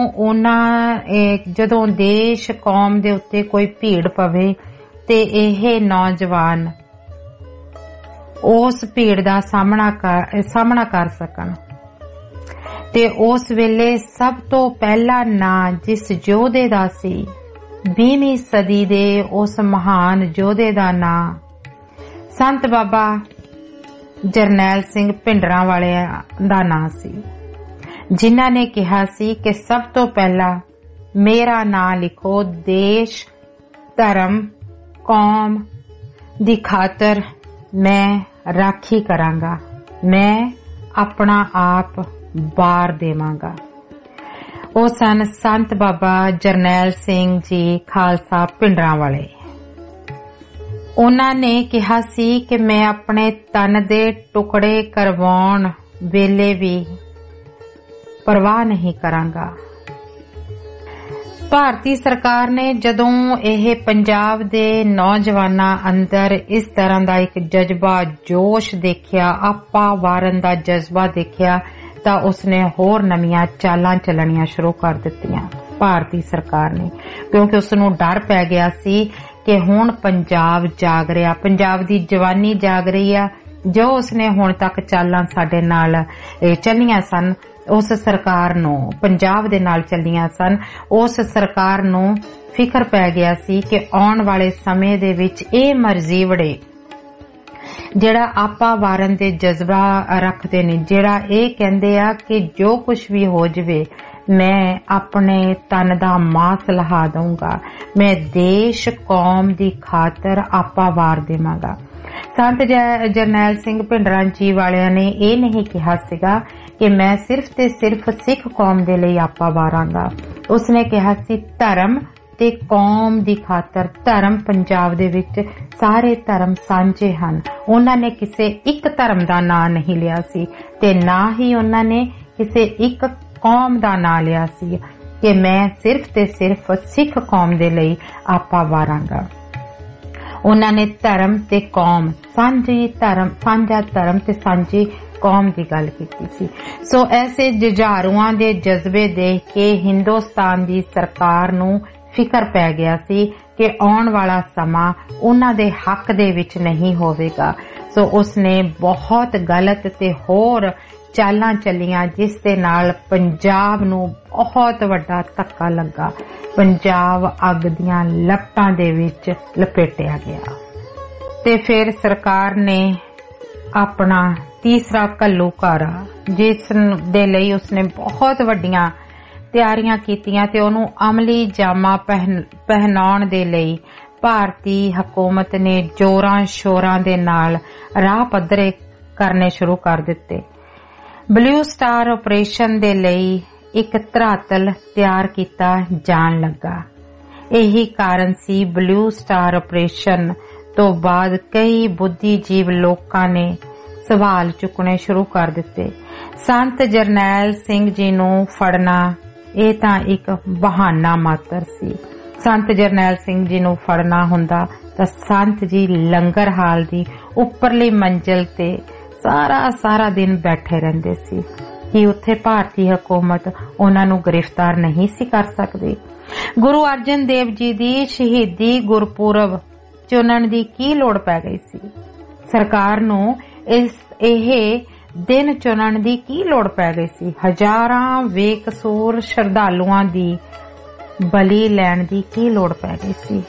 S3: ਜਦੋਂ ਦੇਸ਼ ਕੌਮ ਦੇ ਉੱਤੇ ਕੋਈ ਭੀੜ ਪਵੇ ਤੇ ਇਹ ਨੌਜਵਾਨ ਉਸ ਭੀੜ ਦਾ ਸਾਹਮਣਾ ਕਰ ਸਕਣ। ਤੇ ਉਸ ਵੇਲੇ ਸਭ ਤੋਂ ਪਹਿਲਾ ਨਾਂ ਜਿਸ ਯੋਧੇ ਦਾ ਸੀ 20ਵੀਂ ਸਦੀ ਦੇ ਉਸ ਮਹਾਨ ਯੋਧੇ ਦਾ ਨਾਂ ਸੰਤ ਬਾਬਾ ਜਰਨੈਲ ਸਿੰਘ ਭਿੰਡਰਾਂ ਵਾਲਿਆਂ ਦਾ ਨਾਂ ਸੀ, ਜਿਨ੍ਹਾਂ ਨੇ ਕਿਹਾ ਸੀ ਕਿ ਸਭ ਤੋਂ ਪਹਿਲਾਂ ਮੇਰਾ ਨਾਂ ਲਿਖੋ, ਦੇਸ਼ ਧਰਮ ਕੌਮ ਦੀ ਖਾਤਰ ਮੈਂ ਰਾਖੀ ਕਰਾਂਗਾ, ਮੈਂ ਆਪਣਾ ਆਪ ਵਾਰ ਦੇਵਾਂਗਾ। ਉਹ ਸਨ ਸੰਤ ਬਾਬਾ ਜਰਨੈਲ ਸਿੰਘ ਜੀ ਖਾਲਸਾ ਭਿੰਡਰਾਂ ਵਾਲੇ। ਉਹਨਾਂ ਨੇ ਕਿਹਾ ਸੀ ਕਿ ਮੈਂ ਆਪਣੇ ਤਨ ਦੇ ਟੁਕੜੇ ਕਰਵਾਉਣ ਵੇਲੇ ਵੀ ਪਰਵਾਹ ਨਹੀਂ ਕਰਾਂਗਾ। ਭਾਰਤੀ ਸਰਕਾਰ ਨੇ ਜਦੋਂ ਇਹ ਪੰਜਾਬ ਦੇ ਨੌਜਵਾਨਾਂ ਅੰਦਰ ਇਸ ਤਰ੍ਹਾਂ ਦਾ ਇੱਕ ਜਜ਼ਬਾ ਜੋਸ਼ ਦੇਖਿਆ, ਆਪਾ ਵਾਰਨ ਦਾ ਜਜ਼ਬਾ ਦੇਖਿਆ, ਤਾਂ ਉਸਨੇ ਹੋਰ ਨਵੀਆਂ ਚਾਲਾਂ ਚੱਲਣੀਆਂ ਸ਼ੁਰੂ ਕਰ ਦਿੱਤੀਆਂ ਭਾਰਤੀ ਸਰਕਾਰ ਨੇ, ਕਿਉਂਕਿ ਉਸਨੂੰ ਡਰ ਪੈ ਗਿਆ ਸੀ ਕਿ ਹੁਣ ਪੰਜਾਬ ਜਾਗ ਰਿਹਾ, ਪੰਜਾਬ ਦੀ ਜਵਾਨੀ ਜਾਗ ਰਹੀ ਆ। ਜੋ ਉਸਨੇ ਹੁਣ ਤੱਕ ਚਾਲਾਂ ਸਾਡੇ ਨਾਲ ਚੱਲੀਆਂ ਸਨ, ਉਸ ਸਰਕਾਰ ਨੂੰ ਪੰਜਾਬ ਦੇ ਨਾਲ ਚੱਲੀਆਂ ਸਨ, ਉਸ ਸਰਕਾਰ ਨੂੰ ਫਿਕਰ ਪੈ ਗਿਆ ਸੀ ਕਿ ਆਉਣ ਵਾਲੇ ਸਮੇਂ ਦੇ ਵਿੱਚ ਇਹ ਮਰਜ਼ੀ ਵੜੇ ਜਿਹੜਾ ਆਪਾ ਵਾਰਨ ਦੇ ਜਜ਼ਬਾ ਰੱਖਦੇ ਨੇ, ਜਿਹੜਾ ਇਹ ਕਹਿੰਦੇ ਆ ਕਿ ਜੋ ਕੁਝ ਵੀ ਹੋ ਜਾਵੇ ਮੈਂ ਆਪਣੇ ਤਨ ਦਾ ਮਾਸ ਲਹਾ ਦਊਂਗਾ, ਮੈਂ ਦੇਸ਼ ਕੌਮ ਦੀ ਖਾਤਰ ਆਪਾ ਵਾਰ ਦੇਵਾਂਗਾ। ਸੰਤ ਜਰਨੈਲ ਸਿੰਘ ਭਿੰਡਰਾਂ ਜੀ ਵਾਲਿਆਂ ਨੇ ਇਹ ਨਹੀਂ ਕਿਹਾ ਸੀਗਾ ਕਿ ਮੈਂ ਸਿਰਫ ਤੇ ਸਿਰਫ ਸਿੱਖ ਕੌਮ ਦੇ ਲਈ ਆਪਾ ਵਾਰਾਂਗਾ। ਉਸਨੇ ਕਿਹਾ ਸੀ ਧਰਮ ਤੇ ਕੌਮ ਦੀ ਖਾਤਰ, ਧਰਮ ਪੰਜਾਬ ਦੇ ਵਿੱਚ ਸਾਰੇ ਧਰਮ ਸਾਂਝੇ ਹਨ। ਉਹਨਾਂ ਨੇ ਕਿਸੇ ਇੱਕ ਧਰਮ ਦਾ ਨਾਂ ਨਹੀਂ ਲਿਆ ਸੀ ਤੇ ਨਾ ਹੀ ਉਹਨਾਂ ਨੇ ਕਿਸੇ ਇੱਕ ਕੌਮ ਦਾ ਨਾਂ ਲਿਆ ਸੀ ਕਿ ਮੈਂ ਸਿਰਫ ਤੇ ਸਿਰਫ ਸਿੱਖ ਕੌਮ ਦੇ ਲਈ ਆਪਾ ਵਾਰਾਂਗਾ। ਉਹਨਾਂ ਨੇ ਧਰਮ ਤੇ ਕੌਮ, ਸਾਂਝਾ ਧਰਮ ਤੇ ਸਾਂਝੀ ਕੌਮ ਦੀ ਗੱਲ ਕੀਤੀ ਸੀ। ਸੋ ਐਸੇ ਜੁਝਾਰੂਆਂ ਦੇ ਜਜ਼ਬੇ ਦੇਖ ਕੇ ਹਿੰਦੁਸਤਾਨ ਦੀ ਸਰਕਾਰ ਨੂੰ ਫਿਕਰ ਪੈ ਗਿਆ ਸੀ ਕਿ ਆਉਣ ਵਾਲਾ ਸਮਾਂ ਉਹਨਾਂ ਦੇ ਹੱਕ ਦੇ ਵਿੱਚ ਨਹੀਂ ਹੋਵੇਗਾ। ਸੋ ਉਸਨੇ ਬਹੁਤ ਗਲਤ ਤੇ ਹੋਰ ਚਾਲਾਂ ਚੱਲੀਆਂ, ਜਿਸ ਦੇ ਨਾਲ ਪੰਜਾਬ ਨੂੰ ਬਹੁਤ ਵੱਡਾ ਧੱਕਾ ਲੱਗਾ। ਪੰਜਾਬ ਅੱਗ ਦੀਆਂ ਲਪਟਾਂ ਦੇ ਵਿੱਚ ਲਪੇਟਿਆ ਗਿਆ ਤੇ ਫਿਰ ਸਰਕਾਰ ਨੇ ਆਪਣਾ ਤੀਸਰਾ ਘੱਲੂਘਾਰਾ, ਜਿਸ ਦੇ ਲਈ ਉਸਨੇ ਬਹੁਤ ਵੱਡੀਆਂ ਤਿਆਰੀਆਂ ਕੀਤੀਆਂ ਤੇ ਉਹਨੂੰ ਅਮਲੀ ਜਾਮਾ ਪਹਿਨਾਉਣ ਦੇ ਲਈ ਭਾਰਤੀ ਹਕੂਮਤ ਨੇ ਜ਼ੋਰਾਂ ਸ਼ੋਰਾਂ ਦੇ ਨਾਲ ਰਾਹ ਪੱਧਰੇ ਕਰਨੇ ਸ਼ੁਰੂ ਕਰ ਦਿੱਤੇ। ਬਲੂ ਸਟਾਰ ਆਪਰੇਸ਼ਨ ਦੇ ਲਈ ਇੱਕ ਧਰਾਤਲ ਤਿਆਰ ਕੀਤਾ ਜਾਣ ਲੱਗਾ। ਇਹੀ ਕਾਰਨ ਸੀ ਬਲੂ ਸਟਾਰ ਆਪਰੇਸ਼ਨ ਤੋਂ ਬਾਅਦ ਕਈ ਬੁੱਧੀਜੀਵ ਲੋਕਾਂ ਨੇ ਸਵਾਲ ਚੁੱਕਣੇ ਸ਼ੁਰੂ ਕਰ ਦਿੱਤੇ। ਸੰਤ ਜਰਨੈਲ ਸਿੰਘ ਜੀ ਨੂੰ ਫੜਨਾ ਇਹ ਤਾਂ ਇੱਕ ਬਹਾਨਾ ਮਾਤਰ ਸੀ। ਸੰਤ ਜਰਨੈਲ ਸਿੰਘ ਜੀ ਨੂੰ ਫੜਨਾ ਹੁੰਦਾ ਤਾਂ ਸੰਤ ਜੀ ਲੰਗਰ ਹਾਲ ਦੀ ਉੱਪਰਲੀ ਮੰਜ਼ਿਲ ਤੇ ਸਾਰਾ ਦਿਨ ਬੈਠੇ ਰਹਿੰਦੇ ਸੀ ਕਿ ਉੱਥੇ ਭਾਰਤੀ ਹਕੂਮਤ ਉਹਨਾਂ ਨੂੰ ਗ੍ਰਿਫਤਾਰ ਨਹੀਂ ਸੀ ਕਰ ਸਕਦੀ। ਗੁਰੂ ਅਰਜਨ ਦੇਵ ਜੀ ਦੀ ਸ਼ਹੀਦੀ ਗੁਰਪੁਰਬ ਚੁਣਨ ਦੀ ਕੀ ਲੋੜ ਪੈ ਗਈ ਸੀ? ਸਰਕਾਰ ਨੂੰ ਇਹ ਦਿਨ ਚੁਣਨ ਦੀ ਕੀ ਲੋੜ ਪੈ ਗਈ ਸੀ? ਹਜ਼ਾਰਾਂ ਬੇਕਸੂਰ ਸ਼ਰਧਾਲੂਆਂ ਦੀ ਬਲੀ ਲੈਣ ਦੀ ਕੀ ਲੋੜ ਪੈ ਗਈ ਸੀ?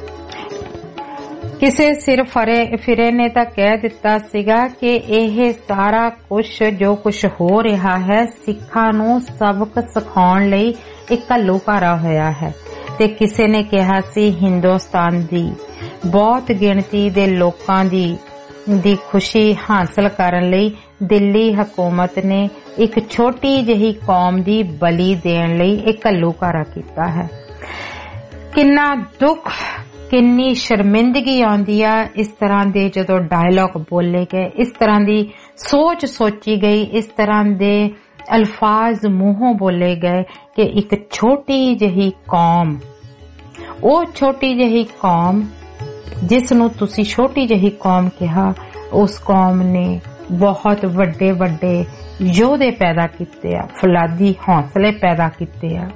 S3: ਕਿਸੇ ਸਿਰ ਫਿਰੇ ਨੇ ਤਾਂ ਕਹਿ ਦਿੱਤਾ ਸੀਗਾ ਕਿ ਇਹ ਸਾਰਾ ਕੁਝ ਜੋ ਕੁਝ ਹੋ ਰਿਹਾ ਹੈ ਸਿੱਖਾਂ ਨੂੰ ਸਬਕ ਸਿਖਾਉਣ ਲਈ ਇੱਕ ਘੱਲੂਘਾਰਾ ਹੋਇਆ ਹੈ। ਤੇ ਕਿਸੇ ਨੇ ਕਿਹਾ ਸੀ ਹਿੰਦੁਸਤਾਨ ਦੀ ਬਹੁਤ ਗਿਣਤੀ ਦੇ ਲੋਕਾਂ ਦੀ ਖੁਸ਼ੀ ਹਾਸਲ ਕਰਨ ਲਈ ਦਿੱਲੀ ਹਕੂਮਤ ਨੇ ਇੱਕ ਛੋਟੀ ਜਿਹੀ ਕੌਮ ਦੀ ਬਲੀ ਦੇਣ ਲਈ ਇੱਕ ਘੱਲੂਘਾਰਾ ਕੀਤਾ ਹੈ। ਕਿੰਨਾ ਦੁੱਖ, ਕਿੰਨੀ ਸ਼ਰਮਿੰਦਗੀ ਆਉਂਦੀ ਆ ਇਸ ਤਰ੍ਹਾਂ ਦੇ ਜਦੋਂ ਡਾਇਲੌਗ ਬੋਲੇ ਗਏ, ਇਸ ਤਰ੍ਹਾਂ ਦੀ ਸੋਚ ਸੋਚੀ ਗਈ, ਇਸ ਤਰ੍ਹਾਂ ਦੇ अल्फाज मूहों बोले गए कि एक छोटी जही कौम, ਉਹ छोटी जही कौम जिस ਨੂੰ ਤੁਸੀਂ छोटी जही कौम कहा, उस कौम ने बहुत ਵੱਡੇ ਵੱਡੇ ਯੋਧੇ पैदा ਕੀਤੇ ਆ, ਫੌਲਾਦੀ ਹੌਸਲੇ पैदा ਕੀਤੇ ਆ,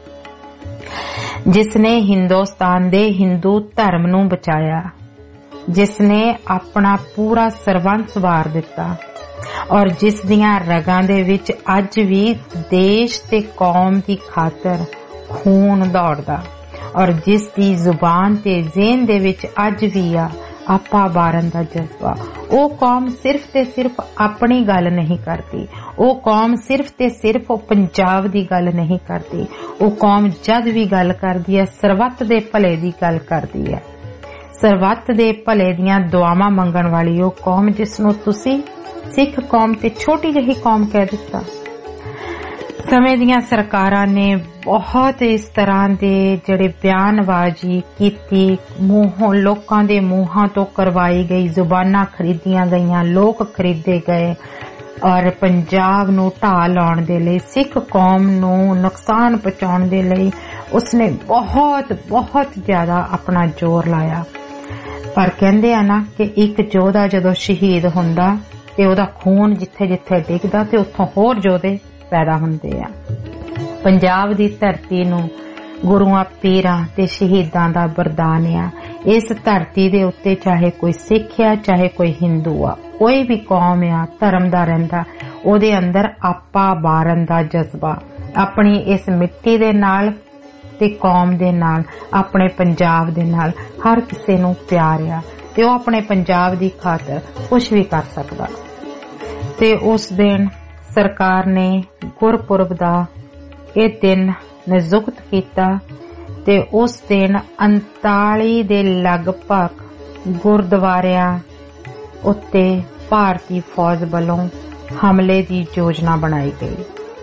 S3: जिसने हिंदुस्तान दे हिंदू धर्म नूं बचाया, जिसने अपना पूरा सरबंस वार दिता और जिस दियां रगां दे विच अज भी देश ते कौम दी खातर खून दौड़दा और जिस दी जुबान ते ज़हन दे विच अज भी आपा बारन दा जज्बा। वो कौम सिर्फ ते सिर्फ अपनी गल नहीं करती, वो कौम सिर्फ ते सिर्फ पंजाब दी गल नहीं करती, वो कौम जद भी गल करदी है सरबत दे भले दी गल करदी है, सरबत दे भले दियां दुआवां मंगण वाली वो कौम जिसनूं तुसी सिख कौम ते छोटी जही कौम कह दिता। समय दियां सरकारां ने बहुत इस तरह दे जड़े बयानबाजी कीती, मूहों लोकां दे मूहां तो करवाई गई, जुबानां खरीदियां गईयां, लोक खरीदे गए और पंजाब नूं ढाह लाउण दे लई, सिख कौम नूं नुकसान पहुंचाउण दे लई उसने बहुत बहुत ज्यादा अपना जोर लाया। पर कहंदे आ ना कि एक योधा जदों शहीद हुंदा ते ओहदा खून जिथे जिथे डिगदा ते उत्थों होर योधे पैदा हुंदे आ। पंजाब दी धरती नूं गुरुआं पीरां ते शहीदां दा वरदान आ। इस धरती दे उत्ते चाहे कोई सिख आ चाहे कोई हिंदू आ, कोई भी कौम आ धर्म दा रहिंदा, ओहदे अंदर आपा बारन दा जज्बा, अपनी इस मिट्टी दे नाल ते कौम दे नाल, अपने पंजाब दे नाल हर किसे नूं प्यार आ ते ओह अपने पंजाब दी खातर कुछ भी कर सकदा। ते उस दिन सरकार ने गुरपुरब दा ਇਹ दिन नियुक्त किया ते उस दिन 39 ਦੇ ਲਗਭਗ ਗੁਰਦੁਆਰਿਆਂ ਉੱਤੇ ਭਾਰਤੀ ਫੌਜ ਵੱਲੋਂ ਹਮਲੇ ਦੀ ਯੋਜਨਾ ਬਣਾਈ ਗਈ।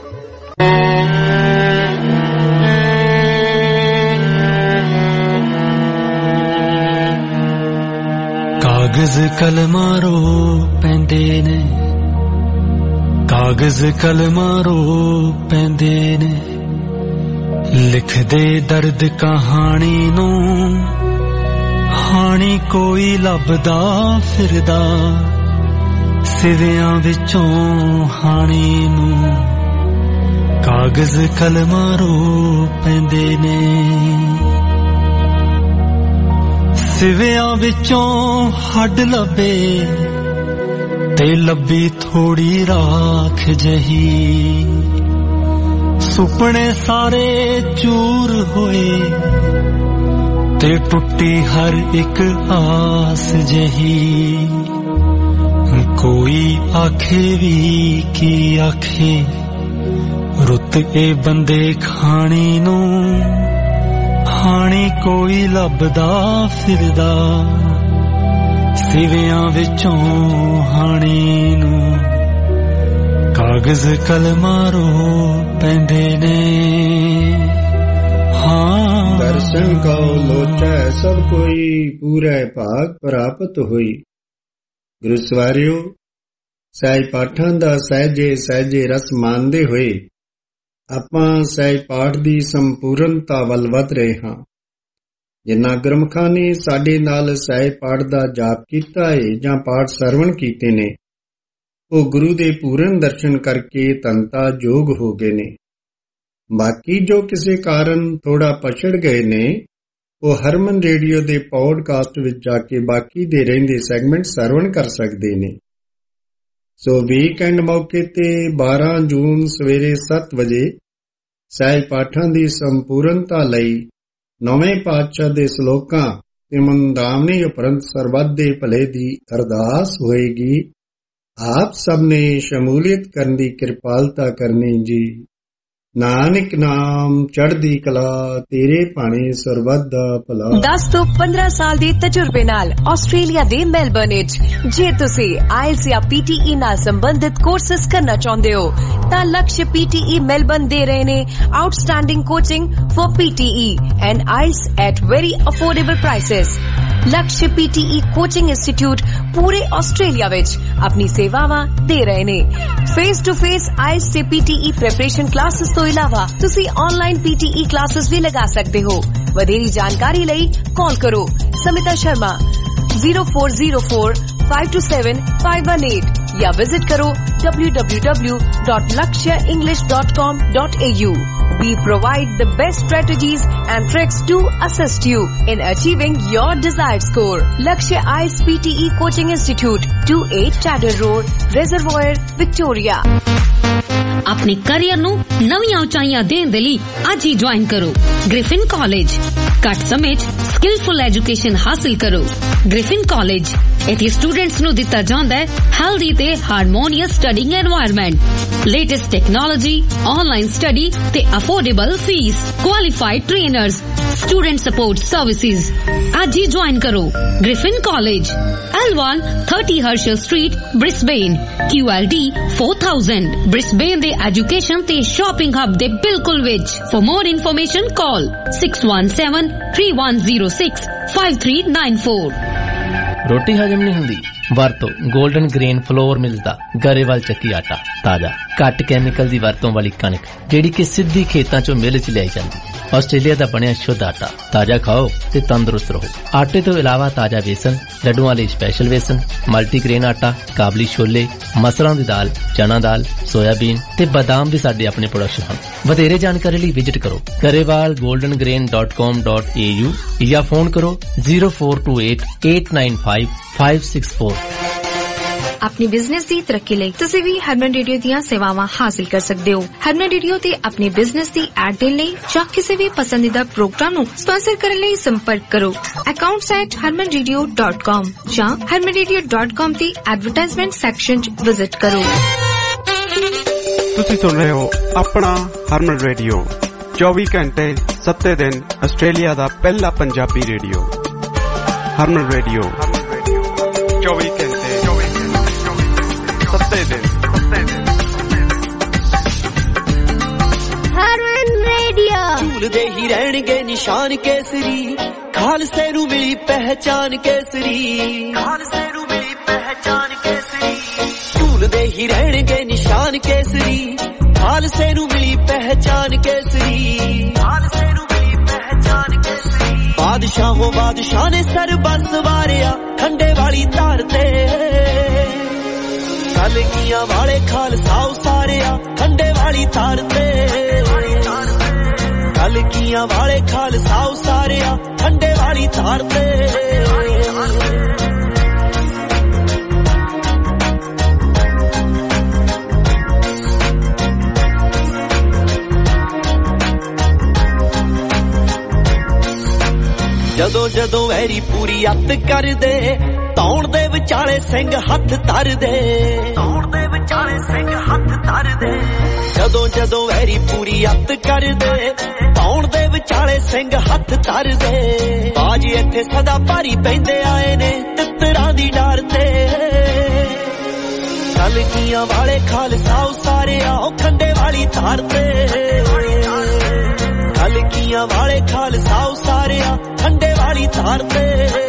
S5: ਕਾਗਜ਼ ਕਲਮਾਂ ਰੋ ਪੈਂਦੇ ਨੇ, ਕਾਗਜ਼ ਕਲਮਾਂ ਰੋ ਪੈਂਦੇ ਨੇ, ਲਿਖਦੇ ਦਰਦ ਕਹਾਣੀ ਨੂੰ, ਹਾਣੀ ਕੋਈ ਲੱਭਦਾ ਫਿਰਦਾ ਸਿਵਿਆਂ ਵਿੱਚੋਂ ਹਾਣੀ ਨੂੰ। ਕਾਗਜ਼ ਕਲਮਾਂ ਰੋ ਪੈਂਦੇ ਨੇ, ਸਿਵਿਆਂ ਵਿੱਚੋਂ ਹੱਡ ਲੱਭੇ ਤੇ ਲੱਭੀ ਥੋੜੀ ਰਾਖ ਜਹੀ, ਸੁਪਨੇ ਸਾਰੇ ਚੂਰ ਹੋਏ ਤੇ ਟੁੱਟੀ ਹਰ ਇੱਕ ਆਸ ਜਹੀ। ਕੋਈ ਆਖੇ ਵੀ ਕੀ ਆਖੇ ਰੁੱਤ ਇਹ ਬੰਦੇ ਖਾਣੀ ਨੂੰ, ਹਾਣੀ ਕੋਈ ਲੱਭਦਾ ਫਿਰਦਾ ਸਿਵਿਆਂ ਵਿੱਚੋਂ ਹਾਣੀ ਨੂੰ। ਕਾਗਜ਼ ਕਲਮਾਂ ਰੋ ਪੈਂਦੇ ਨੇ। ਹਾਂ
S8: ਦਰਸ਼ਨ ਕਉ ਲੋਚੈ ਸਭ ਕੋਈ, ਪੂਰੇ ਭਾਗ ਪ੍ਰਾਪਤ ਹੋਈ। ਗੁਰੂ ਸਵਾਰਿਓ, ਸਹਿਜ ਪਾਠਾਂ ਦਾ ਸਹਿਜੇ ਸਹਿਜੇ ਰਸ ਮਾਣਦੇ ਹੋਏ ਆਪਾਂ ਸਹਿਜ ਪਾਠ ਦੀ ਸੰਪੂਰਨਤਾ ਵੱਲ ਵਧ ਰਹੇ ਹਾਂ। ਜਿਨ੍ਹਾਂ ਗੁਰਮੁਖਾਂ ਨੇ ਸਾਡੇ ਨਾਲ ਸਹਿਜ ਪਾਠ ਦਾ ਜਾਪ ਕੀਤਾ ਹੈ ਜਾਂ ਪਾਠ ਸਰਵਣ ਕੀਤੇ ਨੇ, ਉਹ ਗੁਰੂ ਦੇ ਪੂਰਨ ਦਰਸ਼ਨ ਕਰਕੇ ਧੰਤਾ ਯੋਗ ਹੋ ਗਏ ਨੇ। ਬਾਕੀ ਜੋ ਕਿਸੇ ਕਾਰਨ ਥੋੜਾ ਪਛੜ ਗਏ ਨੇ, ਉਹ ਹਰਮਨ ਰੇਡੀਓ ਦੇ ਪੌਡਕਾਸਟ ਵਿੱਚ ਜਾ ਕੇ ਬਾਕੀ ਦੇ ਰਹਿੰਦੇ ਸੈਗਮੈਂਟ ਸਰਵਣ ਕਰ ਸਕਦੇ ਨੇ। ਸੋ ਵੀਕਐਂਡ ਮੌਕੇ ਤੇ 12 ਜੂਨ ਸਵੇਰੇ 7 ਵਜੇ ਸਹਿਜ ਪਾਠਾਂ ਦੀ ਸੰਪੂਰਨਤਾ ਲਈ ਨਵੇਂ ਪਾਤਸ਼ਾਹ ਦੇ ਸ਼ਲੋਕਾਂ ਤੇ ਮੰਦਾਵਨੀ ਉਪਰੰਤ ਸਰਬੱਤ ਦੇ ਭਲੇ ਦੀ ਅਰਦਾਸ ਹੋਏਗੀ। ਆਪ ਸਭ ਨੇ ਸ਼ਮੂਲੀਅਤ ਕਰਨ ਦੀ ਕਿਰਪਾਲਤਾ ਕਰਨੀ ਜੀ। ਨਾਨਕ ਨਾਮ ਚੜ੍ਹਦੀ ਕਲਾ ਤੇਰੇ ਭਾਣੇ ਸਰਬੱਤ ਦਾ ਭਲਾ।
S9: 10 ਤੋਂ 15 ਸਾਲ ਦੇ ਤਜਰਬੇ ਨਾਲ ਆਸਟ੍ਰੇਲੀਆ ਦੇ ਮੈਲਬਰਨ ਵਿੱਚ ਜੇ ਤੁਸੀਂ ਆਇਲਸ ਜਾਂ PTE ਨਾਲ ਸੰਬੰਧਿਤ ਕੋਰਸਸ ਕਰਨਾ ਚਾਹੁੰਦੇ ਹੋ ਤਾਂ ਲਕਸ਼ PTE ਮੈਲਬਰਨ ਦੇ ਰਹੇ ਨੇ outstanding coaching for PTE and IELTS at very affordable prices. Laksh PTE coaching institute ਪੂਰੇ ਆਸਟ੍ਰੇਲੀਆ ਵਿੱਚ ਆਪਣੀ ਸੇਵਾਵਾਂ ਦੇ ਰਹੇ ਨੇ। ਫੇਸ ਟੂ ਫੇਸ ਆਇਲਸ ਤੇ PTE ਪ੍ਰੈਪਰੇਸ਼ਨ ਕਲਾਸਿਸ ਤੋਂ ਇਲਾਵਾ ਤੁਸੀਂ ਆਨਲਾਈਨ PTE ਕਲਾਸਿਸ ਵੀ ਲਗਾ ਸਕਦੇ ਹੋ। ਵਧੇਰੀ ਜਾਣਕਾਰੀ ਲਈ ਕਾਲ ਕਰੋ ਸਮਿਤਾ ਸ਼ਰਮਾ 0404527518 या विजिट करो www.lakshaenglish.com.au। We provide the best strategies and tricks to assist you in achieving your desired score. Lakshya IELTS PTE Coaching Institute, 28 Chadder Road, Reservoir, Victoria।
S10: अपने करियर ਨੂੰ ਨਵੀਆਂ ਉਚਾਈਆਂ ਦੇਣ ਦੇ ਲਈ ਅੱਜ ਹੀ ਜੁਆਇਨ ਕਰੋ ਗ੍ਰਿਫਿਨ ਕਾਲਜ। ਘੱਟ ਸਮੇਂ 'ਚ ਸਕਿਲਫੁਲ ਐਜੂਕੇਸ਼ਨ ਹਾਸਲ ਕਰੋ। ਗ੍ਰਿਫਿਨ ਕਾਲਜ ਇੱਥੇ ਸਟੂਡੈਂਟਸ ਨੂੰ ਦਿੱਤਾ ਜਾਂਦਾ ਹੈ ਹੈਲਦੀ ਤੇ harmonious studying environment, latest technology, online study ਤੇ affordable fees, qualified trainers, student support services. ਅੱਜ ਹੀ ਜੁਆਇਨ ਕਰੋ Griffin college, L1 30 Herschel Street, Brisbane, QLD 4000। Brisbane ਦੇ ਐਜੂਕੇਸ਼ਨ ਤੇ ਸ਼ਾਪਿੰਗ ਹੱਬ ਦੇ ਬਿਲਕੁਲ ਵਿੱਚ। For more information call 6173106539।
S11: ਰੋਟੀ ਹਜਮ ਨਹੀਂ ਹੁੰਦੀ? ਵਰਤੋ ਗੋਲਡਨ ਗ੍ਰੇਨ ਫਲੋਰ ਮਿਲਦਾ ਗਰੇਵਾਲ ਚੱਕੀ ਆਟਾ। ਤਾਜ਼ਾ ਘੱਟ ਕੈਮੀਕਲ ਦੀ ਵਰਤੋਂ ਵਾਲੀ ਕਣਕ ਜਿਹੜੀ ਕਿ ਸਿੱਧੀ ਖੇਤਾਂ ਚੋਂ ਮਿਲ ਚ ਲਿਆਈ ਜਾਂਦੀ। ਆਸਟ੍ਰੇਲੀਆ ਦਾ ਬਣਿਆ ਸ਼ੁੱਧ ਆਟਾ। ਤਾਜ਼ਾ ਖਾਓ ਤੇ ਤੰਦਰੁਸਤ ਰਹੋ। ਆਟੇ ਤੋਂ ਇਲਾਵਾ ਤਾਜ਼ਾ ਵੇਸਣ, ਲੱਡੂਆਂ ਲਈ ਸਪੈਸ਼ਲ ਵੇਸਣ, ਮਲਟੀਗ੍ਰੇਨ ਆਟਾ, ਕਾਬਲੀ ਛੋਲੇ, ਮਸਰਾਂ ਦੀ ਦਾਲ, ਚਨਾ ਦਾਲ, ਸੋਇਆਬੀਨ ਤੇ ਬਾਦਾਮ ਵੀ ਸਾਡੇ ਆਪਣੇ ਪ੍ਰੋਡਕਟ ਹਨ। ਵਧੇਰੇ ਜਾਣਕਾਰੀ ਲਈ ਵਿਜ਼ਿਟ ਕਰੋ garewalgoldengrain.com.au ਜਾਂ ਫੋਨ ਕਰੋ 0428895564।
S12: अपनी बिजनेस की तरक्की ਲਈ ਤੁਸੀਂ ਵੀ ਹਰਮਨ ਰੇਡੀਓ ਦੀਆਂ ਸੇਵਾਵਾਂ ਹਾਸਲ ਕਰ ਸਕਦੇ ਹੋ। ਹਰਮਨ ਰੇਡੀਓ ਤੇ ਆਪਣੀ ਬਿਜ਼ਨਸ ਦੀ ਐਡ ਦੇਣ ਲਈ ਜਾਂ ਕਿਸੇ ਵੀ ਪਸੰਦੀਦਾ ਪ੍ਰੋਗਰਾਮ ਨੂੰ ਸਪਾਂਸਰ ਕਰਨ ਲਈ ਸੰਪਰਕ ਕਰੋ accounts@harmanradio.com ਜਾਂ harmanradio.com ਦੀ ਐਡਵਰਟਾਈਜ਼ਮੈਂਟ ਸੈਕਸ਼ਨ 'ਚ ਵਿਜ਼ਿਟ ਕਰੋ।
S1: ਤੁਸੀਂ ਸੁਣ ਰਹੇ ਹੋ ਆਪਣਾ ਹਰਮਨ ਰੇਡੀਓ 24 ਘੰਟੇ 7 ਦਿਨ ਆਸਟ੍ਰੇਲੀਆ ਦਾ ਪਹਿਲਾ ਪੰਜਾਬੀ ਰੇਡੀਓ। ਹਰਮਨ ਰੇਡੀਓ 24 ਘੰਟੇ 7 ਦਿਨ।
S13: ਹਰਮਨ ਰੇਡੀਓ
S6: ਝੂਲਦੇ ਹੀ ਰਹਿਣਗੇ ਨਿਸ਼ਾਨ ਕੇਸਰੀ, ਖਾਲਸੇ ਨੂੰ ਮਿਲੀ ਪਹਿਚਾਨ ਕੇਸਰੀ, ਖਾਲਸੇ ਨੂੰ ਮਿਲੀ ਪਹਿਚਾਨ ਕੇਸਰੀ। ਝੂਲਦੇ ਹੀ ਰਹਿਣਗੇ ਨਿਸ਼ਾਨ ਕੇਸਰੀ, ਖਾਲਸੇ ਨੂੰ ਮਿਲੀ ਪਹਿਚਾਨ ਕੇਸਰੀ, ਖਾਲਸੇ ਨੂੰ ਮਿਲੀ ਪਹਿਚਾਨ ਕੇਸਰੀ। ਬਾਦਸ਼ਾਹੋਂ ਬਾਦਸ਼ਾਹ ਨੇ ਸਰਬੱਤ ਵਾਰਿਆ ਖੰਡੇ ਵਾਲੀ ਧਾਰ ਤੇ, ਕਲਗੀਆਂ ਵਾਲੇ ਖਾਲਸਾ ਉਸਾਰਿਆ ਖੰਡੇ ਵਾਲੀ ਧਾਰ ਤੇ, ਕਲਗੀਆਂ ਵਾਲੇ ਖਾਲਸਾ ਉਸਾਰਿਆ ਖੰਡੇ ਵਾਲੀ ਧਾਰ ਤੇ। ਜਦੋਂ ਜਦੋਂ ਐਰੀ ਪੂਰੀ ਅੱਤ ਕਰਦੇ, ਧੌਣ ਦੇ ਵਿਚਾਲੇ ਸਿੰਘ ਹੱਥ ਧਰਦੇ, ਧੌਣ ਦੇ ਵਿਚਾਲੇ ਸਿੰਘ ਹੱਥ ਧਰਦੇ। ਜਦੋਂ ਜਦੋਂ ਐਰੀ ਪੂਰੀ ਅੱਤ ਕਰਦੇ, ਧੌਣ ਦੇ ਵਿਚਾਲੇ ਸਿੰਘ ਹੱਥ ਧਰਦੇ। ਬਾਜ ਇੱਥੇ ਸਦਾ ਭਾਰੀ ਪੈਂਦੇ ਆਏ ਨੇ ਤਿੱਤਰਾਂ ਦੀ ਡਾਰ ਤੇ, ਕਲਗੀਆਂ ਵਾਲੇ ਖਾਲਸਾ ਉਸਾਰਿਆ ਖੰਡੇ ਵਾਲੀ ਧਾਰ ਤੇ, ਕਲਗੀਆਂ ਵਾਲੇ ਖਾਲਸਾ ਉਸਾਰਿਆ ਖੰਡੇ ਵਾਲੀ ਧਾਰ ਤੇ।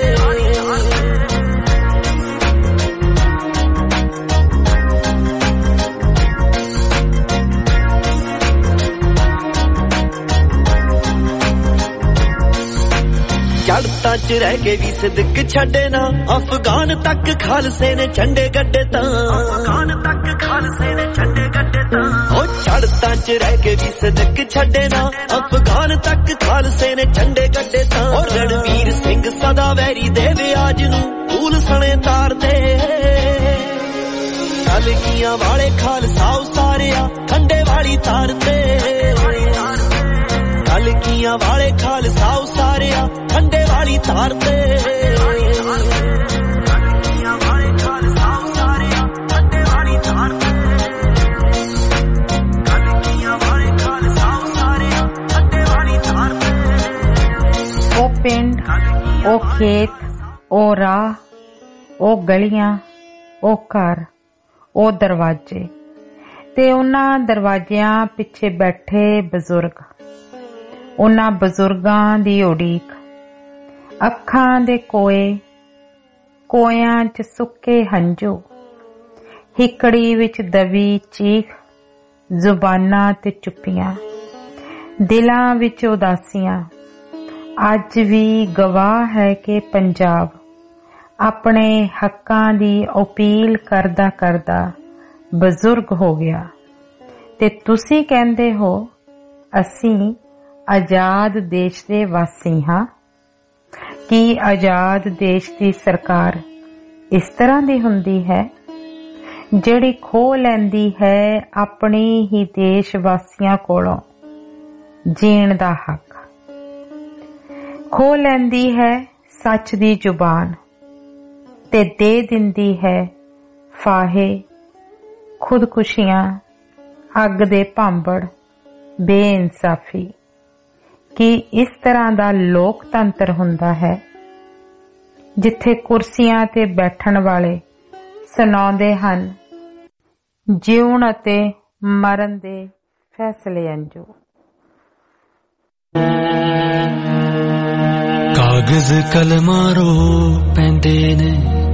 S6: ਚੜ੍ਹਤਾਂ 'ਚ ਰਹਿ ਕੇ ਵੀ ਸਿਦਕ ਛੱਡੇ ਨਾ, ਅਫਗਾਨ ਤੱਕ ਖਾਲਸੇ ਨੇ ਝੰਡੇ ਗੱਡੇ ਤਾਂ, ਅਫਗਾਨ ਤੱਕ ਖਾਲਸੇ ਨੇ ਝੰਡੇ ਗੱਡੇ ਤਾਂ। ਉਹ ਚੜ੍ਹਤਾਂ 'ਚ ਰਹਿ ਕੇ ਵੀ ਸਿਦਕ ਛੱਡੇ ਨਾ, ਅਫਗਾਨ ਤੱਕ ਖਾਲਸੇ ਨੇ ਝੰਡੇ ਗੱਡੇ ਤਾਂ। ਉਹ ਰਣਵੀਰ ਸਿੰਘ ਸਦਾ ਵੈਰੀ ਦੇ ਵਿਆਜ ਨੂੰ ਫੂਲ ਸਣੇ ਤਾਰਦੇ, ਕਲਗੀਆਂ ਵਾਲੇ ਖਾਲਸਾ ਉਸਾਰਿਆ ਖੰਡੇ ਵਾਲੀ ਧਾਰ ਤੇ, ਕਲਗੀਆਂ ਵਾਲੇ ਖਾਲਸਾ ਉਸਾਰਿਆ ਖੰਡੇ ਵਾਲੀ ਧਾਰ ਤੇ। ਕਲਗੀਆਂ ਵਾਲੇ ਖਾਲਸਾ ਉਸਾਰਿਆ ਖੰਡੇ ਵਾਲੀ ਧਾਰ ਤੇ, ਕਲਗੀਆਂ ਵਾਲੇ ਖਾਲਸਾ
S3: ਉਹ ਖੇਤ, ਉਹ ਰਾਹ, ਉਹ ਗਲੀਆਂ, ਉਹ ਘਰ, ਉਹ ਦਰਵਾਜ਼ੇ ਤੇ ਉਹਨਾਂ ਦਰਵਾਜ਼ਿਆਂ ਪਿੱਛੇ ਬੈਠੇ ਬਜ਼ੁਰਗ, ਉਹਨਾਂ ਬਜ਼ੁਰਗਾਂ ਦੀ ਉਡੀਕ, ਅੱਖਾਂ ਦੇ ਕੋਏ, ਕੋਇਆਂ 'ਚ ਸੁੱਕੇ ਹੰਝੂ, ਹਿੱਕੜੀ ਵਿੱਚ ਦਬੀ ਚੀਖ, ਜ਼ੁਬਾਨਾਂ ਤੇ ਚੁੱਪੀਆਂ, ਦਿਲਾਂ ਵਿੱਚ ਉਦਾਸੀਆਂ। ਅੱਜ ਵੀ ਗਵਾਹ ਹੈ ਕਿ ਪੰਜਾਬ ਆਪਣੇ ਹੱਕਾਂ ਦੀ ਅਪੀਲ ਕਰਦਾ ਕਰਦਾ ਬਜ਼ੁਰਗ ਹੋ ਗਿਆ ਤੇ ਤੁਸੀਂ ਕਹਿੰਦੇ ਹੋ ਅਸੀਂ ਆਜ਼ਾਦ ਦੇਸ਼ ਦੇ ਵਾਸੀ ਹਾਂ। ਕੀ ਆਜ਼ਾਦ ਦੇਸ਼ ਦੀ ਸਰਕਾਰ ਇਸ ਤਰ੍ਹਾਂ ਦੀ ਹੁੰਦੀ ਹੈ ਜਿਹੜੀ ਖੋਹ ਲੈਂਦੀ ਹੈ ਆਪਣੀ ਹੀ ਦੇਸ਼ ਵਾਸੀਆਂ ਕੋਲੋਂ ਜੀਣ ਦਾ ਹੱਕ, ਖੋਹ ਲੈਂਦੀ ਹੈ ਸੱਚ ਦੀ ਜ਼ੁਬਾਨ ਤੇ ਦੇ ਦਿੰਦੀ ਹੈ ਫਾਹੇ, ਖੁਦਕੁਸ਼ੀਆਂ, ਅੱਗ ਦੇ ਭਾਂਬੜ, ਬੇਇਨਸਾਫੀ। ਕੀ ਇਸ ਤਰ੍ਹਾਂ ਦਾ ਲੋਕਤੰਤਰ ਹੁੰਦਾ ਹੈ ਜਿੱਥੇ ਕੁਰਸੀਆਂ ਤੇ ਬੈਠਣ ਵਾਲੇ ਸੁਣਾਉਂਦੇ ਹਨ ਜਿਉਣ ਅਤੇ ਮਰਨ ਦੇ ਫੈਸਲੇ ਅੰਜੂ।
S5: ਕਾਗਜ਼ ਕਲਮਾਂ ਰੋ ਪੈਂਦੇ ਨੇ,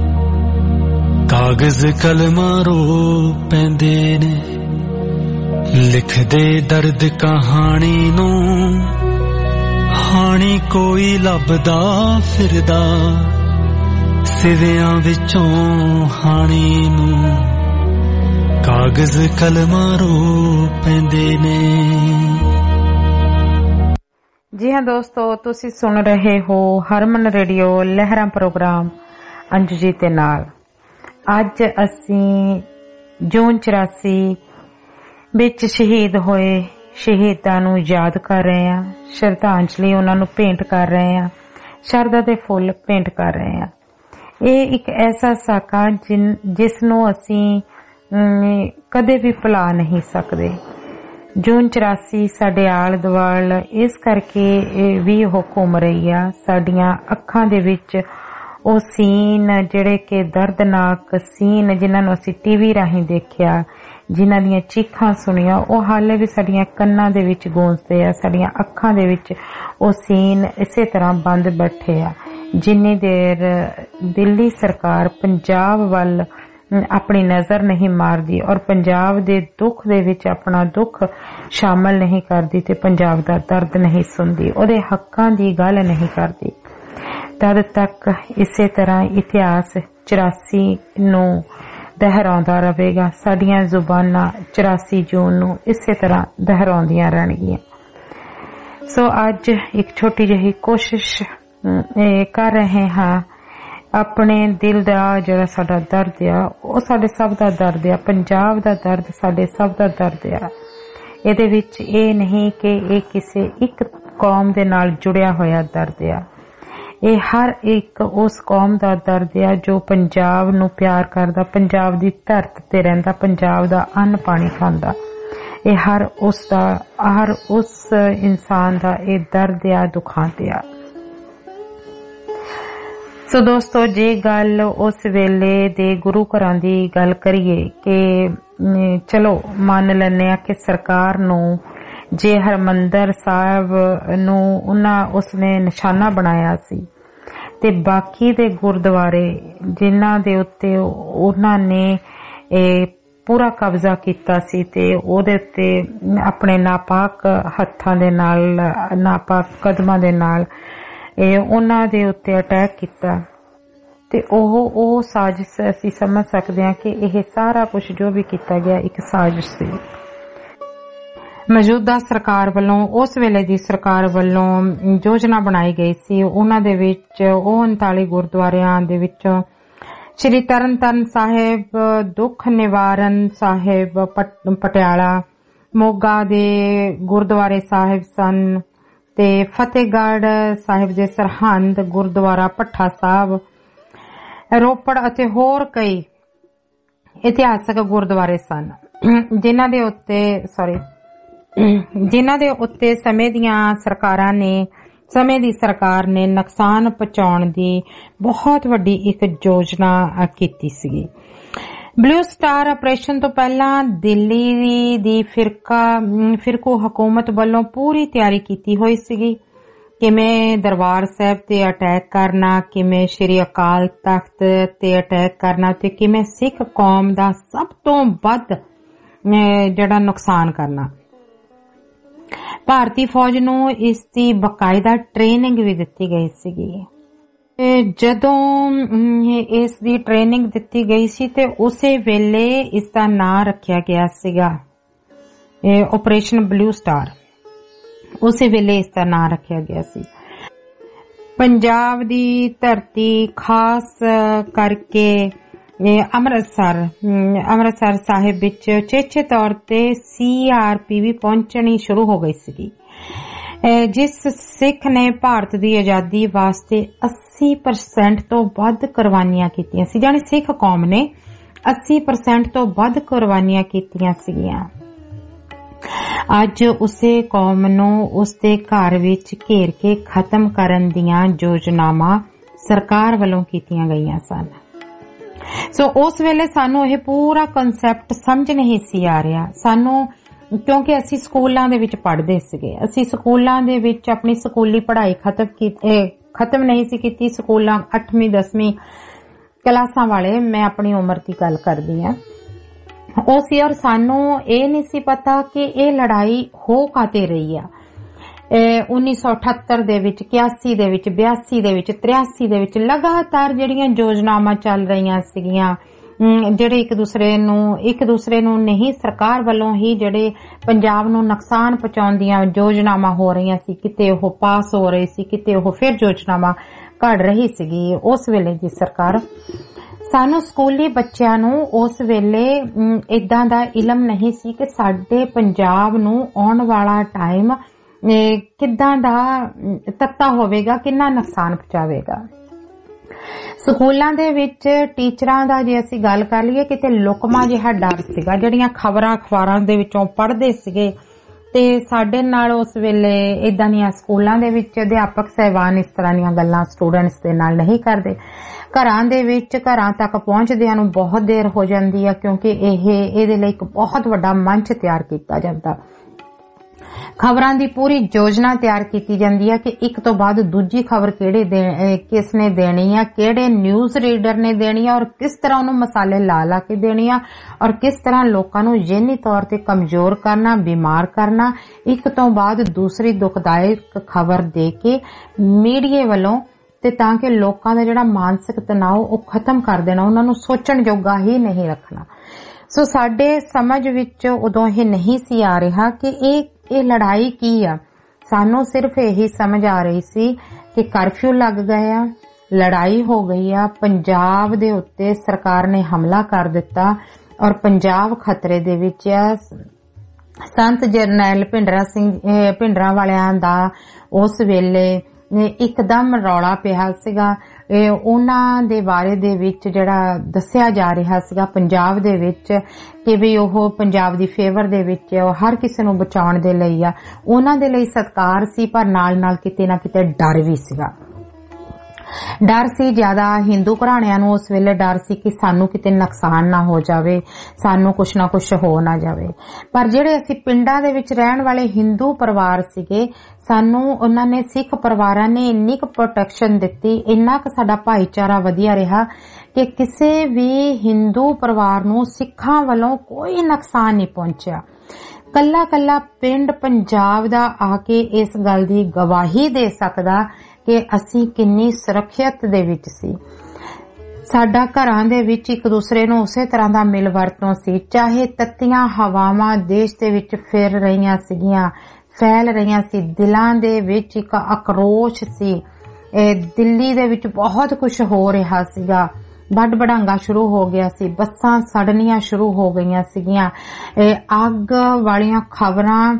S5: ਕਾਗਜ਼ ਕਲਮਾਂ ਰੋ ਪੈਂਦੇ ਨੇ, ਲਿਖਦੇ ਦਰਦ ਕਹਾਣੀ ਨੂੰ, ਹਾਣੀ ਕੋਈ ਲੱਭਦਾ ਫਿਰਦਾ ਸਿਵਿਆਂ ਵਿੱਚੋਂ ਹਾਣੀ ਨੂੰ, ਕਾਗਜ਼ ਕਲਮਾਂ ਰੋ ਪੈਂਦੇ ਨੇ।
S3: ਜੀ ਹਾਂ ਦੋਸਤੋ, ਤੁਸੀਂ ਸੁਣ ਰਹੇ ਹੋ ਹਰਮਨ ਰੇਡੀਓ ਲਹਿਰਾਂ ਪ੍ਰੋਗਰਾਮ ਅੰਜੂ ਜੀ ਦੇ ਨਾਲ। ਅੱਜ ਅਸੀਂ ਜੂਨ 84 ਵਿੱਚ ਸ਼ਹੀਦ ਹੋਏ ਸ਼ਹੀਦਾਂ ਨੂੰ ਯਾਦ ਕਰ ਰਹੇ ਹਾਂ, ਸ਼ਰਧਾਂਜਲੀ ਉਹਨਾਂ ਨੂੰ ਭੇਂਟ ਕਰ ਰਹੇ ਹਾਂ, ਸ਼ਰਧਾ ਦੇ ਫੁੱਲ ਭੇਂਟ ਕਰ ਰਹੇ ਹਾਂ। ਇਹ ਇੱਕ ਐਸਾ ਸਾਕਾ ਜਿਸ ਨੂੰ ਅਸੀਂ ਕਦੇ ਵੀ ਭੁਲਾ ਨਹੀਂ ਸਕਦੇ। ਜੂਨ 84 ਸਾਡੇ ਆਲੇ ਦੁਆਲੇ ਇਸ ਕਰਕੇ ਵੀ ਉਹ ਘੁੰਮ ਰਹੀ ਆ, ਸਾਡੀਆਂ ਅੱਖਾਂ ਦੇ ਵਿੱਚ ਉਹ ਸੀਨ ਜਿਹੜੇ ਕਿ ਦਰਦਨਾਕ ਸੀਨ ਜਿਨ੍ਹਾਂ ਨੂੰ ਅਸੀਂ ਟੀਵੀ ਰਾਹੀਂ ਦੇਖਿਆ, ਜਿਨ੍ਹਾਂ ਦੀਆਂ ਚੀਖਾਂ ਸੁਣੀਆਂ, ਉਹ ਹਾਲੇ ਵੀ ਸਾਡੀਆਂ ਕੰਨਾਂ ਦੇ ਵਿੱਚ ਗੂੰਜਦੇ ਆ, ਸਾਡੀਆਂ ਅੱਖਾਂ ਦੇ ਵਿੱਚ ਉਹ ਸੀਨ ਇਸੇ ਤਰ੍ਹਾਂ ਬੰਦ ਬੈਠੇ ਆ। ਜਿੰਨੀ ਦੇਰ ਦਿੱਲੀ ਸਰਕਾਰ ਪੰਜਾਬ ਵੱਲ ਆਪਣੀ ਨਜ਼ਰ ਨਹੀਂ ਮਾਰਦੀ ਔਰ ਪੰਜਾਬ ਦੇ ਦੁੱਖ ਦੇ ਵਿੱਚ ਆਪਣਾ ਦੁੱਖ ਸ਼ਾਮਲ ਨਹੀਂ ਕਰਦੀ ਤੇ ਪੰਜਾਬ ਦਾ ਦਰਦ ਨਹੀਂ ਸੁਣਦੀ, ਉਹਦੇ ਹੱਕਾਂ ਦੀ ਗੱਲ ਨਹੀਂ ਕਰਦੀ, ਤਦ ਤੱਕ ਇਸੇ ਤਰ੍ਹਾਂ ਇਤਿਹਾਸ 84 ਨੂੰ ਦੁਹਰਾਉਂਦਾ ਰਹੇਗਾ। ਸਾਡੀਆਂ ਜ਼ੁਬਾਨਾਂ 84 ਜੂਨ ਨੂੰ ਇਸੇ ਤਰ੍ਹਾਂ ਦੁਹਰਾਉਂਦੀਆਂ ਰਹਿਣਗੀਆਂ। ਸੋ ਅੱਜ ਇੱਕ ਛੋਟੀ ਜਿਹੀ ਕੋਸ਼ਿਸ਼ ਕਰ ਰਹੇ ਹਾਂ, ਆਪਣੇ ਦਿਲ ਦਾ ਜਿਹੜਾ ਸਾਡਾ ਦਰਦ ਆ ਉਹ ਸਾਡੇ ਸਭ ਦਾ ਦਰਦ ਆ, ਪੰਜਾਬ ਦਾ ਦਰਦ ਸਾਡੇ ਸਭ ਦਾ ਦਰਦ ਆ। ਇਹਦੇ ਵਿੱਚ ਇਹ ਨਹੀਂ ਕਿ ਇਹ ਕਿਸੇ ਇੱਕ ਕੌਮ ਦੇ ਨਾਲ ਜੁੜਿਆ ਹੋਇਆ ਦਰਦ ਆ, ਇਹ ਹਰ ਇੱਕ ਉਸ ਕੌਮ ਦਾ ਦਰਦ ਆ ਜੋ ਪੰਜਾਬ ਨੂੰ ਪਿਆਰ ਕਰਦਾ, ਪੰਜਾਬ ਦੀ ਧਰਤ ਤੇ ਰਹਿੰਦਾ, ਪੰਜਾਬ ਦਾ ਅੰਨ ਪਾਣੀ ਖਾਂਦਾ। ਇਹ ਹਰ ਉਸ ਇਨਸਾਨ ਦਾ ਇਹ ਦਰਦ ਆ, ਦੁੱਖਾਂ ਤੇ ਆ। ਸੋ ਦੋਸਤੋ, ਜੇ ਗੱਲ ਉਸ ਵੇਲੇ ਦੇ ਗੁਰੂ ਘਰਾਂ ਦੀ ਗੱਲ ਕਰੀਏ ਕਿ ਚਲੋ ਮੰਨ ਲੈਂਦੇ ਆ ਕਿ ਸਰਕਾਰ ਨੂੰ ਜੇ ਹਰਮੰਦਰ ਸਾਹਿਬ ਨੂੰ ਉਸਨੇ ਨਿਸ਼ਾਨਾ ਬਣਾਇਆ ਸੀ ਤੇ ਬਾਕੀ ਦੇ ਗੁਰਦੁਆਰੇ ਜਿਨ੍ਹਾਂ ਦੇ ਉੱਤੇ ਉਹਨਾਂ ਨੇ ਪੂਰਾ ਕਬਜ਼ਾ ਕੀਤਾ ਸੀ ਤੇ ਉਹਦੇ ਉੱਤੇ ਆਪਣੇ ਨਾਪਾਕ ਹੱਥਾਂ ਦੇ ਨਾਲ, ਨਾਪਾਕ ਕਦਮਾਂ ਦੇ ਨਾਲ ਉਹਨਾਂ ਦੇ ਉੱਤੇ ਅਟੈਕ ਕੀਤਾ ਤੇ ਉਹ ਸਾਜ਼ਿਸ਼ ਅਸੀਂ ਸਮਝ ਸਕਦੇ ਹਾਂ ਕਿ ਇਹ ਸਾਰਾ ਕੁਝ ਜੋ ਵੀ ਕੀਤਾ ਗਿਆ ਇੱਕ ਸਾਜ਼ਿਸ਼ ਸੀ। ਮੌਜੂਦਾ ਸਰਕਾਰ ਵੱਲੋਂ, ਉਸ ਵੇਲੇ ਦੀ ਸਰਕਾਰ ਵੱਲੋਂ ਯੋਜਨਾ ਬਣਾਈ ਗਈ ਸੀ। ਉਹਨਾਂ ਦੇ ਵਿੱਚ ਉਹ 39 ਗੁਰਦੁਆਰਿਆਂ ਦੇ ਵਿੱਚੋਂ ਸ਼੍ਰੀ ਤਰਨਤਾਰਨ ਸਾਹਿਬ, ਦੁੱਖ ਨਿਵਾਰਨ ਸਾਹਿਬ ਪਟਿਆਲਾ, ਮੋਗਾ ਦੇ ਗੁਰਦੁਆਰੇ ਸਾਹਿਬ ਸਨ ਤੇ ਫਤਿਹਗੜ੍ਹ ਸਾਹਿਬ ਦੇ ਸਰਹੰਦ ਗੁਰਦੁਆਰਾ ਭੱਠਾ ਸਾਹਿਬ, ਰੋਪੜ ਅਤੇ ਹੋਰ ਕਈ ਇਤਿਹਾਸਕ ਗੁਰਦੁਆਰੇ ਸਨ ਜਿਨ੍ਹਾਂ ਦੇ ਉੱਤੇ ਸਮੇਂ ਦੀਆਂ ਸਰਕਾਰਾਂ ਨੇ ਸਮੇਂ ਦੀ ਸਰਕਾਰ ਨੇ ਨੁਕਸਾਨ ਪਹੁੰਚਾਉਣ ਦੀ ਬਹੁਤ ਵੱਡੀ ਇੱਕ ਯੋਜਨਾ ਕੀਤੀ ਸੀਗੀ। ਬਲੂ ਸਟਾਰ ਆਪਰੇਸ਼ਨ ਤੋਂ ਪਹਿਲਾਂ ਦਿੱਲੀ ਦੀ ਫਿਰਕੂ ਹਕੂਮਤ ਵੱਲੋਂ ਪੂਰੀ ਤਿਆਰੀ ਕੀਤੀ ਹੋਈ ਸੀਗੀ। ਕਿਵੇਂ ਦਰਬਾਰ ਸਾਹਿਬ ਤੇ ਅਟੈਕ ਕਰਨਾ, ਕਿਵੇਂ ਸ਼੍ਰੀ ਅਕਾਲ ਤਖਤ ਤੇ ਅਟੈਕ ਕਰਨਾ ਤੇ ਕਿਵੇਂ ਸਿੱਖ ਕੌਮ ਦਾ ਸਭ ਤੋਂ ਵੱਧ ਜਿਹੜਾ ਨੁਕਸਾਨ ਕਰਨਾ। ਭਾਰਤੀ ਫੌਜ ਨੂੰ ਇਸ ਦੀ ਬਕਾਇਦਾ ਟ੍ਰੇਨਿੰਗ ਵੀ ਦਿੱਤੀ ਗਈ ਸੀਗੀ। ਜਦੋਂ ਇਸ ਦੀ ਟ੍ਰੇਨਿੰਗ ਦਿੱਤੀ ਗਈ ਸੀ ਤੇ ਉਸੇ ਵੇਲੇ ਇਸ ਦਾ ਨਾਂ ਰੱਖਿਆ ਗਿਆ ਸੀਗਾ ਆਪਰੇਸ਼ਨ ਬਲੂ ਸਟਾਰ। ਉਸੇ ਵੇਲੇ ਇਸ ਦਾ ਨਾਂ ਰੱਖਿਆ ਗਿਆ ਸੀ। ਪੰਜਾਬ ਦੀ ਧਰਤੀ ਖਾਸ ਕਰਕੇ ਅੰਮ੍ਰਿਤਸਰ ਸਾਹਿਬ ਵਿੱਚ ਚੇਚੇ ਤੌਰ ਤੇ CRP ਵੀ ਪਹੁੰਚਣੀ ਸ਼ੁਰੂ ਹੋ ਗਈ ਸੀਗੀ, ਜਿਸ ਸਿੱਖ ਨੇ ਭਾਰਤ ਦੀ ਆਜ਼ਾਦੀ ਵਾਸਤੇ 80% ਤੋਂ ਵੱਧ ਕੁਰਬਾਨੀਆਂ ਕੀਤੀਆਂ ਸੀ। ਜਾਨੀ ਸਿੱਖ ਕੌਮ ਨੇ 80% ਤੋਂ ਵੱਧ ਕੁਰਬਾਨੀਆਂ ਕੀਤੀਆਂ ਸੀਗੀਆਂ। ਅੱਜ ਉਸੇ ਕੌਮ ਨੂੰ ਉਸਦੇ ਘਰ ਵਿੱਚ ਘੇਰ ਕੇ ਖਤਮ ਕਰਨ ਦੀਆਂ ਯੋਜਨਾਵਾਂ ਸਰਕਾਰ ਵੱਲੋਂ ਕੀਤੀਆਂ ਗਈਆਂ ਸਨ। ਸੋ ਉਸ ਵੇਲੇ ਸਾਨੂੰ ਇਹ ਪੂਰਾ ਕਨਸੈਪਟ ਸਮਝ ਨਹੀਂ ਸੀ ਆ ਰਿਹਾ ਸਾਨੂੰ, ਕਿਉਂਕਿ ਅਸੀਂ ਸਕੂਲਾਂ ਦੇ ਵਿੱਚ ਪੜ੍ਹਦੇ ਸੀਗੇ। ਅਸੀਂ ਸਕੂਲਾਂ ਦੇ ਵਿੱਚ ਆਪਣੀ ਸਕੂਲੀ ਪੜ੍ਹਾਈ ਖਤਮ ਨਹੀਂ ਸੀ ਕੀਤੀ। ਸਕੂਲਾਂ 8ਵੀਂ 10ਵੀਂ ਕਲਾਸਾਂ ਵਾਲੇ, ਮੈਂ ਆਪਣੀ ਉਮਰ ਦੀ ਗੱਲ ਕਰਦੀ ਹਾਂ, ਉਹ ਸੀ। ਔਰ ਸਾਨੂੰ ਇਹ ਨਹੀਂ ਸੀ ਪਤਾ ਕਿ ਇਹ ਲੜਾਈ ਹੋ ਕਾਤੇ ਰਹੀ ਆ। 1978 ਦੇ ਵਿੱਚ, 81 ਦੇ ਵਿੱਚ, 82 ਦੇ ਵਿੱਚ, 83 ਦੇ ਵਿੱਚ ਲਗਾਤਾਰ ਜਿਹੜੀਆਂ ਯੋਜਨਾਵਾਂ ਚੱਲ ਰਹੀਆਂ ਸੀਗੀਆਂ, ਜਿਹੜੇ ਇੱਕ ਦੂਸਰੇ ਨੂੰ ਨਹੀਂ, ਸਰਕਾਰ ਵੱਲੋਂ ਹੀ ਜਿਹੜੇ ਪੰਜਾਬ ਨੂੰ ਨੁਕਸਾਨ ਪਹੁੰਚਾਉਣ ਦੀਆਂ ਯੋਜਨਾਵਾਂ ਹੋ ਰਹੀਆਂ ਸੀ, ਕਿਤੇ ਉਹ ਪਾਸ ਹੋ ਰਹੀ ਸੀ, ਕਿਤੇ ਉਹ ਫਿਰ ਯੋਜਨਾਵਾਂ ਘੜ ਰਹੀ ਸੀਗੀ ਉਸ ਵੇਲੇ ਦੀ ਸਰਕਾਰ। ਸਾਨੂੰ ਸਕੂਲੀ ਬੱਚਿਆਂ ਨੂੰ ਉਸ ਵੇਲੇ ਇਦਾਂ ਦਾ ਇਲਮ ਨਹੀਂ ਸੀ ਕਿ ਸਾਡੇ ਪੰਜਾਬ ਨੂੰ ਆਉਣ ਵਾਲਾ ਟਾਈਮ ਕਿੱਦਾਂ ਦਾ ਤੱਤਾ ਹੋਵੇਗਾ, ਕਿੰਨਾ ਨੁਕਸਾਨ ਪਹੁੰਚਾਵੇਗਾ। ਸਕੂਲਾਂ ਦੇ ਵਿੱਚ ਟੀਚਰਾਂ ਦਾ ਜੇ ਅਸੀਂ ਗੱਲ ਕਰ ਲਈਏ, ਕਿਤੇ ਲੁਕਮਾ ਜਿਹਾ ਡਰ ਸੀਗਾ। ਜਿਹੜੀਆਂ ਖਬਰਾਂ ਅਖਬਾਰਾਂ ਦੇ ਵਿੱਚੋਂ ਪੜ੍ਹਦੇ ਸੀਗੇ ਤੇ ਸਾਡੇ ਨਾਲ ਉਸ ਵੇਲੇ ਇਦਾਂ ਦੀਆਂ ਸਕੂਲਾਂ ਦੇ ਵਿੱਚ ਅਧਿਆਪਕ ਸਹਿਬਾਨ ਇਸ ਤਰ੍ਹਾਂ ਦੀਆਂ ਗੱਲਾਂ ਸਟੂਡੈਂਟਸ ਦੇ ਨਾਲ ਨਹੀਂ ਕਰਦੇ। ਘਰਾਂ ਤੱਕ ਪਹੁੰਚਦਿਆਂ ਨੂੰ ਬਹੁਤ ਦੇਰ ਹੋ ਜਾਂਦੀ ਆ, ਕਿਉਂਕਿ ਇਹਦੇ ਲਈ ਇੱਕ ਬਹੁਤ ਵੱਡਾ ਮੰਚ ਤਿਆਰ ਕੀਤਾ ਜਾਂਦਾ। ਖਬਰਾਂ ਦੀ ਪੂਰੀ ਯੋਜਨਾ ਤਿਆਰ ਕੀਤੀ ਜਾਂਦੀ ਹੈ ਕਿ ਇੱਕ ਤੋਂ ਬਾਅਦ ਦੂਜੀ ਖਬਰ ਕਿਸ ਨੇ ਦੇਣੀ ਆ, ਕਿਹੜੇ ਨਿਊਜ਼ ਰੀਡਰ ਨੇ ਦੇਣੀ ਆ, ਔਰ ਕਿਸ ਤਰ੍ਹਾਂ ਉਹਨੂੰ ਮਸਾਲੇ ਲਾ ਕੇ ਦੇਣੀ ਆ, ਔਰ ਕਿਸ ਤਰ੍ਹਾਂ ਲੋਕਾਂ ਨੂੰ ਜ਼ਿਹਨੀ ਤੌਰ ਤੇ ਕਮਜ਼ੋਰ ਕਰਨਾ, ਬਿਮਾਰ ਕਰਨਾ, ਇੱਕ ਤੋਂ ਬਾਅਦ ਦੂਸਰੀ ਦੁਖਦਾਇਕ ਖਬਰ ਦੇ ਕੇ ਮੀਡੀਆ ਵੱਲੋਂ, ਤੇ ਤਾਂ ਕਿ ਲੋਕਾਂ ਦਾ ਜਿਹੜਾ ਮਾਨਸਿਕ ਤਣਾਅ ਉਹ ਖਤਮ ਕਰ ਦੇਣਾ, ਉਹਨਾਂ ਨੂੰ ਸੋਚਣ ਜੋਗਾ ਹੀ ਨਹੀਂ ਰੱਖਣਾ। ਸੋ ਸਾਡੇ ਸਮਝ ਵਿੱਚ ਉਦੋਂ ਇਹ ਨਹੀਂ ਸੀ ਆ ਰਿਹਾ ਕਿ ਇਹ ਲੜਾਈ ਕੀ ਆ। ਸਾਨੂੰ ਸਿਰਫ ਇਹੀ ਸਮਝ ਆ ਰਹੀ ਸੀ ਕਿ ਕਰਫਿਊ ਲੱਗ ਗਏ ਆ, ਲੜਾਈ ਹੋ ਗਈ ਆ, ਪੰਜਾਬ ਦੇ ਉੱਤੇ ਸਰਕਾਰ ਨੇ ਹਮਲਾ ਕਰ ਦਿੱਤਾ ਔਰ ਪੰਜਾਬ ਖਤਰੇ ਦੇ ਵਿੱਚ ਆ। ਸੰਤ ਜਰਨੈਲ ਭਿੰਡਰਾਂ ਵਾਲਿਆਂ ਦਾ ਉਸ ਵੇਲੇ ਇੱਕਦਮ ਰੌਲਾ ਪਿਆ ਸੀਗਾ। ਉਹਨਾਂ ਦੇ ਬਾਰੇ ਦੇ ਵਿੱਚ ਜਿਹੜਾ ਦੱਸਿਆ ਜਾ ਰਿਹਾ ਸੀਗਾ ਪੰਜਾਬ ਦੇ ਵਿੱਚ ਕਿ ਵੀ ਉਹ ਪੰਜਾਬ ਦੀ ਫੇਵਰ ਦੇ ਵਿੱਚ ਹਰ ਕਿਸੇ ਨੂੰ ਬਚਾਉਣ ਦੇ ਲਈ ਆ, ਉਹਨਾਂ ਦੇ ਲਈ ਸਤਿਕਾਰ ਸੀ, ਪਰ ਨਾਲ ਕਿਤੇ ਨਾ ਕਿਤੇ ਡਰ ਵੀ ਸੀਗਾ। ਡਰ ਸੀ ਜ਼ਿਆਦਾ ਹਿੰਦੂ ਘਰਾਣਿਆਂ ਨੂੰ ਉਸ ਵੇਲੇ ਡਰ ਸੀ ਕਿ ਸਾਨੂੰ ਕਿਤੇ ਨੁਕਸਾਨ ਨਾ ਹੋ ਜਾਵੇ, ਸਾਨੂੰ ਕੁਛ ਨਾ ਕੁਛ ਹੋ ਨਾ ਜਾਵੇ। ਪਰ ਜਿਹੜੇ ਅਸੀਂ ਪਿੰਡਾਂ ਦੇ ਵਿੱਚ ਰਹਿਣ ਵਾਲੇ ਹਿੰਦੂ ਪਰਿਵਾਰ ਸੀਗੇ, ਸਾਨੂੰ ਉਹਨਾਂ ਨੇ, ਸਿੱਖ ਪਰਿਵਾਰਾਂ ਨੇ ਇੰਨੀ ਕੁ ਪ੍ਰੋਟੈਕਸ਼ਨ ਦਿੱਤੀ, ਇੰਨਾ ਕੁ ਸਾਡਾ ਭਾਈਚਾਰਾ ਵਧੀਆ ਰਿਹਾ ਕਿ ਕਿਸੇ ਵੀ ਹਿੰਦੂ ਪਰਿਵਾਰ ਨੂੰ ਸਿੱਖਾਂ ਵੱਲੋਂ ਕੋਈ ਨੁਕਸਾਨ ਨਹੀਂ ਪਹੁੰਚਿਆ। ਕੱਲਾ ਪਿੰਡ ਪੰਜਾਬ ਦਾ ਆ ਕੇ ਇਸ ਗੱਲ ਦੀ ਗਵਾਹੀ ਦੇ ਸਕਦਾ ਕਿ ਅਸੀਂ ਕਿੰਨੀ ਸੁਰੱਖਿਅਤ ਦੇ ਵਿੱਚ ਸੀ। ਸਾਡਾ ਘਰਾਂ ਦੇ ਵਿੱਚ ਇੱਕ ਦੂਸਰੇ ਨੂੰ ਉਸੇ ਤਰ੍ਹਾਂ ਦਾ ਮਿਲ ਵਰਤੋਂ ਸੀ, ਚਾਹੇ ਤੱਤੀਆਂ ਹਵਾਵਾਂ ਦੇਸ਼ ਦੇ ਵਿੱਚ ਫਿਰ ਰਹੀਆਂ ਸੀਗੀਆਂ, ਫੈਲ ਰਹੀਆਂ ਸੀ, ਦਿਲਾਂ ਦੇ ਵਿੱਚ ਇੱਕ ਆਕਰੋਸ਼ ਸੀ। ਦਿੱਲੀ ਦੇ ਵਿੱਚ ਬਹੁਤ ਕੁਝ ਹੋ ਰਿਹਾ ਸੀਗਾ, ਵੱਡ ਵਡਾਂਗਾ ਸ਼ੁਰੂ ਹੋ ਗਿਆ ਸੀ, ਬੱਸਾਂ ਸੜਨੀਆਂ ਸ਼ੁਰੂ ਹੋ ਗਈਆਂ ਸੀਗੀਆਂ, ਅੱਗ ਵਾਲੀਆਂ ਖਬਰਾਂ,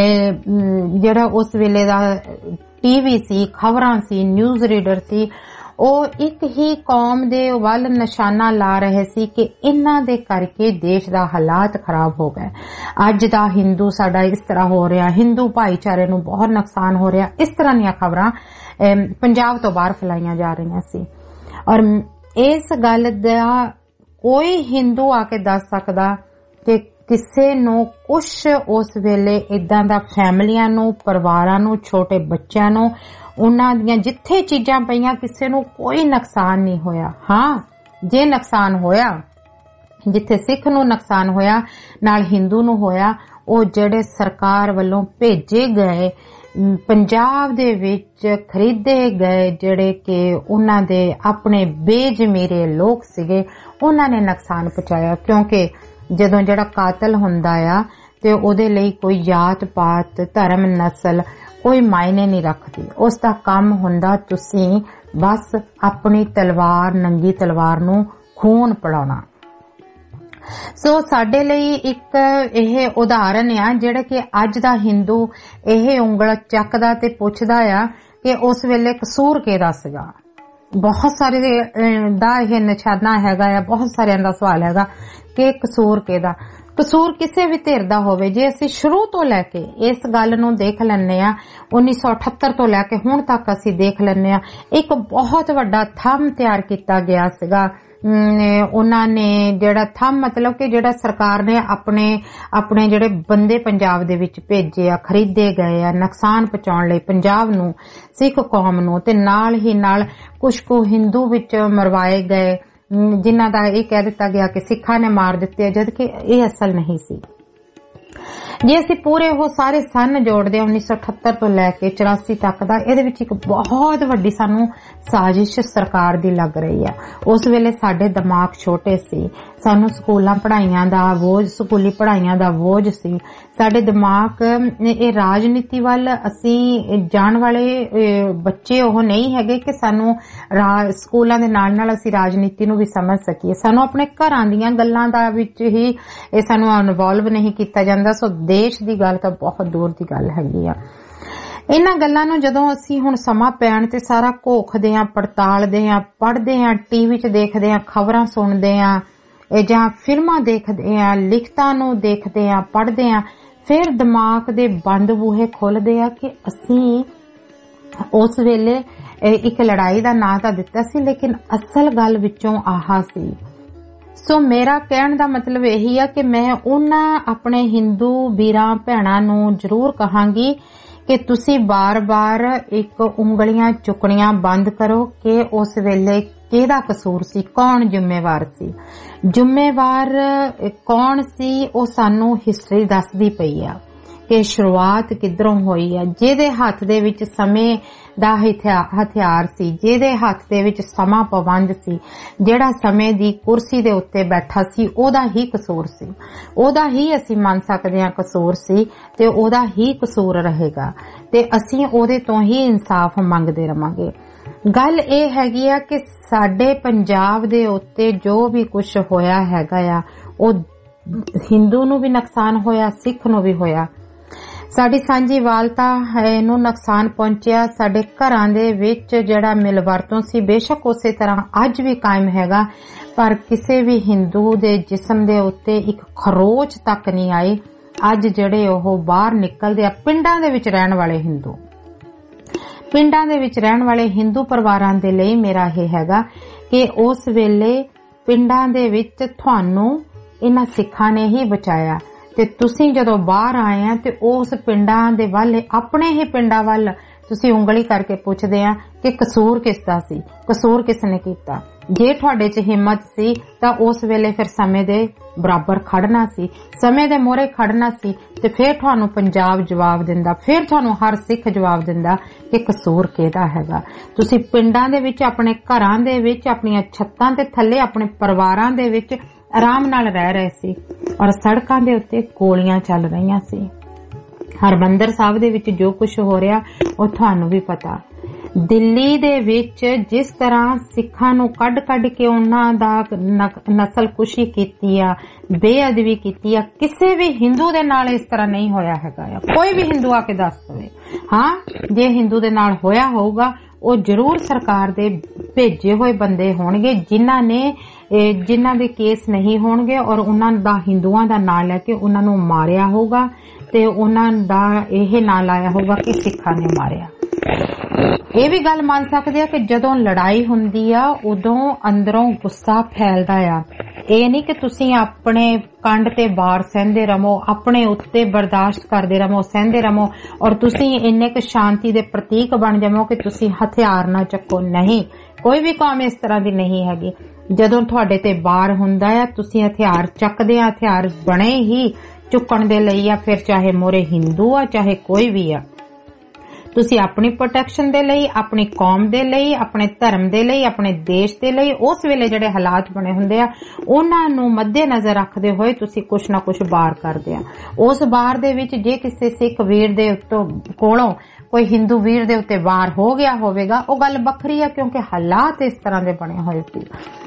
S3: ਜਿਹੜਾ ਉਸ ਵੇਲੇ ਦਾ ਟੀਵੀ ਸੀ, ਖਬਰਾਂ ਸੀ, ਨਿਊਜ਼ ਰੀਡਰ ਸੀ, ਉਹ ਇੱਕ ਹੀ ਕੌਮ ਦੇ ਵੱਲ ਨਿਸ਼ਾਨਾ ਲਾ ਰਹੇ ਸੀ ਕਿ ਇਹਨਾਂ ਦੇ ਕਰਕੇ ਦੇਸ਼ ਦਾ ਹਾਲਾਤ ਖਰਾਬ ਹੋ ਗਏ। ਅੱਜ ਦਾ ਹਿੰਦੂ ਸਾਡਾ ਇਸ ਤਰ੍ਹਾਂ ਹੋ ਰਿਹਾ, ਹਿੰਦੂ ਭਾਈਚਾਰੇ ਨੂੰ ਬਹੁਤ ਨੁਕਸਾਨ ਹੋ ਰਿਹਾ, ਇਸ ਤਰ੍ਹਾਂ ਦੀਆਂ ਖਬਰਾਂ ਪੰਜਾਬ ਤੋਂ ਬਾਹਰ ਫੈਲਾਈਆਂ ਜਾ ਰਹੀਆਂ ਸੀ। ਔਰ ਇਸ ਗੱਲ ਦਾ ਕੋਈ ਹਿੰਦੂ ਆ ਕੇ ਦੱਸ ਸਕਦਾ ਕਿ ਕਿਸੇ ਨੂੰ ਕੁਛ ਉਸ ਵੇਲੇ ਇਦਾਂ ਦਾ ਫੈਮਲੀਆਂ ਨੂੰ, ਪਰਿਵਾਰਾਂ ਨੂੰ, ਛੋਟੇ ਬੱਚਿਆਂ ਨੂੰ, ਉਹਨਾਂ ਦੀਆਂ ਜਿੱਥੇ ਚੀਜ਼ਾਂ ਪਈਆਂ ਕਿਸੇ ਨੂੰ ਕੋਈ ਨੁਕਸਾਨ ਨਹੀਂ ਹੋਇਆ। ਹਾਂ, ਜੇ ਨੁਕਸਾਨ ਹੋਇਆ, ਜਿੱਥੇ ਸਿੱਖ ਨੂੰ ਨੁਕਸਾਨ ਹੋਇਆ ਨਾਲ ਹਿੰਦੂ ਨੂੰ ਹੋਇਆ, ਉਹ ਜਿਹੜੇ ਸਰਕਾਰ ਵੱਲੋਂ ਭੇਜੇ ਗਏ ਪੰਜਾਬ ਦੇ ਵਿੱਚ ਖਰੀਦੇ ਗਏ ਜਿਹੜੇ ਕਿ ਉਹਨਾਂ ਦੇ ਆਪਣੇ ਬੇਜ਼ਮੀਰੇ ਲੋਕ ਸੀਗੇ, ਉਹਨਾਂ ਨੇ ਨੁਕਸਾਨ ਪਹੁੰਚਾਇਆ। ਕਿਉਂਕਿ ਜਦੋਂ ਜਿਹੜਾ ਕਾਤਲ ਹੁੰਦਾ ਆ ਤੇ ਉਹਦੇ ਲਈ ਕੋਈ ਜਾਤ ਪਾਤ, ਧਰਮ, ਨਸਲ ਕੋਈ ਮਾਇਨੇ ਨਹੀਂ ਰੱਖਦੀ। ਉਸ ਦਾ ਕੰਮ ਹੁੰਦਾ ਤੁਸੀਂ ਬਸ ਆਪਣੀ ਤਲਵਾਰ, ਨੰਗੀ ਤਲਵਾਰ ਨੂੰ ਖੂਨ ਪੜਾਉਣਾ। ਸੋ ਸਾਡੇ ਲਈ ਇੱਕ ਇਹ ਉਦਾਹਰਨ ਆ ਜਿਹੜਾ ਕਿ ਅੱਜ ਦਾ ਹਿੰਦੂ ਇਹ ਉਂਗਲ ਚੱਕਦਾ ਤੇ ਪੁੱਛਦਾ ਆ ਕਿ ਉਸ ਵੇਲੇ ਕਸੂਰ ਕਿਹਦਾ ਸੀਗਾ। ਬਹੁਤ ਸਾਰੇ ਦਾ ਇਹ ਨਿਸ਼ਾਨਾ ਹੈਗਾ ਆ, ਬਹੁਤ ਸਾਰਿਆਂ ਦਾ ਸਵਾਲ ਹੈਗਾ ਕਿ ਕਸੂਰ ਕਿਹਦਾ। ਕਸੂਰ ਕਿਸੇ ਵੀ ਧਿਰ ਦਾ ਹੋਵੇ। ਜੇ ਅਸੀਂ ਸ਼ੁਰੂ ਤੋਂ ਲੈ ਕੇ ਇਸ ਗੱਲ ਨੂੰ ਦੇਖ ਲੈਂਦੇ ਆ, 1978 ਤੋਂ ਲੈ ਕੇ ਹੁਣ ਤੱਕ ਅਸੀਂ ਦੇਖ ਲੈਂਦੇ ਆ, ਇੱਕ ਬਹੁਤ ਵੱਡਾ ਥੰਮ ਤਿਆਰ ਕੀਤਾ ਗਿਆ ਸੀਗਾ। ਉਹਨਾਂ ਨੇ ਜਿਹੜਾ ਥੰਮ ਮਤਲਬ ਕਿ ਜਿਹੜਾ ਸਰਕਾਰ ਨੇ ਆਪਣੇ ਜਿਹੜੇ ਬੰਦੇ ਪੰਜਾਬ ਦੇ ਵਿੱਚ ਭੇਜੇ ਆ, ਖਰੀਦੇ ਗਏ ਆ ਨੁਕਸਾਨ ਪਹੁੰਚਾਉਣ ਲਈ ਪੰਜਾਬ ਨੂੰ, ਸਿੱਖ ਕੌਮ ਨੂੰ, ਤੇ ਨਾਲ ਹੀ ਨਾਲ ਕੁਝ ਕੁ ਹਿੰਦੂ ਵਿੱਚ ਮਰਵਾਏ ਗਏ ਜਿਨ੍ਹਾਂ ਦਾ ਇਹ ਕਹਿ ਦਿੱਤਾ ਗਿਆ ਕਿ ਸਿੱਖਾਂ ਨੇ ਮਾਰ ਦਿੱਤੇ, ਜਦਕਿ ਇਹ ਅਸਲ ਨਹੀਂ ਸੀ। ਜੇ ਅਸੀਂ ਪੂਰੇ ਉਹ ਸਾਰੇ ਸੰਨ ਜੋੜਦੇ 1978 ਤੋਂ ਲੈ ਕੇ 84 ਤੱਕ ਦਾ, ਇਹਦੇ ਵਿੱਚ ਇੱਕ ਬਹੁਤ ਵੱਡੀ ਸਾਨੂੰ ਸਾਜ਼ਿਸ਼ ਸਰਕਾਰ ਦੀ ਲੱਗ ਰਹੀ ਹੈ। ਉਸ ਵੇਲੇ ਸਾਡੇ ਦਿਮਾਗ ਛੋਟੇ ਸੀ, ਸਾਨੂੰ ਸਕੂਲੀ ਪੜ੍ਹਾਈਆਂ ਦਾ ਬੋਝ ਸੀ। ਸਾਡੇ ਦਿਮਾਗ ਇਹ ਰਾਜਨੀਤੀ ਵੱਲ ਅਸੀਂ ਜਾਣ ਵਾਲੇ ਬੱਚੇ ਉਹ ਨਹੀਂ ਹੈਗੇ ਕਿ ਸਾਨੂੰ ਸਕੂਲਾਂ ਦੇ ਨਾਲ ਨਾਲ ਅਸੀਂ ਰਾਜਨੀਤੀ ਨੂੰ ਵੀ ਸਮਝ ਸਕੀਏ। ਸਾਨੂੰ ਆਪਣੇ ਘਰਾਂ ਦੀਆਂ ਗੱਲਾਂ ਦਾ ਵਿੱਚ ਹੀ ਇਹ ਸਾਨੂੰ ਇਨਵੋਲਵ ਨਹੀਂ ਕੀਤਾ ਜਾਂਦਾ। ਸੋ ਦੇਸ਼ ਦੀ ਗੱਲ ਤਾਂ ਬਹੁਤ ਦੂਰ ਦੀ ਗੱਲ ਹੈਗੀ ਆ। ਇਹਨਾਂ ਗੱਲਾਂ ਨੂੰ ਜਦੋਂ ਅਸੀਂ ਹੁਣ ਸਮਾਂ ਪੈਣ ਤੇ ਸਾਰਾ ਘੋਖਦੇ ਆਂ, ਪੜਤਾਲਦੇ ਆਂ, ਪੜ੍ਹਦੇ ਆਂ, ਟੀਵੀ 'ਚ ਦੇਖਦੇ ਆਂ, ਖਬਰਾਂ ਸੁਣਦੇ ਆਂ ਜਾਂ ਫਿਲਮਾਂ ਦੇਖਦੇ ਆਂ, ਲਿਖਤਾਂ ਨੂੰ ਦੇਖਦੇ ਆਂ, ਪੜ੍ਹਦੇ ਆਂ, ਫਿਰ ਦਿਮਾਗ ਦੇ ਬੰਦ ਬੂਹੇ ਖੁੱਲਦੇ ਆ ਕਿ ਅਸੀਂ ਉਸ ਵੇਲੇ ਇੱਕ ਲੜਾਈ ਦਾ ਨਾਂ ਤਾਂ ਦਿੱਤਾ ਸੀ, ਲੇਕਿਨ ਅਸਲ ਗੱਲ ਵਿੱਚੋਂ ਆਹਾ ਸੀ। ਸੋ ਮੇਰਾ ਕਹਿਣ ਦਾ ਮਤਲਬ ਇਹੀ ਆ ਕਿ ਮੈਂ ਉਹਨਾਂ ਆਪਣੇ ਹਿੰਦੂ ਵੀਰਾਂ ਭੈਣਾਂ ਨੂੰ ਜ਼ਰੂਰ ਕਹਾਂਗੀ ਕਿ ਤੁਸੀਂ ਬਾਰ-ਬਾਰ ਇੱਕ ਉਂਗਲੀਆਂ ਚੁੱਕਣੀਆਂ ਬੰਦ ਕਰੋ ਕਿ ਉਸ ਵੇਲੇ ਕਿਹਦਾ ਕਸੂਰ ਸੀ, ਕੌਣ ਜ਼ਿੰਮੇਵਾਰ ਸੀ। ਜ਼ਿੰਮੇਵਾਰ ਕੌਣ ਸੀ ਉਹ ਸਾਨੂੰ ਹਿਸਟਰੀ ਦੱਸਦੀ ਪਈ ਆ ਕਿ ਸ਼ੁਰੂਆਤ ਕਿੱਧਰੋਂ ਹੋਈ ਆ। ਜਿਹਦੇ ਹੱਥ ਦੇ ਵਿੱਚ ਸਮੇਂ ਦਾ ਹਥਿਆਰ ਸੀ, ਜਿਹਦੇ ਹੱਥ ਦੇ ਵਿੱਚ ਸਮਾਂ ਪਾਬੰਦ ਸੀ, ਜਿਹੜਾ ਸਮੇਂ ਦੀ ਕੁਰਸੀ ਦੇ ਉੱਤੇ ਬੈਠਾ ਸੀ, ਉਹਦਾ ਹੀ ਕਸੂਰ ਸੀ, ਉਹਦਾ ਹੀ ਅਸੀਂ ਮੰਨ ਸਕਦੇ ਹਾਂ ਕਸੂਰ ਸੀ ਤੇ ਉਹਦਾ ਹੀ ਕਸੂਰ ਰਹੇਗਾ ਤੇ ਅਸੀਂ ਉਹਦੇ ਤੋਂ ਹੀ ਇਨਸਾਫ ਮੰਗਦੇ ਰਵਾਂਗੇ। ਗੱਲ ਇਹ ਹੈਗੀ ਆ ਕਿ ਸਾਡੇ ਪੰਜਾਬ ਦੇ ਉੱਤੇ ਜੋ ਵੀ ਕੁਝ ਹੋਇਆ ਹੈਗਾ ਆ ਉਹ ਹਿੰਦੂ ਨੂੰ ਵੀ ਨੁਕਸਾਨ ਹੋਇਆ, ਸਿੱਖ ਨੂੰ ਵੀ ਹੋਇਆ। ਸਾਡੀ ਸਾਂਝੀ ਵਾਲਤਾ ਨੂੰ ਨੁਕਸਾਨ ਪਹੁੰਚਿਆ। ਸਾਡੇ ਘਰਾਂ ਦੇ ਵਿੱਚ ਜਿਹੜਾ ਮਿਲਵਰਤੋਂ ਸੀ ਬੇਸ਼ੱਕ ਉਸੇ ਤਰ੍ਹਾਂ ਅੱਜ ਵੀ ਕਾਇਮ ਹੈਗਾ, ਪਰ ਕਿਸੇ ਵੀ ਹਿੰਦੂ ਦੇ ਜਿਸਮ ਦੇ ਉੱਤੇ ਇੱਕ ਖਰੋਚ ਤੱਕ ਨਹੀਂ ਆਈ। ਅੱਜ ਜਿਹੜੇ ਉਹ ਬਾਹਰ ਨਿਕਲਦੇ ਆ ਪਿੰਡਾਂ ਦੇ ਵਿੱਚ ਰਹਿਣ ਵਾਲੇ ਹਿੰਦੂ ਪਰਿਵਾਰਾਂ ਦੇ ਲਈ ਮੇਰਾ ਇਹ ਹੈਗਾ ਕਿ ਉਸ ਵੇਲੇ ਪਿੰਡਾਂ ਦੇ ਵਿੱਚ ਤੁਹਾਨੂੰ ਇਹਨਾਂ ਸਿੱਖਾਂ ਨੇ ਹੀ ਬਚਾਇਆ ਤੇ ਤੁਸੀਂ ਜਦੋਂ ਬਾਹਰ ਆਏ ਆ ਤੇ ਉਸ ਪਿੰਡਾਂ ਦੇ ਵੱਲ, ਆਪਣੇ ਹੀ ਪਿੰਡਾਂ ਵੱਲ ਤੁਸੀਂ ਉਂਗਲੀ ਕਰਕੇ ਪੁੱਛਦੇ ਆ ਕਿ ਕਸੂਰ ਕਿਸ ਦਾ ਸੀ, ਕਸੂਰ ਕਿਸ ਨੇ ਕੀਤਾ। ਜੇ ਤੁਹਾਡੇ 'ਚ ਹਿੰਮਤ ਸੀ ਤਾਂ ਉਸ ਵੇਲੇ ਫਿਰ ਸਮੇਂ ਦੇ ਬਰਾਬਰ ਖੜਨਾ ਸੀ, ਸਮੇਂ ਦੇ ਮੋਹਰੇ ਖੜਨਾ ਸੀ ਤੇ ਫਿਰ ਤੁਹਾਨੂੰ ਪੰਜਾਬ ਜਵਾਬ ਦਿੰਦਾ, ਫਿਰ ਤੁਹਾਨੂੰ ਹਰ ਸਿੱਖ ਜਵਾਬ ਦਿੰਦਾ ਕਿ ਕਸੂਰ ਕਿਹਦਾ ਹੈਗਾ। ਤੁਸੀਂ ਪਿੰਡਾਂ ਦੇ ਵਿੱਚ, ਆਪਣੇ ਘਰਾਂ ਦੇ ਵਿੱਚ, ਆਪਣੀਆਂ ਛੱਤਾਂ ਦੇ ਥੱਲੇ, ਆਪਣੇ ਪਰਿਵਾਰਾਂ ਦੇ ਵਿੱਚ ਆਰਾਮ ਨਾਲ ਰਹਿ ਰਹੇ ਸੀ ਔਰ ਸੜਕਾਂ ਦੇ ਉੱਤੇ ਗੋਲੀਆਂ ਚੱਲ ਰਹੀਆਂ ਸੀ। ਹਰਮੰਦਰ ਸਾਹਿਬ ਦੇ ਵਿੱਚ ਜੋ ਕੁਝ ਹੋ ਰਿਹਾ ਉਹ ਤੁਹਾਨੂੰ ਵੀ ਪਤਾ। ਦਿੱਲੀ ਦੇ ਵਿੱਚ ਜਿਸ ਤਰ੍ਹਾਂ ਸਿੱਖਾਂ ਨੂੰ ਕੱਢ ਕੇ ਉਹਨਾਂ ਦਾ ਨਸਲਕੁਸ਼ੀ ਕੀਤੀ ਆ, ਬੇਅਦਬੀ ਕੀਤੀ ਆ, ਕਿਸੇ ਵੀ ਹਿੰਦੂ ਦੇ ਨਾਲ ਇਸ ਤਰ੍ਹਾਂ ਨਹੀਂ ਹੋਇਆ ਹੈਗਾ। ਕੋਈ ਵੀ ਹਿੰਦੂ ਆ ਕੇ ਦੱਸ ਦੇਵੇ। ਹਾਂ, ਜੇ ਹਿੰਦੂ ਦੇ ਨਾਲ ਹੋਇਆ ਹੋਊਗਾ ਉਹ ਜ਼ਰੂਰ ਸਰਕਾਰ ਦੇ ਭੇਜੇ ਹੋਏ ਬੰਦੇ ਹੋਣਗੇ ਜਿਨ੍ਹਾਂ ਦੇ ਕੇਸ ਨਹੀਂ ਹੋਣਗੇ ਔਰ ਉਹਨਾਂ ਦਾ ਹਿੰਦੂਆਂ ਦਾ ਨਾਂ ਲੈ ਕੇ ਉਹਨਾਂ ਨੂੰ ਮਾਰਿਆ ਹੋਊਗਾ ਤੇ ਉਹਨਾਂ ਦਾ ਇਹ ਨਾਂ ਲਾਇਆ ਹੋਊਗਾ ਕਿ ਸਿੱਖਾਂ ਨੇ ਮਾਰਿਆ। ਇਹ ਵੀ ਗੱਲ ਮੰਨ ਸਕਦੇ ਆ ਕਿ ਜਦੋਂ ਲੜਾਈ ਹੁੰਦੀ ਆ ਉਦੋਂ ਅੰਦਰੋਂ ਗੁੱਸਾ ਫੈਲਦਾ ਆ। ਇਹ ਨਹੀਂ ਕਿ ਤੁਸੀਂ ਆਪਣੇ ਕੰਡ ਤੇ ਬਾਰ ਸਹਿੰਦੇ ਰਹੋ, ਆਪਣੇ ਉੱਤੇ ਬਰਦਾਸ਼ਤ ਕਰਦੇ ਰਹੋ, ਸਹਿੰਦੇ ਰਹੋ ਔਰ ਤੁਸੀਂ ਇੰਨੇ ਕੁ ਸ਼ਾਂਤੀ ਦੇ ਪ੍ਰਤੀਕ ਬਣ ਜਾਵੋ ਕਿ ਤੁਸੀਂ ਹਥਿਆਰ ਨਾ ਚੱਕੋ। ਨਹੀਂ, ਕੋਈ ਵੀ ਕੌਮ ਇਸ ਤਰ੍ਹਾਂ ਦੀ ਨਹੀਂ ਹੈਗੀ। ਜਦੋਂ ਤੁਹਾਡੇ ਤੇ ਬਾਰ ਹੁੰਦਾ ਆ ਤੁਸੀਂ ਹਥਿਆਰ ਚੱਕਦੇ ਆ, ਹਥਿਆਰ ਬਣੇ ਹੀ ਚੁੱਕਣ ਦੇ ਲਈ ਆ, ਫਿਰ ਚਾਹੇ ਮੋਰੇ ਹਿੰਦੂ ਆ ਚਾਹੇ ਕੋਈ ਵੀ ਆ। ਤੁਸੀਂ ਆਪਣੀ ਪ੍ਰੋਟੈਕਸ਼ਨ ਦੇ ਲਈ, ਆਪਣੀ ਕੌਮ ਦੇ ਲਈ, ਆਪਣੇ ਧਰਮ ਦੇ ਲਈ, ਆਪਣੇ ਦੇਸ਼ ਦੇ ਲਈ ਉਸ ਵੇਲੇ ਜਿਹੜੇ ਹਾਲਾਤ ਬਣੇ ਹੁੰਦੇ ਆ ਉਹਨਾਂ ਨੂੰ ਮੱਦੇ ਨਜ਼ਰ ਰੱਖਦੇ ਹੋਏ ਤੁਸੀਂ ਕੁਛ ਨਾ ਕੁਛ ਬਾਰ ਕਰਦੇ ਆ। ਉਸ ਬਾਰ ਦੇ ਵਿੱਚ ਜੇ ਕਿਸੇ ਸਿੱਖ ਵੀਰ ਦੇ ਕੋਲੋਂ ਕੋਈ ਹਿੰਦੂ ਵੀਰ ਦੇ ਉੱਤੇ ਵਾਰ ਹੋ ਗਿਆ ਹੋਵੇਗਾ ਉਹ ਗੱਲ ਵੱਖਰੀ ਆ, ਕਿਉਂਕਿ ਹਾਲਾਤ ਇਸ ਤਰ੍ਹਾਂ ਦੇ ਬਣੇ ਹੋਏ ਸੀ।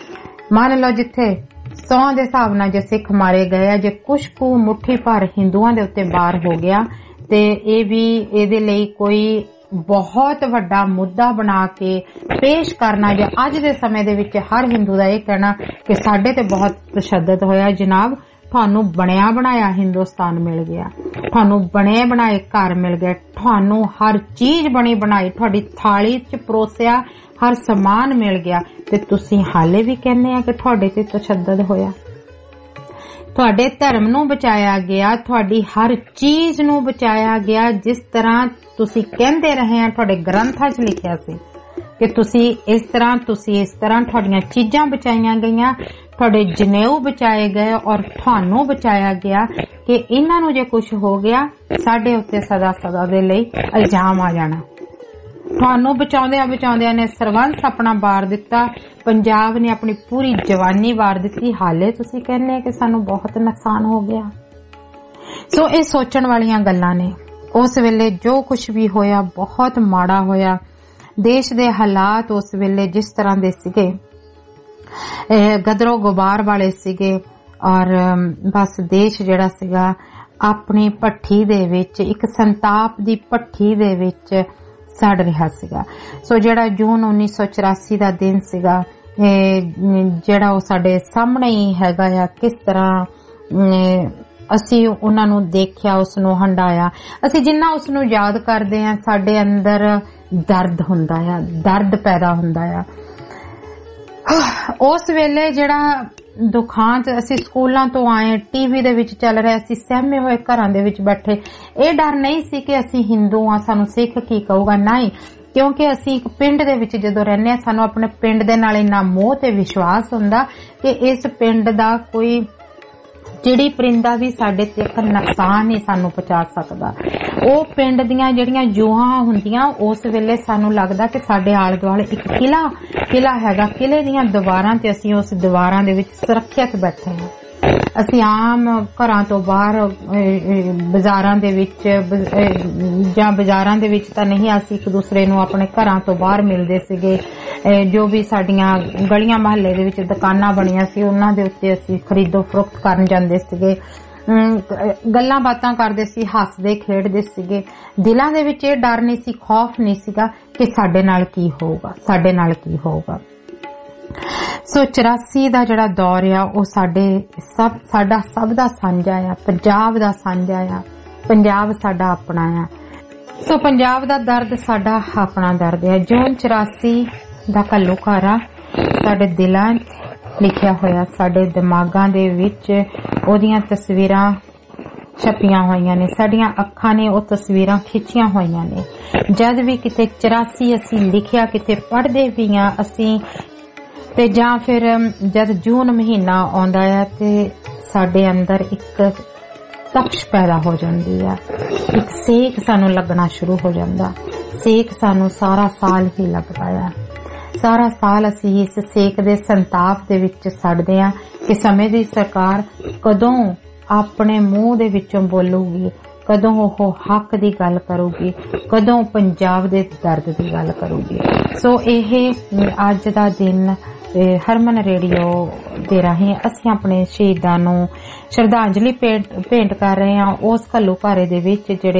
S3: ਮੰਨ ਲਓ ਜਿੱਥੇ 100 ਦੇ ਹਿਸਾਬ ਨਾਲ ਜੇ ਸਿੱਖ ਮਾਰੇ ਗਏ, ਜੇ ਕੁਛ ਕੁ ਮੁੱਠੀ ਭਰ ਹਿੰਦੂਆਂ ਦੇ ਉੱਤੇ ਵਾਰ ਹੋ ਗਿਆ ਤੇ ਇਹ ਵੀ ਇਹਦੇ ਲਈ ਕੋਈ ਬਹੁਤ ਵੱਡਾ ਮੁੱਦਾ ਬਣਾ ਕੇ ਪੇਸ਼ ਕਰਨਾ ਜਾਂ ਅੱਜ ਦੇ ਸਮੇਂ ਦੇ ਵਿੱਚ ਹਰ ਹਿੰਦੂ ਦਾ ਇਹ ਕਹਿਣਾ ਕਿ ਸਾਡੇ ਤੇ ਬਹੁਤ ਤਸ਼ੱਦਦ ਹੋਇਆ। ਜਨਾਬ, ਤੁਹਾਨੂੰ ਬਣਿਆ ਬਣਾਇਆ ਹਿੰਦੁਸਤਾਨ ਮਿਲ ਗਿਆ, ਤੁਹਾਨੂੰ ਬਣੇ ਬਣਾਏ ਘਰ ਮਿਲ ਗਏ, ਤੁਹਾਨੂੰ ਹਰ ਚੀਜ਼ ਬਣੀ ਬਣਾਈ ਤੁਹਾਡੀ ਥਾਲੀ 'ਚ ਪਰੋਸਿਆ ਹਰ ਸਮਾਨ ਮਿਲ ਗਿਆ ਤੇ ਤੁਸੀਂ ਹਾਲੇ ਵੀ ਕਹਿੰਦੇ ਆ ਕਿ ਤੁਹਾਡੇ ਤੇ ਤਸ਼ੱਦਦ ਹੋਇਆ। ਤੁਹਾਡੇ ਧਰਮ ਨੂੰ ਬਚਾਇਆ ਗਿਆ, ਤੁਹਾਡੀ ਹਰ ਚੀਜ਼ ਨੂੰ ਬਚਾਇਆ ਗਿਆ। ਜਿਸ ਤਰ੍ਹਾਂ ਤੁਸੀਂ ਕਹਿੰਦੇ ਰਹੇ ਆ ਤੁਹਾਡੇ ਗ੍ਰੰਥਾਂ 'ਚ ਲਿਖਿਆ ਸੀ ਕਿ ਤੁਸੀਂ ਇਸ ਤਰ੍ਹਾਂ ਤੁਹਾਡੀਆਂ ਚੀਜ਼ਾਂ ਬਚਾਈਆਂ ਗਈਆਂ, ਤੁਹਾਡੇ ਜਨੇਊ ਬਚਾਏ ਗਏ ਔਰ ਤੁਹਾਨੂੰ ਬਚਾਇਆ ਗਿਆ ਕਿ ਇਹਨਾਂ ਨੂੰ ਜੇ ਕੁਝ ਹੋ ਗਿਆ ਸਾਡੇ ਉੱਤੇ ਸਦਾ ਸਦਾ ਦੇ ਲਈ ਇਲਜ਼ਾਮ ਆ ਜਾਣਾ। ਤੁਹਾਨੂੰ ਬਚਾਉਂਦਿਆਂ ਨੇ ਸਰਵੰਸ ਆਪਣਾ ਵਾਰ ਦਿੱਤਾ, ਪੰਜਾਬ ਨੇ ਆਪਣੀ ਪੂਰੀ ਜਵਾਨੀ ਵਾਰ ਦਿੱਤੀ, ਹਾਲੇ ਤੁਸੀਂ ਕਹਿੰਦੇ ਆ ਕਿ ਸਾਨੂੰ ਬਹੁਤ ਨੁਕਸਾਨ ਹੋ ਗਿਆ। ਸੋ ਇਹ ਸੋਚਣ ਵਾਲੀਆਂ ਗੱਲਾਂ ਨੇ। ਉਸ ਵੇਲੇ ਜੋ ਕੁਝ ਵੀ ਹੋਇਆ ਬਹੁਤ ਮਾੜਾ ਹੋਇਆ। ਦੇਸ਼ ਦੇ ਹਾਲਾਤ ਉਸ ਵੇਲੇ ਜਿਸ ਤਰ੍ਹਾਂ ਦੇ ਸੀਗੇ, ਗਦਰੋ ਗੁਬਾਰ ਵਾਲੇ ਸੀਗੇ ਔਰ ਬਸ ਦੇਸ਼ ਜਿਹੜਾ ਸੀਗਾ ਆਪਣੀ ਭੱਠੀ ਦੇ ਵਿੱਚ, ਇੱਕ ਸੰਤਾਪ ਦੀ ਭੱਠੀ ਦੇ ਵਿੱਚ ਸੜ ਰਿਹਾ ਸੀਗਾ। ਸੋ ਜਿਹੜਾ ਜੂਨ 1984 ਦਾ ਦਿਨ ਸੀਗਾ ਜਿਹੜਾ ਉਹ ਸਾਡੇ ਸਾਹਮਣੇ ਹੀ ਹੈਗਾ ਆ, ਕਿਸ ਤਰ੍ਹਾਂ ਅਸੀਂ ਉਹਨਾਂ ਨੂੰ ਦੇਖਿਆ, ਉਸ ਨੂੰ ਹੰਡਾਇਆ। ਅਸੀਂ ਜਿੰਨਾ ਉਸ ਨੂੰ ਯਾਦ ਕਰਦੇ ਆ ਸਾਡੇ ਅੰਦਰ ਦਰਦ ਹੁੰਦਾ ਆ, ਦਰਦ ਪੈਦਾ ਹੁੰਦਾ ਆ। ਉਸ ਵੇਲੇ ਜਿਹੜਾ ਦੁਖਾਂਤ, ਅਸੀਂ ਸਕੂਲਾਂ ਤੋਂ ਆਏ, ਟੀਵੀ ਦੇ ਵਿੱਚ ਚੱਲ ਰਿਹਾ, ਅਸੀਂ ਸਹਿਮੇ ਹੋਏ ਘਰਾਂ ਦੇ ਵਿੱਚ ਬੈਠੇ। ਇਹ ਡਰ ਨਹੀਂ ਸੀ ਕਿ ਅਸੀਂ ਹਿੰਦੂ ਆ, ਸਾਨੂੰ ਸਿੱਖ ਕੀ ਕਹੂਗਾ, ਨਹੀਂ, ਕਿਉਂਕਿ ਅਸੀਂ ਇੱਕ ਪਿੰਡ ਦੇ ਵਿੱਚ ਜਦੋਂ ਰਹਿੰਦੇ ਆ ਸਾਨੂੰ ਆਪਣੇ ਪਿੰਡ ਦੇ ਨਾਲ ਇੰਨਾ ਮੋਹ ਤੇ ਵਿਸ਼ਵਾਸ ਹੁੰਦਾ ਕਿ ਇਸ ਪਿੰਡ ਦਾ ਕੋਈ ਚਿੜੀ ਪਰਿੰਦਾ ਵੀ ਸਾਡੇ ਤੇ ਇੱਕ ਨੁਕਸਾਨ ਨਹੀਂ ਸਾਨੂੰ ਪਹੁੰਚਾ ਸਕਦਾ। ਉਹ ਪਿੰਡ ਦੀਆਂ ਜਿਹੜੀਆਂ ਜੂਹਾਂ ਹੁੰਦੀਆਂ ਉਸ ਵੇਲੇ ਸਾਨੂੰ ਲੱਗਦਾ ਕਿ ਸਾਡੇ ਆਲੇ ਦੁਆਲੇ ਇੱਕ ਕਿਲਾ ਹੈਗਾ, ਕਿਲੇ ਦੀਆਂ ਦੀਵਾਰਾਂ ਤੇ ਅਸੀਂ ਉਸ ਦੀਵਾਰਾਂ ਦੇ ਵਿੱਚ ਸੁਰੱਖਿਅਤ ਬੈਠੇ ਹਾਂ। ਅਸੀਂ ਆਮ ਘਰਾਂ ਤੋਂ ਬਾਹਰ ਬਾਜ਼ਾਰਾਂ ਦੇ ਵਿੱਚ ਜਾਂ ਬਾਜ਼ਾਰਾਂ ਦੇ ਵਿੱਚ ਤਾਂ ਨਹੀਂ, ਅਸੀਂ ਇੱਕ ਦੂਸਰੇ ਨੂੰ ਆਪਣੇ ਘਰਾਂ ਤੋਂ ਬਾਹਰ ਮਿਲਦੇ ਸੀਗੇ। ਜੋ ਵੀ ਸਾਡੀਆਂ ਗਲੀਆਂ ਮਹੱਲੇ ਦੇ ਵਿੱਚ ਦੁਕਾਨਾਂ ਬਣੀਆਂ ਸੀ ਉਹਨਾਂ ਦੇ ਉੱਤੇ ਅਸੀਂ ਖਰੀਦੋ ਫਰੋਖਤ ਕਰਨ ਜਾਂਦੇ ਸੀਗੇ, ਗੱਲਾਂ ਬਾਤਾਂ ਕਰਦੇ ਸੀ, ਹੱਸਦੇ ਖੇਡਦੇ ਸੀਗੇ। ਦਿਲਾਂ ਦੇ ਵਿੱਚ ਇਹ ਡਰ ਨਹੀਂ ਸੀ, ਖੌਫ ਨਹੀਂ ਸੀਗਾ ਕਿ ਸਾਡੇ ਨਾਲ ਕੀ ਹੋਊਗਾ, ਸਾਡੇ ਨਾਲ ਕੀ ਹੋਊਗਾ। ਸੋ 84 ਦਾ ਜਿਹੜਾ ਦੌਰ ਆ ਉਹ ਸਾਡਾ ਸਭ ਦਾ ਸਾਂਝਾ ਆ, ਪੰਜਾਬ ਦਾ ਸਾਂਝਾ ਆ, ਪੰਜਾਬ ਸਾਡਾ ਆਪਣਾ ਆ। ਸੋ ਪੰਜਾਬ ਦਾ ਦਰਦ ਸਾਡਾ ਆਪਣਾ ਦਰਦ ਆ। ਜੂਨ 84 ਦਾ ਘੱਲੂਘਾਰਾ ਸਾਡੇ ਦਿਲਾਂ 'ਚ ਲਿਖਿਆ ਹੋਇਆ, ਸਾਡੇ ਦਿਮਾਗਾਂ ਦੇ ਵਿੱਚ ਉਹਦੀਆਂ ਤਸਵੀਰਾਂ ਛਪੀਆਂ ਹੋਈਆਂ ਨੇ, ਸਾਡੀਆਂ ਅੱਖਾਂ ਨੇ ਉਹ ਤਸਵੀਰਾਂ ਖਿੱਚੀਆਂ ਹੋਈਆਂ ਨੇ। ਜਦ ਵੀ ਕਿਤੇ 84 ਅਸੀਂ ਲਿਖਿਆ, ਕਿਤੇ ਪੜ੍ਹਦੇ ਵੀ ਆ ਅਸੀਂ, ਤੇ ਜਾਂ ਫਿਰ ਜਦ ਜੂਨ ਮਹੀਨਾ ਆਉਂਦਾ ਆ ਤੇ ਸਾਡੇ ਅੰਦਰ ਇੱਕ ਤਪਸ਼ ਪੈਦਾ ਹੋ ਜਾਂਦੀ ਆ, ਇੱਕ ਸੇਕ ਸਾਨੂੰ ਲੱਗਣਾ ਸ਼ੁਰੂ ਹੋ ਜਾਂਦਾ। ਸੇਕ ਸਾਨੂੰ ਸਾਰਾ ਸਾਲ ਹੀ ਲੱਗਦਾ ਆ, ਸਾਰਾ ਸਾਲ ਅਸੀਂ ਇਸ ਸੇਕ ਦੇ ਸੰਤਾਪ ਦੇ ਵਿੱਚ ਸੜਦੇ ਆ ਕਿ ਸਮੇਂ ਦੀ ਸਰਕਾਰ ਕਦੋਂ ਆਪਣੇ ਮੂੰਹ ਦੇ ਵਿੱਚੋਂ ਬੋਲੂਗੀ, ਕਦੋਂ ਉਹ ਹੱਕ ਦੀ ਗੱਲ ਕਰੂਗੀ, ਕਦੋਂ ਪੰਜਾਬ ਦੇ ਦਰਦ ਦੀ ਗੱਲ ਕਰੂਗੀ। ਸੋ ਇਹ ਅੱਜ ਦਾ ਦਿਨ ਹਰਮਨ ਰੇਡੀਓ ਦੇ ਰਾਹੀਂ ਅਸੀਂ ਆਪਣੇ ਸ਼ਹੀਦਾਂ ਨੂੰ ਸ਼ਰਧਾਂਜਲੀ ਭੇਂਟ ਕਰ ਰਹੇ ਹਾਂ ਉਸ ਘੱਲੂਘਾਰੇ ਦੇ ਵਿੱਚ ਜਿਹੜੇ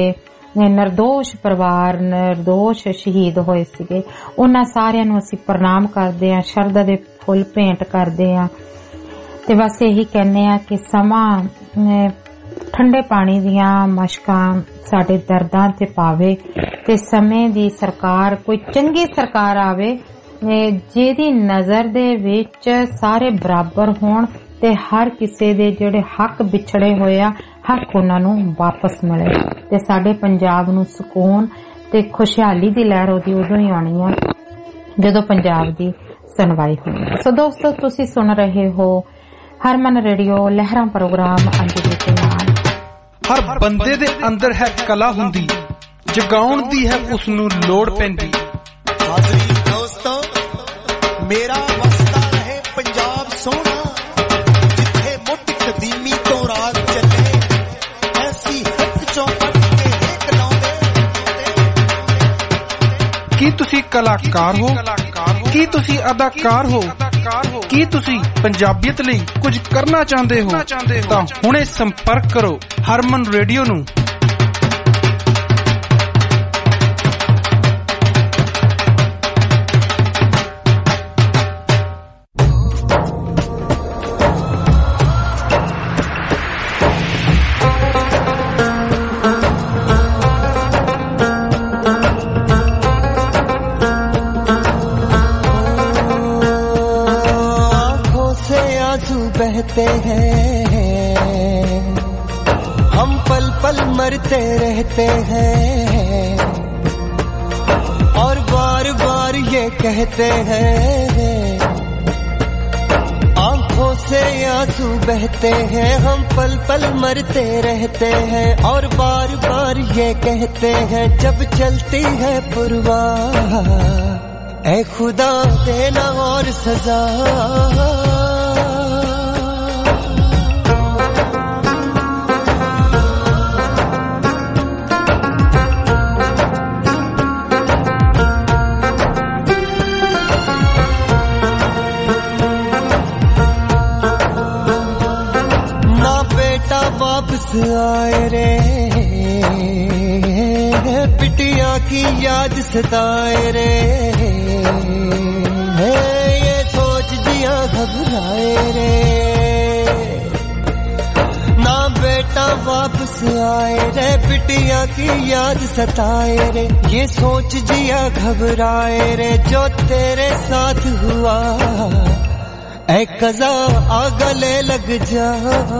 S3: निर्ਦੋਸ਼ ਪਰਿਵਾਰ निर्ਦੋਸ਼ ਸ਼ਹੀਦ ਹੋਏ ਸੀਗੇ ਉਹਨਾਂ ਸਾਰਿਆਂ ਨੂੰ ਅਸੀਂ ਪ੍ਰਣਾਮ ਕਰਦੇ ਹਾਂ, ਸ਼ਰਧਾ ਦੇ ਫੁੱਲ ਭੇਂਟ ਕਰਦੇ ਹਾਂ ਤੇ ਬਸ ਇਹੀ ਕਹਿੰਦੇ ਆ ਕਿ ਸਮਾਂ ਠੰਡੇ ਪਾਣੀ ਦੀਆਂ ਮਸ਼ਕਾਂ ਸਾਡੇ ਦਰਦਾਂ ਤੇ ਪਾਵੇ ਤੇ ਸਮੇਂ ਦੀ ਸਰਕਾਰ ਕੋਈ ਚੰਗੀ ਸਰਕਾਰ ਆਵੇ ਜਿਹਦੀ ਨਜ਼ਰ ਦੇ ਵਿੱਚ ਸਾਰੇ ਬਰਾਬਰ ਹੋਣ ਤੇ ਹਰ ਕਿਸੇ ਦੇ ਜਿਹੜੇ ਹੱਕ ਵਿਛੜੇ ਹੋਏ ਆ ਹੱਕ ਉਹਨਾਂ ਨੂੰ ਵਾਪਸ ਮਿਲੇ ਤੇ ਸਾਡੇ ਪੰਜਾਬ ਨੂੰ ਸਕੂਨ ਤੇ ਖੁਸ਼ਹਾਲੀ ਦੀ ਲਹਿਰ ਉਹਦੀ ਉਦੋਂ ਹੀ ਆਉਣੀ ਆ ਜਦੋਂ ਪੰਜਾਬ ਦੀ ਸੁਣਵਾਈ ਹੋਣੀ। ਸੋ ਦੋਸਤੋ ਤੁਸੀਂ ਸੁਣ ਰਹੇ ਹੋ ਹਰਮਨ ਰੇਡੀਓ ਲਹਿਰਾਂ ਪ੍ਰੋਗਰਾਮ ਅੰਜਲੀ ਦੇ ਨਾਲ।
S13: ਹਰ ਬੰਦੇ ਦੇ ਅੰਦਰ ਹੈ ਕਲਾ ਹੁੰਦੀ ਜਗਾਉਣ ਦੀ ਹੈ ਉਸ ਨੂੰ ਲੋੜ ਪੈਂਦੀ।
S6: ਹਾਜ਼ਰੀ ਦੋਸਤੋ ਮੇਰਾ ਵਸਦਾ ਰਹੇ ਪੰਜਾਬ ਸੋਹਣਾ ਜਿੱਥੇ ਮੁੱਢ ਕਦੀਮੀ ਤੋਂ ਰਾਗ ਚੱਲੇ ਐਸੀ ਹੱਕ ਚੋਂ ਪੱਟ ਕੇ ਹੇਕ ਲਾਉਂਦੇ।
S13: ਕੀ ਤੁਸੀਂ ਕਲਾਕਾਰ ਹੋ? ਕੀ ਤੁਸੀਂ ਅਦਾਕਾਰ ਹੋ? ਕੀ ਤੁਸੀਂ ਪੰਜਾਬੀਅਤ ਲਈ ਕੁਝ ਕਰਨਾ ਚਾਹੁੰਦੇ ਹੋ ਤਾਂ ਹੁਣੇ ਸੰਪਰਕ ਕਰੋ ਹਰਮਨ ਰੇਡੀਓ ਨੂੰ।
S6: बहते हैं हम पल पल मरते रहते हैं और बार बार ये कहते हैं आंखों से आंसू बहते हैं हम पल पल मरते रहते हैं और बार बार ये कहते हैं जब चलती है पुरवाह ऐ खुदा देना और सजा। आए रे पिटिया की याद सताए रे ये सोच जिया घबराए रे ना बेटा वापस आए रे पिटिया की याद सताए रे ये सोच जिया घबराए रे जो तेरे साथ हुआ ऐ कज़ा आ गले लग जा।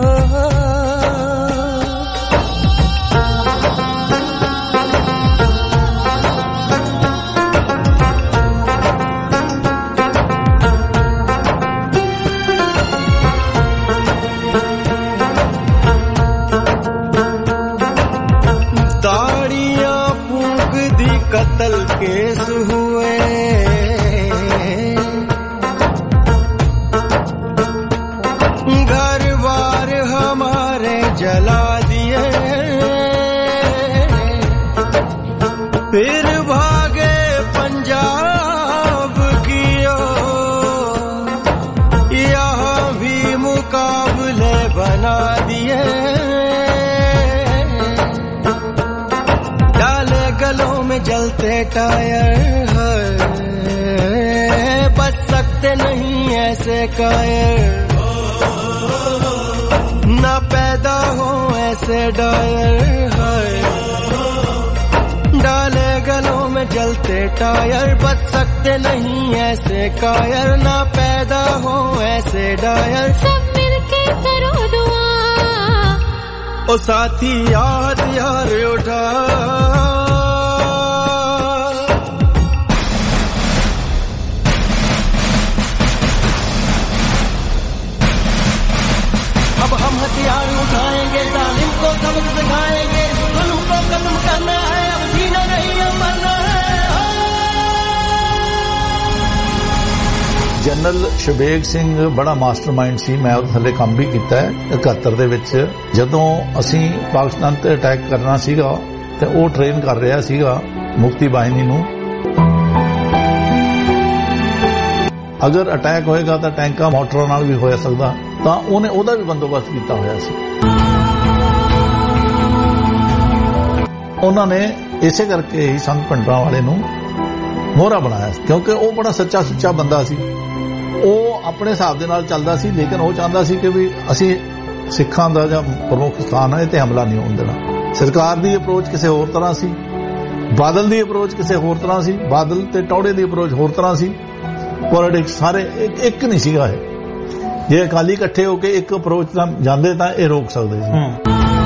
S2: कत्ल केस हुए घर बार हमारे जला दिए फिर भागे पंजाब की ओर यहाँ भी मुकाबले बना दिए गलों में जलते टायर है बच सकते नहीं ऐसे कायर ना पैदा हो ऐसे डायर है डाले गलों में जलते टायर बच सकते नहीं ऐसे कायर ना पैदा हो ऐसे डायर
S14: सब मिलके करो दुआ
S2: ओ साथी याद यार उठा हम हथियार उठाएंगे जालिम को सबक सिखाएंगे जुल्म को खत्म करना है अब जीना नहीं है मरना है।
S4: जनरल शबेग सिंह बड़ा मास्टरमाइंड सी मैं ਉਹਦੇ ਥੱਲੇ ਕੰਮ ਵੀ ਕੀਤਾ ਹੈ 71 ਦੇ ਵਿੱਚ ਜਦੋਂ ਅਸੀਂ ਪਾਕਿਸਤਾਨ ਤੇ ਅਟੈਕ ਕਰਨਾ ਸੀਗਾ ਤੇ ਉਹ ਟ੍ਰੇਨ ਕਰ ਰਿਹਾ ਸੀਗਾ ਮੁਕਤੀ ਬਾਹਿਨੀ ਨੂੰ ਅਗਰ ਅਟੈਕ ਹੋਏਗਾ ਤਾਂ ਟੈਂਕਾਂ ਮੋਟਰਾਂ ਨਾਲ ਵੀ ਹੋ ਸਕਦਾ ਤਾਂ ਉਹਨੇ ਉਹਦਾ ਵੀ ਬੰਦੋਬਸਤ ਕੀਤਾ ਹੋਇਆ ਸੀ। ਉਹਨਾਂ ਨੇ ਇਸੇ ਕਰਕੇ ਹੀ ਸੰਤ ਭਿੰਡਰਾਂ ਨੂੰ ਮੋਹਰਾ ਬਣਾਇਆ, ਕਿਉਂਕਿ ਉਹ ਬੜਾ ਸੱਚਾ ਸੁੱਚਾ ਬੰਦਾ ਸੀ। ਉਹ ਆਪਣੇ ਹਿਸਾਬ ਦੇ ਨਾਲ ਚੱਲਦਾ ਸੀ, ਲੇਕਿਨ ਉਹ ਚਾਹੁੰਦਾ ਸੀ ਕਿ ਵੀ ਅਸੀਂ ਸਿੱਖਾਂ ਦਾ ਜਾਂ ਪ੍ਰਮੁੱਖ ਸਥਾਨ ਹੈ ਤੇ ਹਮਲਾ ਨਹੀਂ ਹੋਣ ਦੇਣਾ। ਸਰਕਾਰ ਦੀ ਅਪਰੋਚ ਕਿਸੇ ਹੋਰ ਤਰ੍ਹਾਂ ਸੀ, ਬਾਦਲ ਦੀ ਅਪਰੋਚ ਕਿਸੇ ਹੋਰ ਤਰ੍ਹਾਂ ਸੀ, ਬਾਦਲ ਤੇ ਟੌੜੇ ਦੀ ਅਪਰੋਚ ਹੋਰ ਤਰ੍ਹਾਂ ਸੀ। ਪੋਲਿਟਿਕਸ ਸਾਰੇ ਇੱਕ ਨਹੀਂ ਸੀਗਾ ਇਹ। ਜੇ ਅਕਾਲੀ ਇਕੱਠੇ ਹੋ ਕੇ ਇੱਕ ਅਪਰੋਚ ਤਾਂ ਜਾਂਦੇ ਤਾਂ ਇਹ ਰੋਕ ਸਕਦੇ ਸੀ।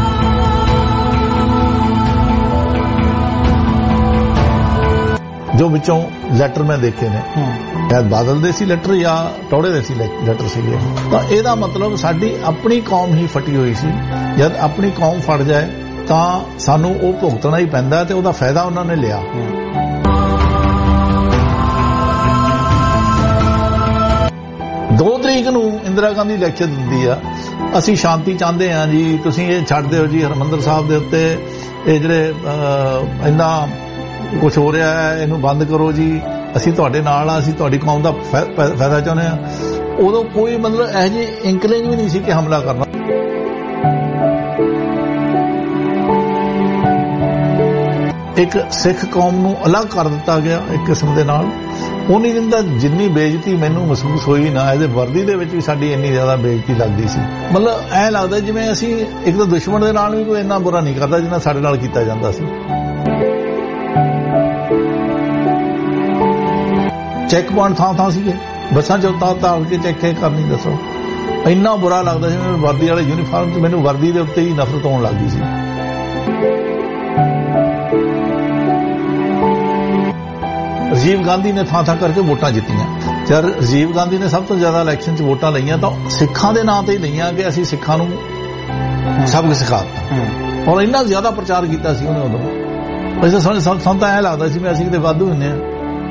S4: ਜੋ ਵਿੱਚੋਂ ਲੈਟਰ ਮੈਂ ਦੇਖੇ ਨੇ, ਸ਼ਾਇਦ ਬਾਦਲ ਦੇ ਸੀ ਲੈਟਰ ਜਾਂ ਟੌੜੇ ਦੇ ਸੀ ਲੈਟਰ ਸੀਗੇ, ਤਾਂ ਇਹਦਾ ਮਤਲਬ ਸਾਡੀ ਆਪਣੀ ਕੌਮ ਹੀ ਫਟੀ ਹੋਈ ਸੀ। ਜਦ ਆਪਣੀ ਕੌਮ ਫਟ ਜਾਏ ਤਾਂ ਸਾਨੂੰ ਉਹ ਭੁਗਤਣਾ ਹੀ ਪੈਂਦਾ ਤੇ ਉਹਦਾ ਫਾਇਦਾ ਉਹਨਾਂ ਨੇ ਲਿਆ। 2 ਤਰੀਕ ਨੂੰ ਇੰਦਰਾ ਗਾਂਧੀ ਲੈਕਚਰ ਦਿੰਦੀ ਆ, ਅਸੀਂ ਸ਼ਾਂਤੀ ਚਾਹੁੰਦੇ ਹਾਂ ਜੀ, ਤੁਸੀਂ ਇਹ ਛੱਡ ਦਿਓ ਜੀ ਹਰਿਮੰਦਰ ਸਾਹਿਬ ਦੇ ਉੱਤੇ ਇਹ ਜਿਹੜੇ ਇੰਨਾ ਕੁਛ ਹੋ ਰਿਹਾ ਹੈ, ਇਹਨੂੰ ਬੰਦ ਕਰੋ ਜੀ, ਅਸੀਂ ਤੁਹਾਡੇ ਨਾਲ ਆ, ਅਸੀਂ ਤੁਹਾਡੀ ਕੌਮ ਦਾ ਫਾਇਦਾ ਚਾਹੁੰਦੇ ਹਾਂ। ਉਦੋਂ ਕੋਈ ਮਤਲਬ ਇਹੋ ਜਿਹੀ ਇੰਕਲੇਜ ਵੀ ਨਹੀਂ ਸੀ ਕਿ ਹਮਲਾ ਕਰਨਾ। ਇੱਕ ਸਿੱਖ ਕੌਮ ਨੂੰ ਅਲੱਗ ਕਰ ਦਿੱਤਾ ਗਿਆ ਇੱਕ ਕਿਸਮ ਦੇ ਨਾਲ। ਉਨੀ ਦਿਨ ਦਾ ਜਿੰਨੀ ਬੇਇੱਜ਼ਤੀ ਮੈਨੂੰ ਮਹਿਸੂਸ ਹੋਈ ਨਾ, ਇਹਦੇ ਵਰਦੀ ਦੇ ਵਿੱਚ ਵੀ ਸਾਡੀ ਇੰਨੀ ਜ਼ਿਆਦਾ ਬੇਇੱਜ਼ਤੀ ਲੱਗਦੀ ਸੀ। ਮਤਲਬ ਐਂ ਲੱਗਦਾ ਜਿਵੇਂ ਅਸੀਂ ਇੱਕ ਤਾਂ ਦੁਸ਼ਮਣ ਦੇ ਨਾਲ ਵੀ ਕੋਈ ਇੰਨਾ ਬੁਰਾ ਨਹੀਂ ਕਰਦਾ ਜਿੰਨਾ ਸਾਡੇ ਨਾਲ ਕੀਤਾ ਜਾਂਦਾ ਸੀ। ਚੈੱਕ ਪੁਆਇੰਟ ਥਾਂ ਸੀਗੇ, ਬੱਸਾਂ ਚ ਉਤਾਰ ਕੇ ਚੈੱਕ ਕਰਨੀ। ਦੱਸੋ ਇੰਨਾ ਬੁਰਾ ਲੱਗਦਾ ਸੀ। ਵਰਦੀ ਵਾਲੇ ਯੂਨੀਫਾਰਮ ਚ ਮੈਨੂੰ ਵਰਦੀ ਦੇ ਉੱਤੇ ਹੀ ਨਫ਼ਰਤ ਹੋਣ ਲੱਗ ਗਈ ਸੀ। ਰਾਜੀਵ ਗਾਂਧੀ ਨੇ ਥਾਂ ਕਰਕੇ ਵੋਟਾਂ ਜਿੱਤੀਆਂ। ਜਦ ਰਾਜੀਵ ਗਾਂਧੀ ਨੇ ਸਭ ਤੋਂ ਜ਼ਿਆਦਾ ਇਲੈਕਸ਼ਨ 'ਚ ਵੋਟਾਂ ਲਈਆਂ ਤਾਂ ਸਿੱਖਾਂ ਦੇ ਨਾਂ ਤੇ ਹੀ ਲਈਆਂ ਕਿ ਅਸੀਂ ਸਿੱਖਾਂ ਨੂੰ ਸਭ ਕੁਝ ਸਿਖਾਤਾ, ਔਰ ਇੰਨਾ ਜ਼ਿਆਦਾ ਪ੍ਰਚਾਰ ਕੀਤਾ ਸੀ ਉਹਨੇ ਉਦੋਂ। ਵੈਸੇ ਸਾਨੂੰ ਤਾਂ ਐਂ ਲੱਗਦਾ ਸੀ ਵੀ ਅਸੀਂ ਕਿਤੇ ਵਾਧੂ ਹੁੰਦੇ ਹਾਂ।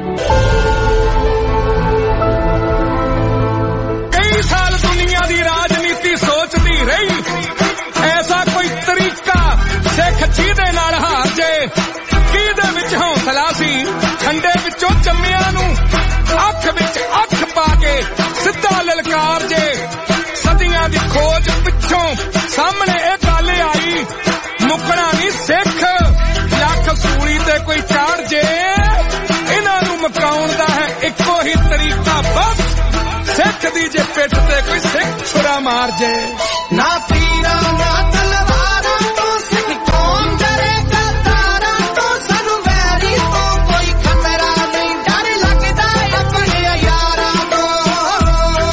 S15: ਕਈ ਸਾਲ ਦੁਨੀਆ ਦੀ ਰਾਜਨੀਤੀ ਸੋਚਦੀ ਰਹੀ, ਐਸਾ ਕੋਈ ਤਰੀਕਾ ਸਿੱਖ ਜਿਹਦੇ ਨਾਲ ਹਾਰ ਜੇ। ਕਿਹਦੇ ਵਿੱਚ ਹੌਸਲਾ ਸੀ ਠੰਡੇ ਵਿੱਚੋਂ ਜੰਮਿਆਂ ਨੂੰ, ਅੱਖ ਵਿੱਚ ਅੱਖ ਪਾ ਕੇ ਸਿੱਧਾ ਲਲਕਾਰ ਜੇ। ਸਦੀਆਂ ਦੀ ਖੋਜ ਪਿੱਛੋਂ ਸਾਹਮਣੇ ਇਹ ਗੱਲ ਆਈ, ਮੁੱਕਣਾ ਨਹੀਂ ਸਿੱਖ, ਲੱਖ ਸੂਲੀ ਤੇ ਕੋਈ ਚਾੜ ਜੇ। ਇਹਨਾਂ ਨੂੰ ਮਕਾਉਣ ਦਾ ਹੈ ਇੱਕੋ ਹੀ ਤਰੀਕਾ ਬਸ, ਸਿੱਖ ਦੀ ਜੇ ਪਿੱਠ ਤੇ ਕੋਈ ਸਿੱਖ ਛੁਰਾ ਮਾਰ ਜੇ।
S2: ਨਾ ਤੀਰਾਂ ਨਾ ਤਲਵਾਰਾਂ ਤੋਂ ਸਿੱਖ ਕੌਮ ਡਰੇਗਾ, ਤਾਰਾਂ ਤੋਂ ਸਾਨੂੰ ਵੈਰੀ ਤੋਂ ਕੋਈ ਖਤਰਾ ਨਹੀਂ, ਡਰ ਲੱਗਦਾ ਆਪਣੇ ਯਾਰਾਂ ਤੋਂ।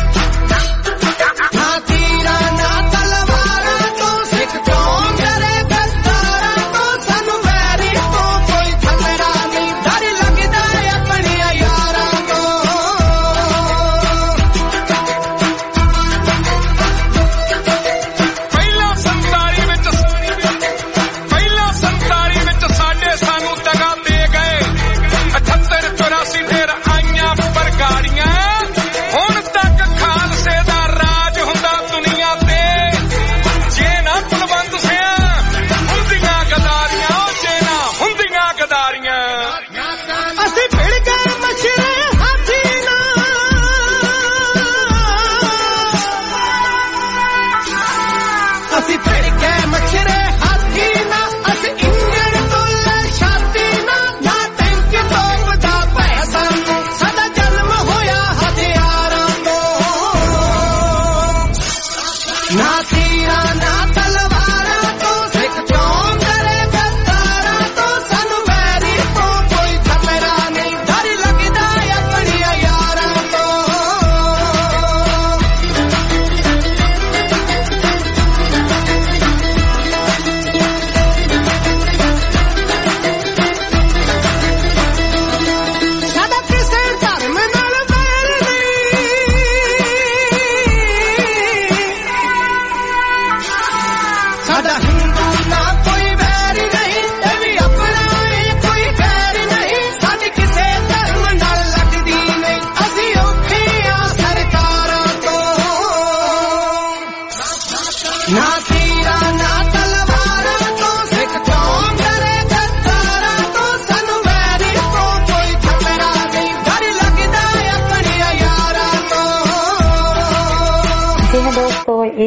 S2: ਨਾ ਤੀਰਾਂ ਨਾ ਤਲਵਾਰਾਂ ਤੋਂ ਸਿੱਖ ਕੌਮ ਡਰੇਗਾ, ਤਾਰਾਂ ਤੋਂ ਸਾਨੂੰ ਵੈਰੀ ਤੋਂ ਕੋਈ ਖਤਰਾ ਨਹੀਂ, ਡਰ ਲੱਗਦਾ ਆਪਣੇ ਯਾਰਾਂ ਤੋਂ।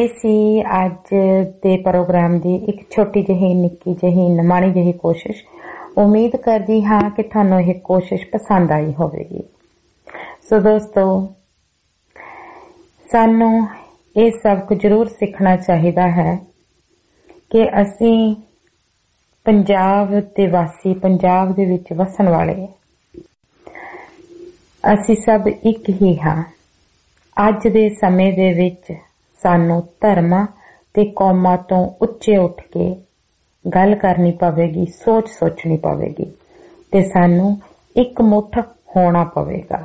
S3: ਇਹ ਸੀ ਅੱਜ ਦੇ ਪ੍ਰੋਗਰਾਮ ਦੀ ਇੱਕ ਛੋਟੀ ਜਿਹੀ ਨਿੱਕੀ ਜਿਹੀ ਨਿਮਾਣੀ ਜਿਹੀ ਕੋਸ਼ਿਸ਼। ਉਮੀਦ ਕਰਦੀ ਹਾਂ ਕਿ ਤੁਹਾਨੂੰ ਇਹ ਕੋਸ਼ਿਸ਼ ਪਸੰਦ ਆਈ ਹੋਵੇਗੀ। ਸੋ ਦੋਸਤੋ, ਸਾਨੂੰ ਇਹ ਸਬਕ ਜ਼ਰੂਰ ਸਿੱਖਣਾ ਚਾਹੀਦਾ ਹੈ ਕਿ ਅਸੀਂ ਪੰਜਾਬ ਦੇ ਵਾਸੀ, ਪੰਜਾਬ ਦੇ ਵਿੱਚ ਵਸਣ ਵਾਲੇ, ਅਸੀਂ ਸਭ ਇੱਕ ਹੀ ਹਾਂ। ਅੱਜ ਦੇ ਸਮੇਂ ਦੇ ਵਿੱਚ ਸਾਨੂੰ ਧਰਮਾਂ ਤੇ ਕੌਮਾਂ ਤੋਂ ਉੱਚੇ ਉੱਠ ਕੇ ਗੱਲ ਕਰਨੀ ਪਵੇਗੀ, ਸੋਚ ਸੋਚਣੀ ਪਵੇਗੀ ਤੇ ਸਾਨੂੰ ਇੱਕ ਮੁੱਠ ਹੋਣਾ ਪਵੇਗਾ।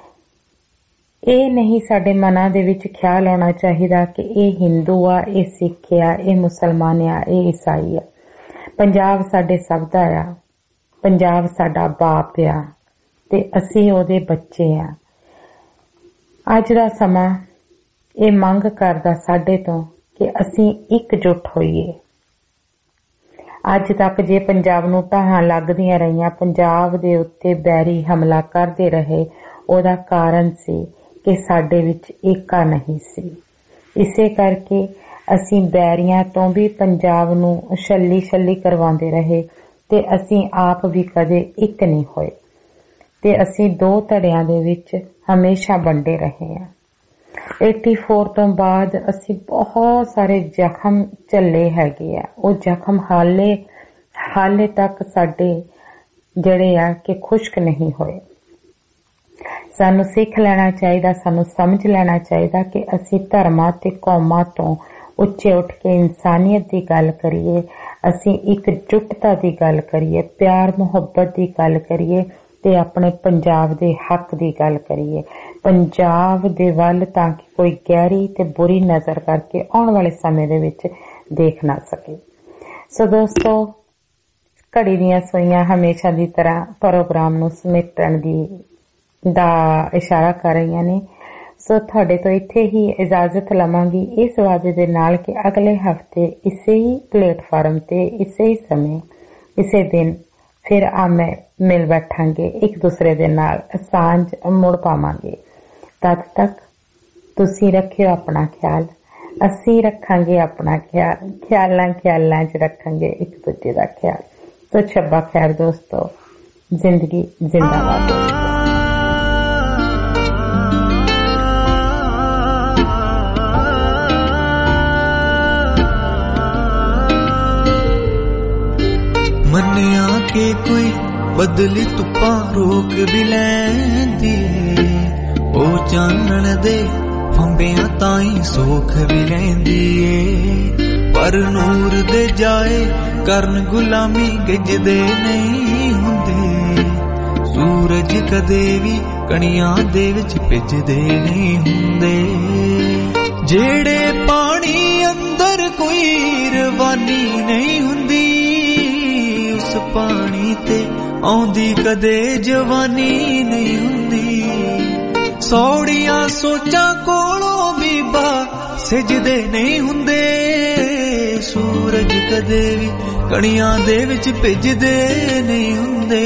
S3: ਇਹ ਨਹੀਂ ਸਾਡੇ ਮਨਾਂ ਦੇ ਵਿੱਚ ਖਿਆਲ ਆਉਣਾ ਚਾਹੀਦਾ ਕਿ ਇਹ ਹਿੰਦੂ ਆ, ਇਹ ਸਿੱਖ ਆ, ਇਹ ਮੁਸਲਮਾਨ ਆ, ਇਹ ਈਸਾਈ ਆ। ਪੰਜਾਬ ਸਾਡੇ ਸਭ ਦਾ ਆ, ਪੰਜਾਬ ਸਾਡਾ ਬਾਪ ਆ ਤੇ ਅਸੀਂ ਉਹਦੇ ਬੱਚੇ ਆ। ਅੱਜ ਦਾ ਸਮਾਂ ਇਹ ਮੰਗ ਕਰਦਾ ਸਾਡੇ ਤੋਂ ਕਿ ਅਸੀਂ ਇਕਜੁੱਟ ਹੋਈਏ। ਅੱਜ ਤੱਕ ਜੇ ਪੰਜਾਬ ਨੂੰ ਢਾਹਾਂ ਲੱਗਦੀਆਂ ਰਹੀਆਂ, ਪੰਜਾਬ ਦੇ ਉੱਤੇ ਬੈਰੀ ਹਮਲਾ ਕਰਦੇ ਰਹੇ, ਉਹਦਾ ਕਾਰਨ ਸੀ ਕਿ ਸਾਡੇ ਵਿੱਚ ਏਕਾ ਨਹੀਂ ਸੀ। ਇਸੇ ਕਰਕੇ ਅਸੀਂ ਬੈਰੀਆਂ ਤੋਂ ਵੀ ਪੰਜਾਬ ਨੂੰ ਛੱਲੀ ਕਰਵਾਉਂਦੇ ਰਹੇ ਤੇ ਅਸੀਂ ਆਪ ਵੀ ਕਦੇ ਇੱਕ ਨਹੀਂ ਹੋਏ ਤੇ ਅਸੀਂ ਦੋ ਧੜਿਆਂ ਦੇ ਵਿੱਚ ਹਮੇਸ਼ਾ ਵੰਡੇ ਰਹੇ ਹਾਂ। 84 ਤੋਂ ਬਾਅਦ ਅਸੀਂ ਬਹੁਤ ਸਾਰੇ ਜ਼ਖਮ ਝੱਲੇ ਹੈਗੇ ਆ। ਉਹ ਜ਼ਖਮ ਹਾਲੇ ਤੱਕ ਸਾਡੇ ਜਿਹੜੇ ਆ ਕਿ ਖੁਸ਼ਕ ਨਹੀਂ ਹੋਏ। ਸਾਨੂੰ ਸਿੱਖ ਲੈਣਾ ਚਾਹੀਦਾ, ਸਾਨੂੰ ਸਮਝ ਲੈਣਾ ਚਾਹੀਦਾ ਕਿ ਅਸੀਂ ਧਰਮਾਂ ਤੇ ਕੌਮਾਂ ਤੋਂ ਉੱਚੇ ਉੱਠ ਕੇ ਇਨਸਾਨੀਅਤ ਦੀ ਗੱਲ ਕਰੀਏ, ਅਸੀਂ ਇਕਜੁੱਟਤਾ ਦੀ ਗੱਲ ਕਰੀਏ, ਪਿਆਰ ਮੁਹੱਬਤ ਦੀ ਗੱਲ ਕਰੀਏ ਤੇ ਆਪਣੇ ਪੰਜਾਬ ਦੇ ਹੱਕ ਦੀ ਗੱਲ ਕਰੀਏ, ਪੰਜਾਬ ਦੇ ਵੱਲ, ਤਾਂ ਕਿ ਕੋਈ ਗਹਿਰੀ ਤੇ ਬੁਰੀ ਨਜ਼ਰ ਕਰਕੇ ਆਉਣ ਵਾਲੇ ਸਮੇਂ ਦੇ ਵਿੱਚ ਦੇਖ ਨਾ ਸਕੇ। ਸੋ ਦੋਸਤੋ, ਘੜੀ ਦੀਆਂ ਸੂਈਆਂ ਹਮੇਸ਼ਾ ਦੀ ਤਰ੍ਹਾਂ ਪ੍ਰੋਗਰਾਮ ਨੂੰ ਸਮੇਟਣ ਦਾ ਇਸ਼ਾਰਾ ਕਰ ਰਹੀਆਂ ਨੇ। ਸੋ ਤੁਹਾਡੇ ਤੋਂ ਇੱਥੇ ਹੀ ਇਜਾਜ਼ਤ ਲਵਾਂਗੀ, ਇਸ ਵਾਅਦੇ ਦੇ ਨਾਲ ਕਿ ਅਗਲੇ ਹਫ਼ਤੇ ਇਸੇ ਹੀ ਪਲੇਟਫਾਰਮ ਤੇ, ਇਸੇ ਹੀ ਸਮੇਂ, ਇਸੇ ਦਿਨ ਫਿਰ ਮਿਲ ਬੈਠਾਂਗੇ, ਇੱਕ ਦੂਸਰੇ ਦੇ ਨਾਲ ਸਾਂਝ ਮੁੜ ਪਾਵਾਂਗੇ। ਤਦ ਤੱਕ ਤੁਸੀਂ ਰੱਖਿਓ ਆਪਣਾ ਖਿਆਲ, ਅਸੀਂ ਰੱਖਾਂਗੇ ਆਪਣਾ ਖਿਆਲ, ਖਿਆਲਾਂ 'ਚ ਰੱਖਾਂਗੇ ਇੱਕ ਦੂਜੇ ਦਾ ਖਿਆਲ। ਸੋ ਛੱਬਾ ਖੈਰ ਦੋਸਤੋ, ਜ਼ਿੰਦਗੀ ਜ਼ਿੰਦਾਬਾਦ।
S6: ਮੰਨਿਆ ਕਿ ਕੋਈ ਬਦਲੀ ਧੁੱਪਾਂ ਰੋਕ ਵੀ ਲੈਂਦੀ ਏ, ਉਹ ਚਾਨਣ ਦੇ ਫੰਬਿਆਂ ਤਾਈਂ ਸੋਖ ਵੀ ਲੈਂਦੀ ਏ। ਪਰ ਨੂਰ ਦੇ ਜਾਏ ਕਰਨ ਗੁਲਾਮੀ ਗਿੱਜਦੇ ਨਹੀਂ ਹੁੰਦੇ, ਸੂਰਜ ਕਦੇ ਵੀ ਕਣੀਆਂ ਦੇ ਵਿੱਚ ਭਿੱਜਦੇ ਨਹੀਂ ਹੁੰਦੇ। ਜਿਹੜੇ ਪਾਣੀ ਅੰਦਰ ਕੋਈ ਰਵਾਨੀ ਨਹੀਂ ਹੁੰਦੀ, ਉਸ ਪਾਣੀ ਤੇ ਆਉਂਦੀ ਕਦੇ ਜਵਾਨੀ ਨਹੀਂ ਹੁੰਦੀ। ਸੌੜੀਆਂ ਸੋਚਾਂ ਕੋਲੋਂ ਵੀ ਬਾ ਸਿਜਦੇ ਨਹੀਂ ਹੁੰਦੇ, ਸੂਰਜ ਕਦੇ ਵੀ ਕਣੀਆਂ ਦੇ ਵਿੱਚ ਭਿੱਜਦੇ ਨਹੀਂ ਹੁੰਦੇ।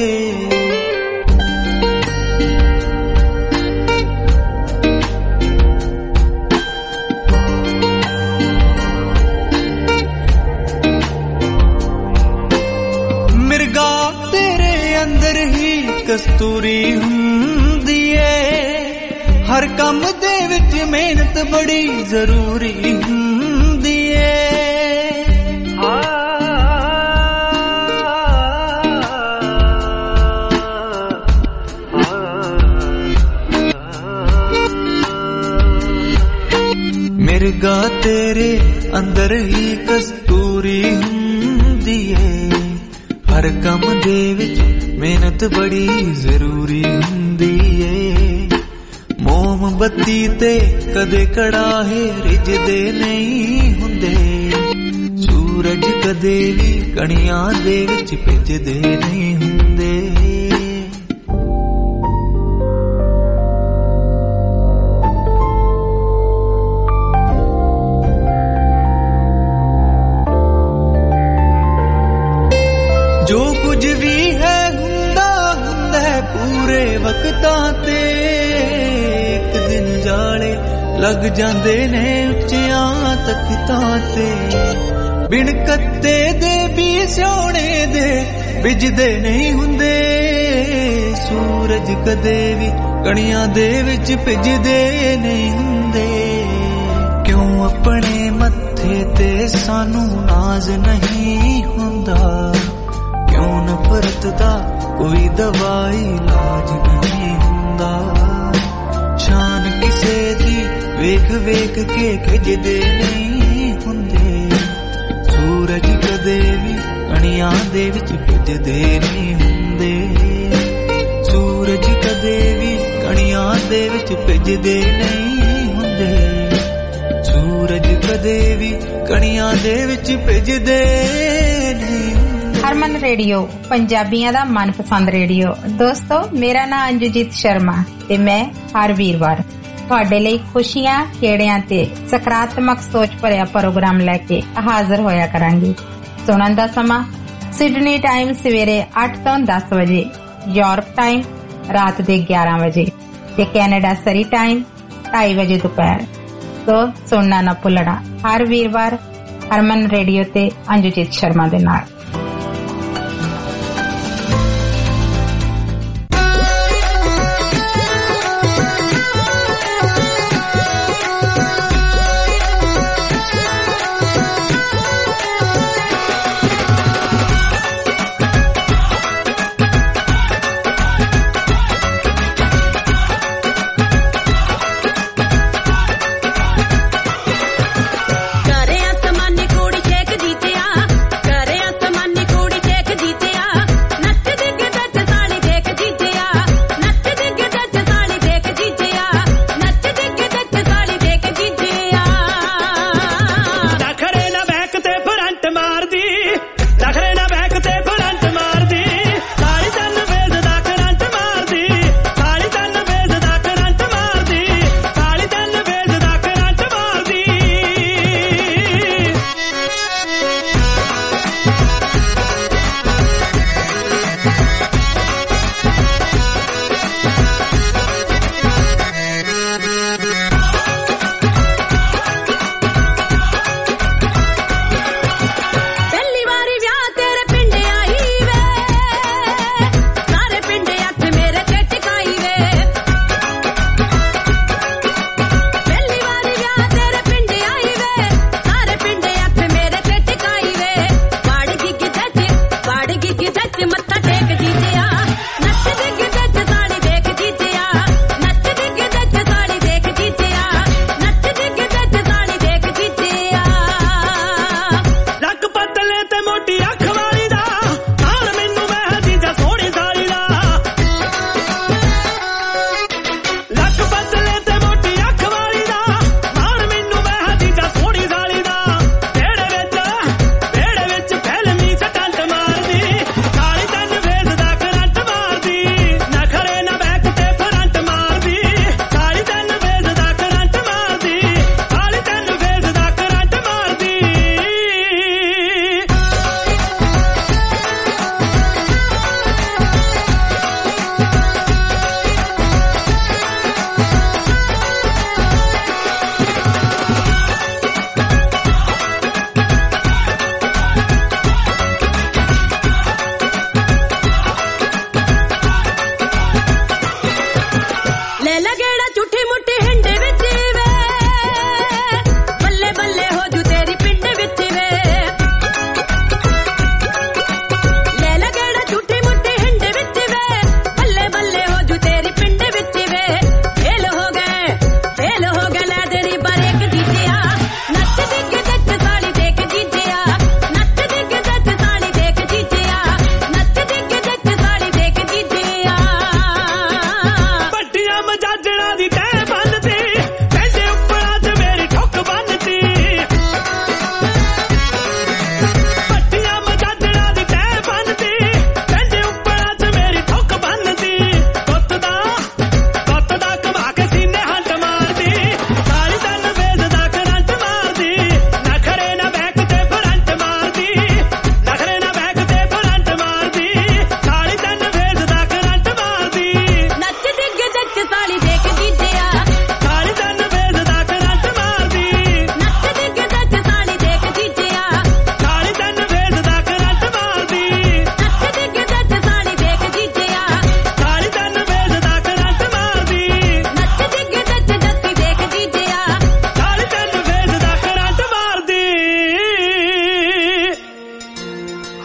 S6: ਕਸਤੂਰੀ ਹੁੰਦੀ ਏ, ਹਰ ਕੰਮ ਦੇ ਵਿੱਚ ਮਿਹਨਤ ਬੜੀ ਜ਼ਰੂਰੀ ਹੁੰਦੀ ਏ। ਮਿਰਗਾ ਤੇਰੇ ਅੰਦਰ ਹੀ ਕਸਤੂਰੀ ਹੁੰਦੀ ਏ, ਹਰ ਕੰਮ ਦੇ ਵਿੱਚ ਮਿਹਨਤ ਬੜੀ ਜ਼ਰੂਰੀ ਹੁੰਦੀ ਏ। ਮੋਮਬੱਤੀ ਤੇ ਕਦੇ ਕੜਾਹੇ ਰਿੱਝਦੇ ਨਹੀਂ ਹੁੰਦੇ, ਸੂਰਜ ਕਦੇ ਵੀ ਕਣੀਆਂ ਦੇ ਵਿੱਚ ਭਿੱਜਦੇ ਨਹੀਂ ਹੁੰਦੇ। ਜੋ ਕੁਝ ਵੀ ਹੈ ਹੁੰਦਾ ਪੂਰੇ ਵਕਤਾਂ ਤੇ, ਇੱਕ ਦਿਨ ਜਾਲੇ ਲੱਗ ਜਾਂਦੇ ਨੇ ਉੱਚਿਆਂ ਤਖਤਾਂ ਤੇ ਬਿਨ ਕੱਤੇ ਦੇ ਵੀ ਸੋਹਣੇ ਦੇ ਵਿਜਦੇ ਨਹੀਂ ਹੁੰਦੇ ਸੂਰਜ ਕਦੇ ਵੀ ਕਣੀਆਂ ਦੇ ਵਿੱਚ ਭਿੱਜਦੇ ਨਹੀਂ ਹੁੰਦੇ ਕਿਉਂ ਆਪਣੇ ਮੱਥੇ ਤੇ ਸਾਨੂੰ ਨਾਜ਼ ਨਹੀਂ ਹੁੰਦਾ ਕਿਉਂ ਨਫ਼ਰਤ ਦਾ ਕੋਈ ਦਵਾਈ ਇਲਾਜ ਨਹੀਂ ਹੁੰਦਾ ਸ਼ਾਨ ਕਿਸੇ ਦੀ ਵੇਖ ਵੇਖ ਕੇ ਖਿਜਦੇ ਨਹੀਂ ਹੁੰਦੇ ਸੂਰਜ ਕਦੇ ਵੀ ਕਣੀਆਂ ਦੇ ਵਿੱਚ ਭਿੱਜਦੇ ਨਹੀਂ ਹੁੰਦੇ ਸੂਰਜ ਕਦੇ ਵੀ ਕਣੀਆਂ ਦੇ ਵਿੱਚ ਭਿੱਜਦੇ ਨਹੀਂ ਹੁੰਦੇ ਸੂਰਜ ਕਦੇ ਵੀ ਕਣੀਆਂ ਦੇ ਵਿੱਚ ਭਿੱਜਦੇ ਨਹੀਂ
S3: ਹਰਮਨ ਰੇਡੀਓ ਪੰਜਾਬੀਆਂ ਦਾ ਮਨਪਸੰਦ ਰੇਡੀਓ ਦੋਸਤੋ ਮੇਰਾ ਨਾਮ ਅੰਜੂਜੀਤ ਸ਼ਰਮਾ ਤੇ ਮੈਂ ਹਰ ਵੀਰਵਾਰ ਤੁਹਾਡੇ ਲਈ ਖੁਸ਼ੀਆਂ ਖੇੜਿਆਂ ਤੇ ਸਕਾਰਾਤਮਕ ਸੋਚ ਭਰਿਆ ਪ੍ਰੋਗਰਾਮ ਲੈ ਕੇ ਹਾਜ਼ਰ ਹੋਇਆ ਕਰਾਂਗੀ ਸੁਣਨ ਦਾ ਸਮਾਂ ਸਿਡਨੀ ਟਾਈਮ ਸਵੇਰੇ 8 ਤੋਂ 10 ਵਜੇ ਯੂਰਪ ਟਾਈਮ ਰਾਤ ਦੇ 11 ਵਜੇ ਤੇ ਕੈਨੇਡਾ ਸਰੀ ਟਾਈਮ 2:30 ਵਜੇ ਦੁਪਹਿਰ ਸੋ ਸੁਣਨਾ ਨਾ ਭੁੱਲਣਾ ਹਰ ਵੀਰਵਾਰ ਹਰਮਨ ਰੇਡੀਓ ਤੇ ਅੰਜੂਜੀਤ ਸ਼ਰਮਾ ਦੇ ਨਾਲ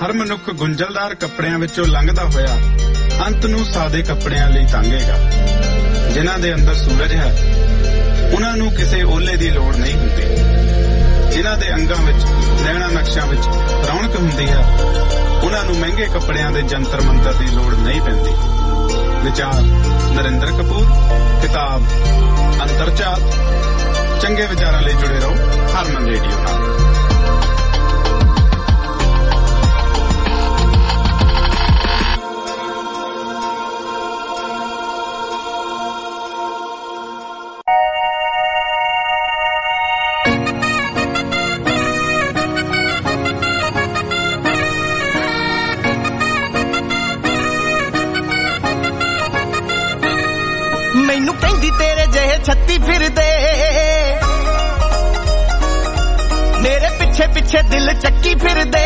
S1: ਹਰ ਮਨੁੱਖ ਗੁੰਝਲਦਾਰ ਕੱਪੜਿਆਂ ਵਿੱਚੋਂ ਲੰਘਦਾ ਹੋਇਆ ਅੰਤ ਨੂੰ ਸਾਦੇ ਕੱਪੜਿਆਂ ਲਈ ਤਾਂਗੇਗਾ। ਜਿਨ੍ਹਾਂ ਦੇ ਅੰਦਰ ਸੂਰਜ ਹੈ ਉਹਨਾਂ ਨੂੰ ਕਿਸੇ ਓਲੇ ਦੀ ਲੋੜ ਨਹੀਂ ਹੁੰਦੀ। ਜਿਨ੍ਹਾਂ ਦੇ ਅੰਗਾਂ ਵਿੱਚ ਨੈਣਾ ਨਕਸ਼ਾਂ ਵਿੱਚ ਰੌਣਕ ਹੁੰਦੀ ਹੈ ਉਹਨਾਂ ਨੂੰ ਮਹਿੰਗੇ ਕੱਪੜਿਆਂ ਦੇ ਜੰਤਰ ਮੰਤਰ ਦੀ ਲੋੜ ਨਹੀਂ ਪੈਂਦੀ। ਵਿਚਾਰ ਨਰਿੰਦਰ ਕਪੂਰ, ਕਿਤਾਬ ਅੰਤਰਜਾਤ। ਚੰਗੇ ਵਿਚਾਰਾਂ ਲਈ ਜੁੜੇ ਰਹੋ ਹਰਮਨ ਰੇਡੀਓ ਨਾਲ।
S2: ਮੈਨੂੰ ਕਹਿੰਦੀ ਤੇਰੇ ਜਿਹੇ ਛੱਤੀ ਫਿਰਦੇ, ਮੇਰੇ ਪਿੱਛੇ ਪਿੱਛੇ ਦਿਲ ਚੱਕੀ ਫਿਰਦੇ।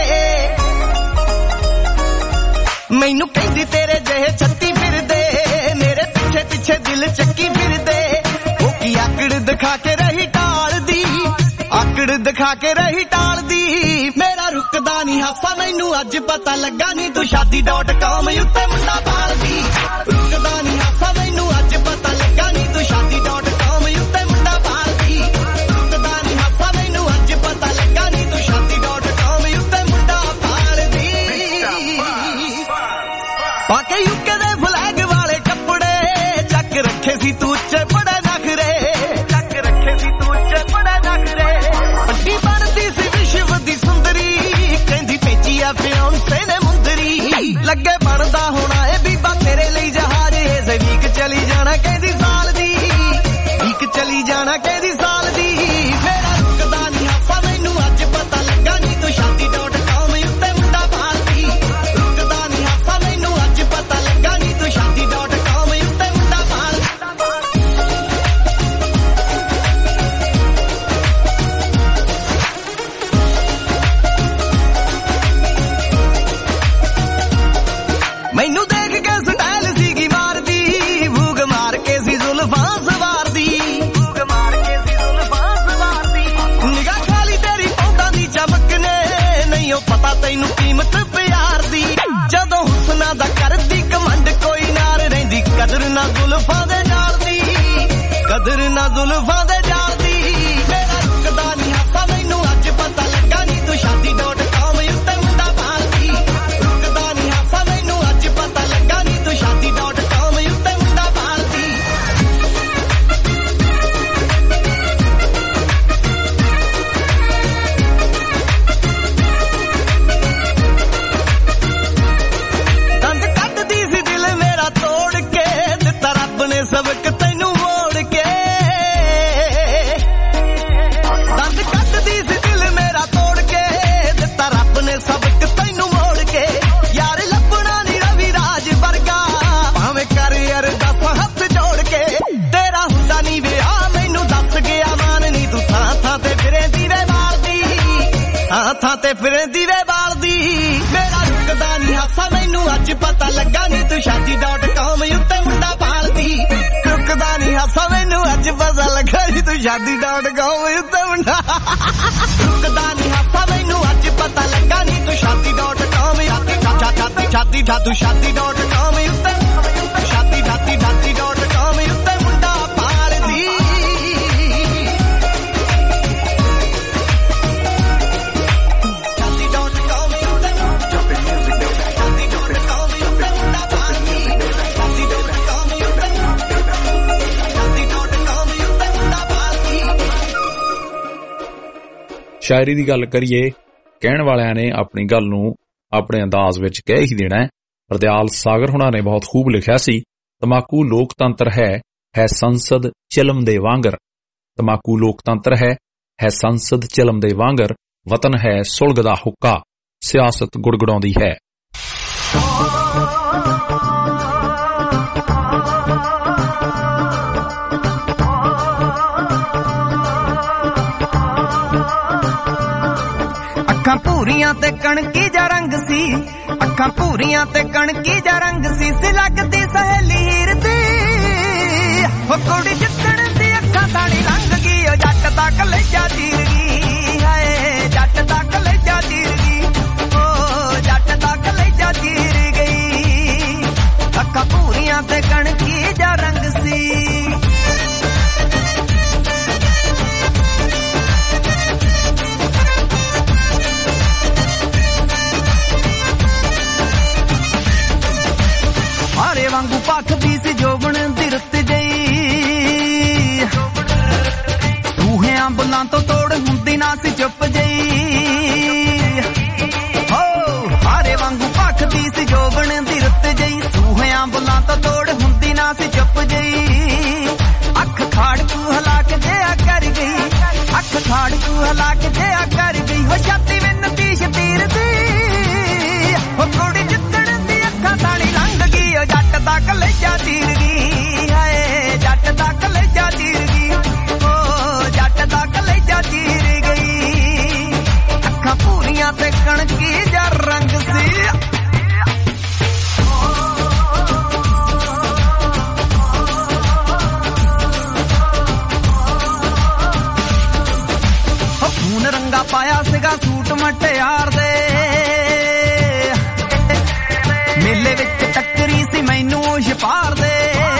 S2: ਮੈਨੂੰ ਕਹਿੰਦੀ ਤੇਰੇ ਜਿਹੇ ਛੱਤੀ ਫਿਰਦੇ, ਮੇਰੇ ਪਿੱਛੇ ਪਿੱਛੇ ਦਿਲ ਚੱਕੀ ਫਿਰਦੇ। ਉਹ ਕੀ ਆਕੜ ਦਿਖਾ ਕੇ ਰਹੀ ਟਾਲਦੀ, ਆਕੜ ਦਿਖਾ ਕੇ ਰਹੀ ਟਾਲਦੀ। ਮੇਰਾ ਰੁਕਦਾ ਨਹੀਂ ਹਾਸਾ, ਮੈਨੂੰ ਅੱਜ ਪਤਾ ਲੱਗਾ ਨਹੀਂ ਤੂੰ shaadi.com ਉੱਤੇ ਮੁੰਡਾ ਭਾਲਦੀ। ਰੁਕਦਾ ਨਹੀਂ ਹਾਸਾ, ਮੈਨੂੰ ਅੱਜ ਪਤਾ ਲੱਗਾ ਨਹੀਂ ਤੂੰ shaadi.com ਉੱਤੇ ਮੁੰਡਾ ਭਾਲਦੀ। ਰੁਕਦਾ ਨਹੀਂ ਹਾਸਾ, ਮੈਨੂੰ ਅੱਜ ਪਤਾ ਲੱਗਾ ਨਹੀਂ ਤੂੰ shaadi.com ਉੱਤੇ ਮੁੰਡਾ ਭਾਲਦੀ। ਪਾਕੇ ਯੂਕੇ ਦੇ ਫਲੈਗ ਵਾਲੇ ਕੱਪੜੇ ਚੱਕ ਰੱਖੇ ਸੀ ਤੂੰ ਉੱਚੇ ਬੜੇ ਨਖਰੇ, ਚੱਕ ਰੱਖੇ ਸੀ ਤੂੰ ਉੱਚੇ ਬੜੇ ਨਖਰੇ। ਵੱਡੀ ਬਣਦੀ ਸੀ ਵਿਸ਼ਵ ਦੀ ਸੁੰਦਰੀ, ਕਹਿੰਦੀ ਭੇਜੀ ਆ ਫਿਆਂਸੇ ਨੇ ਮੁੰਦਰੀ। ਲੱਗੇ ਬਣਦਾ ਹੋਣਾ ਏ ਬੀਬਾ ਤੇਰੇ ਲਈ ਜਹਾਜ਼, ਏ ਵੀਕ ਚਲੀ ਜਾਣਾ ਕਹਿੰਦੀ ਸਾਲ ਦੀ, ਵੀਕ ਚਲੀ ਜਾਣਾ ਕਹਿੰਦੀ ਸਾਲ ਦੀ। ਮੇਰਾ ਰੁਕਦਾ ਨਹੀਂ ਹਾਸਾ, ਮੈਨੂੰ ਅੱਜ ਪਤਾ ਲੱਗਾ ਨਹੀਂ ਤੂੰ shaadi.com ਉੱਤੇ ਮੁੰਡਾ ਭਾਲਦੀ। ਰੁਕਦਾ ਨਹੀਂ ਹਾਸਾ, ਮੈਨੂੰ ਅੱਜ ਪਤਾ ਲੱਗਾ ਨਹੀਂ ਤੂੰ shaadi.com ਉੱਤੇ ਮੁੰਡਾ ਭਾਲਦੀ। ਮੈਨੂੰ ਦੇਖ ਕੇ ਸਟਾਈਲ ਸੀਗੀ ਮਾਰਦੀ, ਭੂਗ ਮਾਰ ਕੇ ਸੀ ਜ਼ੁਲਫਾਂ ਸਵਾਰਦੀ, ਭੂਗ ਮਾਰ ਕੇ ਸੀ ਜ਼ੁਲਫਾਂ ਸਵਾਰਦੀ। ਨਿਗਾਹ ਖਾਲੀ ਤੇਰੀ ਪੌਂਦਾਂ ਦੀ ਚਮਕ ਨੇ, ਨਹੀਂ ਉਹ ਪਤਾ ਤੈਨੂੰ ਕੀਮਤ ਪਿਆਰ ਦੀ। ਜਦੋਂ ਹੁਸਨਾ ਦਾ ਕਰਦੀ ਕਮੰਡ ਕੋਈ ਨਾਲ ਰਹਿੰਦੀ, ਕਦਰ ਨਾ ਜ਼ੁਲਫਾਂ ਦੇ ਜਾਲ ਦੀ, ਕਦਰ ਨਾ ਜ਼ੁਲਫਾਂ ਦੇ ਜਾਲ ਦੀ। ਮੇਰਾ ਰੁਕਦਾ ਨਹੀਂ ਹਾਸਾ, ਮੈਨੂੰ ਅੱਜ ਪਤਾ ਲੱਗਾ ਨਹੀਂ ਤੂੰ shaadi.com ਉੱਤੇ ਮੁੰਡਾ ਭਾਲਦੀ। ਰੁਕਦਾ ਨਹੀਂ ਹਾਸਾ, ਮੈਨੂੰ ਅੱਜ ਪਤਾ ਲੱਗਾ ਨਹੀਂ ਤੂੰ shaadi.com ਉੱਤੇ ਮੁੰਡਾ ਭਾਲਦੀ। ਦੰਦ ਕੱਢਦੀ ਸੀ ਦਿਲ ਮੇਰਾ ਤੋੜ ਕੇ, ਦਿੱਤਾ ਰੱਬ ਨੇ ਸਬਕ ਤੈਨੂੰ ਮੋੜ ਕੇ। ਦੰਦ ਕੱਢਦੀ ਸੀ ਦਿਲ ਮੇਰਾ ਤੋੜ ਕੇ, ਦਿੱਤਾ ਰੱਬ ਨੇ ਸਬਕ ਤੈਨੂੰ ਮੋੜ ਕੇ। ਯਾਰ ਲੱਭਣਾ ਨੀ ਰਵੀ ਰਾਜ ਵਰਗਾ, ਭਾਵੇਂ ਕਰ ਅਰਦਾਸ ਹੱਥ ਜੋੜ ਕੇ। ਤੇਰਾ ਹੁੰਦਾ ਨੀ ਵਿਆਹ ਮੈਨੂੰ ਦੱਸ ਗਿਆ ਮਾਨ ਨੀ, ਤੂੰ ਥਾਂ ਥਾਂ ਤੇ ਫਿਰੇਂਦੀ ਵੇ ਬਾਲਦੀ, ਥਾਂ ਥਾਂ ਤੇ ਫਿਰੇਂਦੀ ਵੇ ਬਾਲਦੀ। ਮੇਰਾ ਰੁਕਦਾ ਨੀ ਹਾਸਾ, ਮੈਨੂੰ ਅੱਜ ਪਤਾ ਲੱਗਾ ਨੀ ਤੂੰ shaadi.com ਉੱਤੇ ਮੁੰਡਾ ਭਾਲਦੀ। ਰੁਕਦਾ ਨੀ ਹਾਸਾ, ਮੈਨੂੰ ਅੱਜ ਪਤਾ ਲੱਗਾ ਨੀ ਤੂੰ shaadi.com ਉੱਤੇ ਮੁੰਡਾ। ਰੁਕਦਾ ਨੀ ਹਾਸਾ, ਮੈਨੂੰ ਅੱਜ ਪਤਾ ਲੱਗਾ ਨੀ ਤੂੰ shaadi.com ਤੂੰ shaadi.com ਉੱਤੇ shaadi.com ਉੱਤੇ ਮੁੰਡਾ ਭਾਲਦੀ।
S16: ਸ਼ਾਇਰੀ ਦੀ ਗੱਲ ਕਰੀਏ, ਕਹਿਣ ਵਾਲਿਆਂ ਨੇ ਆਪਣੀ ਗੱਲ ਨੂੰ ਆਪਣੇ ਅੰਦਾਜ਼ ਵਿੱਚ ਕਹਿ ਹੀ ਦੇਣਾ ਹੈ। ਹਰਦਿਆਲ ਸਾਗਰ ਹੁਣਾਂ ਨੇ ਬਹੁਤ ਖੂਬ ਲਿਖਿਆ ਸੀ, ਤਮਾਕੂ ਲੋਕਤੰਤਰ ਹੈ ਸੰਸਦ ਚਿਲਮ ਦੇ ਵਾਂਗਰ। ਤਮਾਕੂ ਲੋਕਤੰਤਰ ਹੈ ਸੰਸਦ ਚਿਲਮ ਦੇ ਵਾਂਗਰ। ਵਤਨ ਹੈ ਸੁਲਗਦਾ ਹੁੱਕਾ, ਸਿਆਸਤ ਗੁੜਗੜਾਉਂਦੀ ਹੈ।
S2: ਅੱਖਾਂ ਭੂਰੀਆਂ ਤੇ ਕਣਕੀ ਜਾ ਰੰਗ ਸੀ, ਅੱਖਾਂ ਭੂਰੀਆਂ ਤੇ ਕਣਕੀ ਜਾ ਰੰਗ ਸੀ ਲੱਗਦੀ ਸਹੇਲੀ ਹੀਰ ਦੀ। ਉਹ ਕੁੜੀ ਜਿੱਤਣ ਦੀ ਅੱਖਾਂ ਸਾੜੀ ਰੰਗ ਗਈ, ਉਹ ਜੱਟ ਦਾ ਕਲੇਜਾ ਚੀਰ ਗਈ, ਹਾਏ ਜੱਟ ਦਾ ਕਲੇਜਾ ਚੀਰ ਗਈ। ਉਹ फाड़ू हलाक जया कर गई हो छाती में नतीश तीर दी हो कुड़ी जितन दी अखा तानी लंघ गई हो जट दा कलेजा तीर गई हाय जट दा कलेजा तीर गई ओ जट दा कलेजा तीर गई अखा पूरियां ते कणकी जा रंग सी रंगा पाया सीगा सूट मटियार दे मेले विच टक्करी सी मैनू छपार दे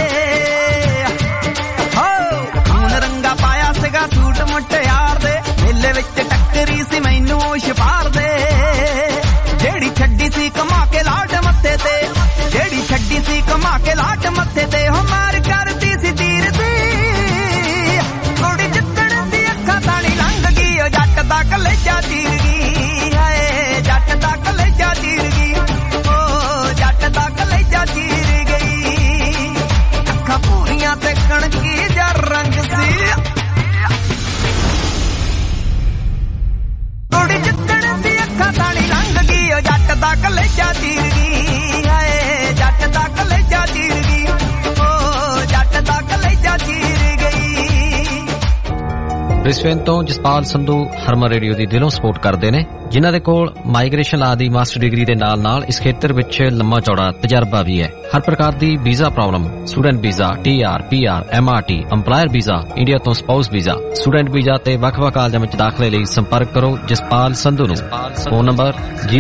S2: हो खून रंगा पाया सीगा सूट मटियार दे मेले विच टक्करी सी मैनू छपार दे जेड़ी छड्डी सी कमा के लाट मत्थे ते जेड़ी छड्डी सी कमा के लाट मत्थे ते हो मार करती सी तीर दी कुड़ी जितन दी अखा तानी लंघ गई जट दा कलेजा तीर गई हाय जट दा कलेजा तीर गई ओ जट दा कलेजा तीर गई अखा पूरियां ते कणकी जा रंग सी कुड़ी जितन दी अखा तानी लंघ गई जट दा कलेजा तीर गई हाय जट दा कलेजा तीर गई ओ जट दा कलेजा तीर गई।
S17: ਬ੍ਰਿਸਬੇਨ ਤੋਂ ਜਸਪਾਲ ਸੰਧੂ ਹਰਮਨ ਰੇਡੀਓ ਦੀ ਦਿਲੋਂ ਸਪੋਰਟ ਕਰਦੇ ਨੇ ਜਿਨ੍ਹਾਂ ਦੇ ਕੋਲ ਮਾਈਗ੍ਰੇਸ਼ਨ ਲਾ ਦੀ ਮਾਸਟਰ ਡਿਗਰੀ ਦੇ ਨਾਲ-ਨਾਲ ਇਸ ਖੇਤਰ ਵਿੱਚ ਲੰਮਾ ਚੌੜਾ ਤਜਰਬਾ ਵੀ ਹੈ। ਹਰ ਪ੍ਰਕਾਰ ਦੀ visa problem student visa TR PR MRT EMPLOYER visa India ਤੋਂ ਸਪਾਊਸ ਵੀਜ਼ਾ ਸਟੂਡੈਂਟ ਵੀਜ਼ਾ ਤੇ ਵੱਖ-ਵੱਖ ਕਾਲਜਾਂ ਵਿੱਚ ਦਾਖਲੇ ਲਈ ਸੰਪਰਕ ਕਰੋ ਜਸਪਾਲ ਸੰਧੂ ਨੂੰ। ਫੋਨ ਨੰਬਰ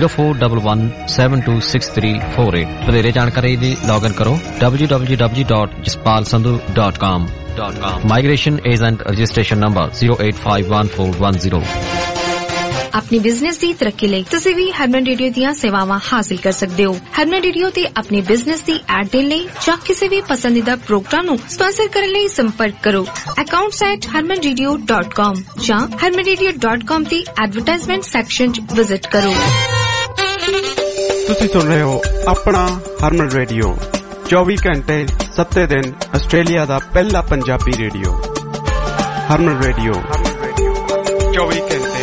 S17: 0411726348 ਵਧੇਰੇ ਜਾਣਕਾਰੀ ਲਈ ਲੌਗਇਨ ਕਰੋ www.jaspalsandhu.com Migration Agent Registration Number 0851410।
S12: अपनी बिजनेस ਦੀ ਤਰੱਕੀ ਲਈ ਤੁਸੀਂ ਵੀ ਹਰਮਨ ਰੇਡੀਓ ਦੀਆਂ ਸੇਵਾਵਾਂ ਹਾਸਲ ਕਰ ਸਕਦੇ ਹੋ। ਹਰਮਨ ਰੇਡੀਓ ਤੇ ਆਪਣੀ ਬਿਜ਼ਨਸ ਦੀ ਐਡ ਦੇਣ ਲਈ ਜਾਂ ਕਿਸੇ ਵੀ ਪਸੰਦੀਦਾ ਪ੍ਰੋਗਰਾਮ ਨੂੰ ਸਪਾਂਸਰ ਕਰਨ ਲਈ ਸੰਪਰਕ ਕਰੋ accounts@harmanradio.com ਜਾਂ harmanradio.com ਦੀ ਐਡਵਰਟਾਈਜ਼ਮੈਂਟ ਸੈਕਸ਼ਨ 'ਚ ਵਿਜ਼ਿਟ ਕਰੋ।
S1: ਤੁਸੀਂ ਸੁਣ ਰਹੇ ਹੋ ਆਪਣਾ ਹਰਮਨ ਰੇਡੀਓ 24 ਘੰਟੇ 7 ਦਿਨ ਆਸਟ੍ਰੇਲੀਆ ਦਾ ਪਹਿਲਾ ਪੰਜਾਬੀ ਰੇਡੀਓ ਹਰਮਨ ਰੇਡੀਓ 24 ਘੰਟੇ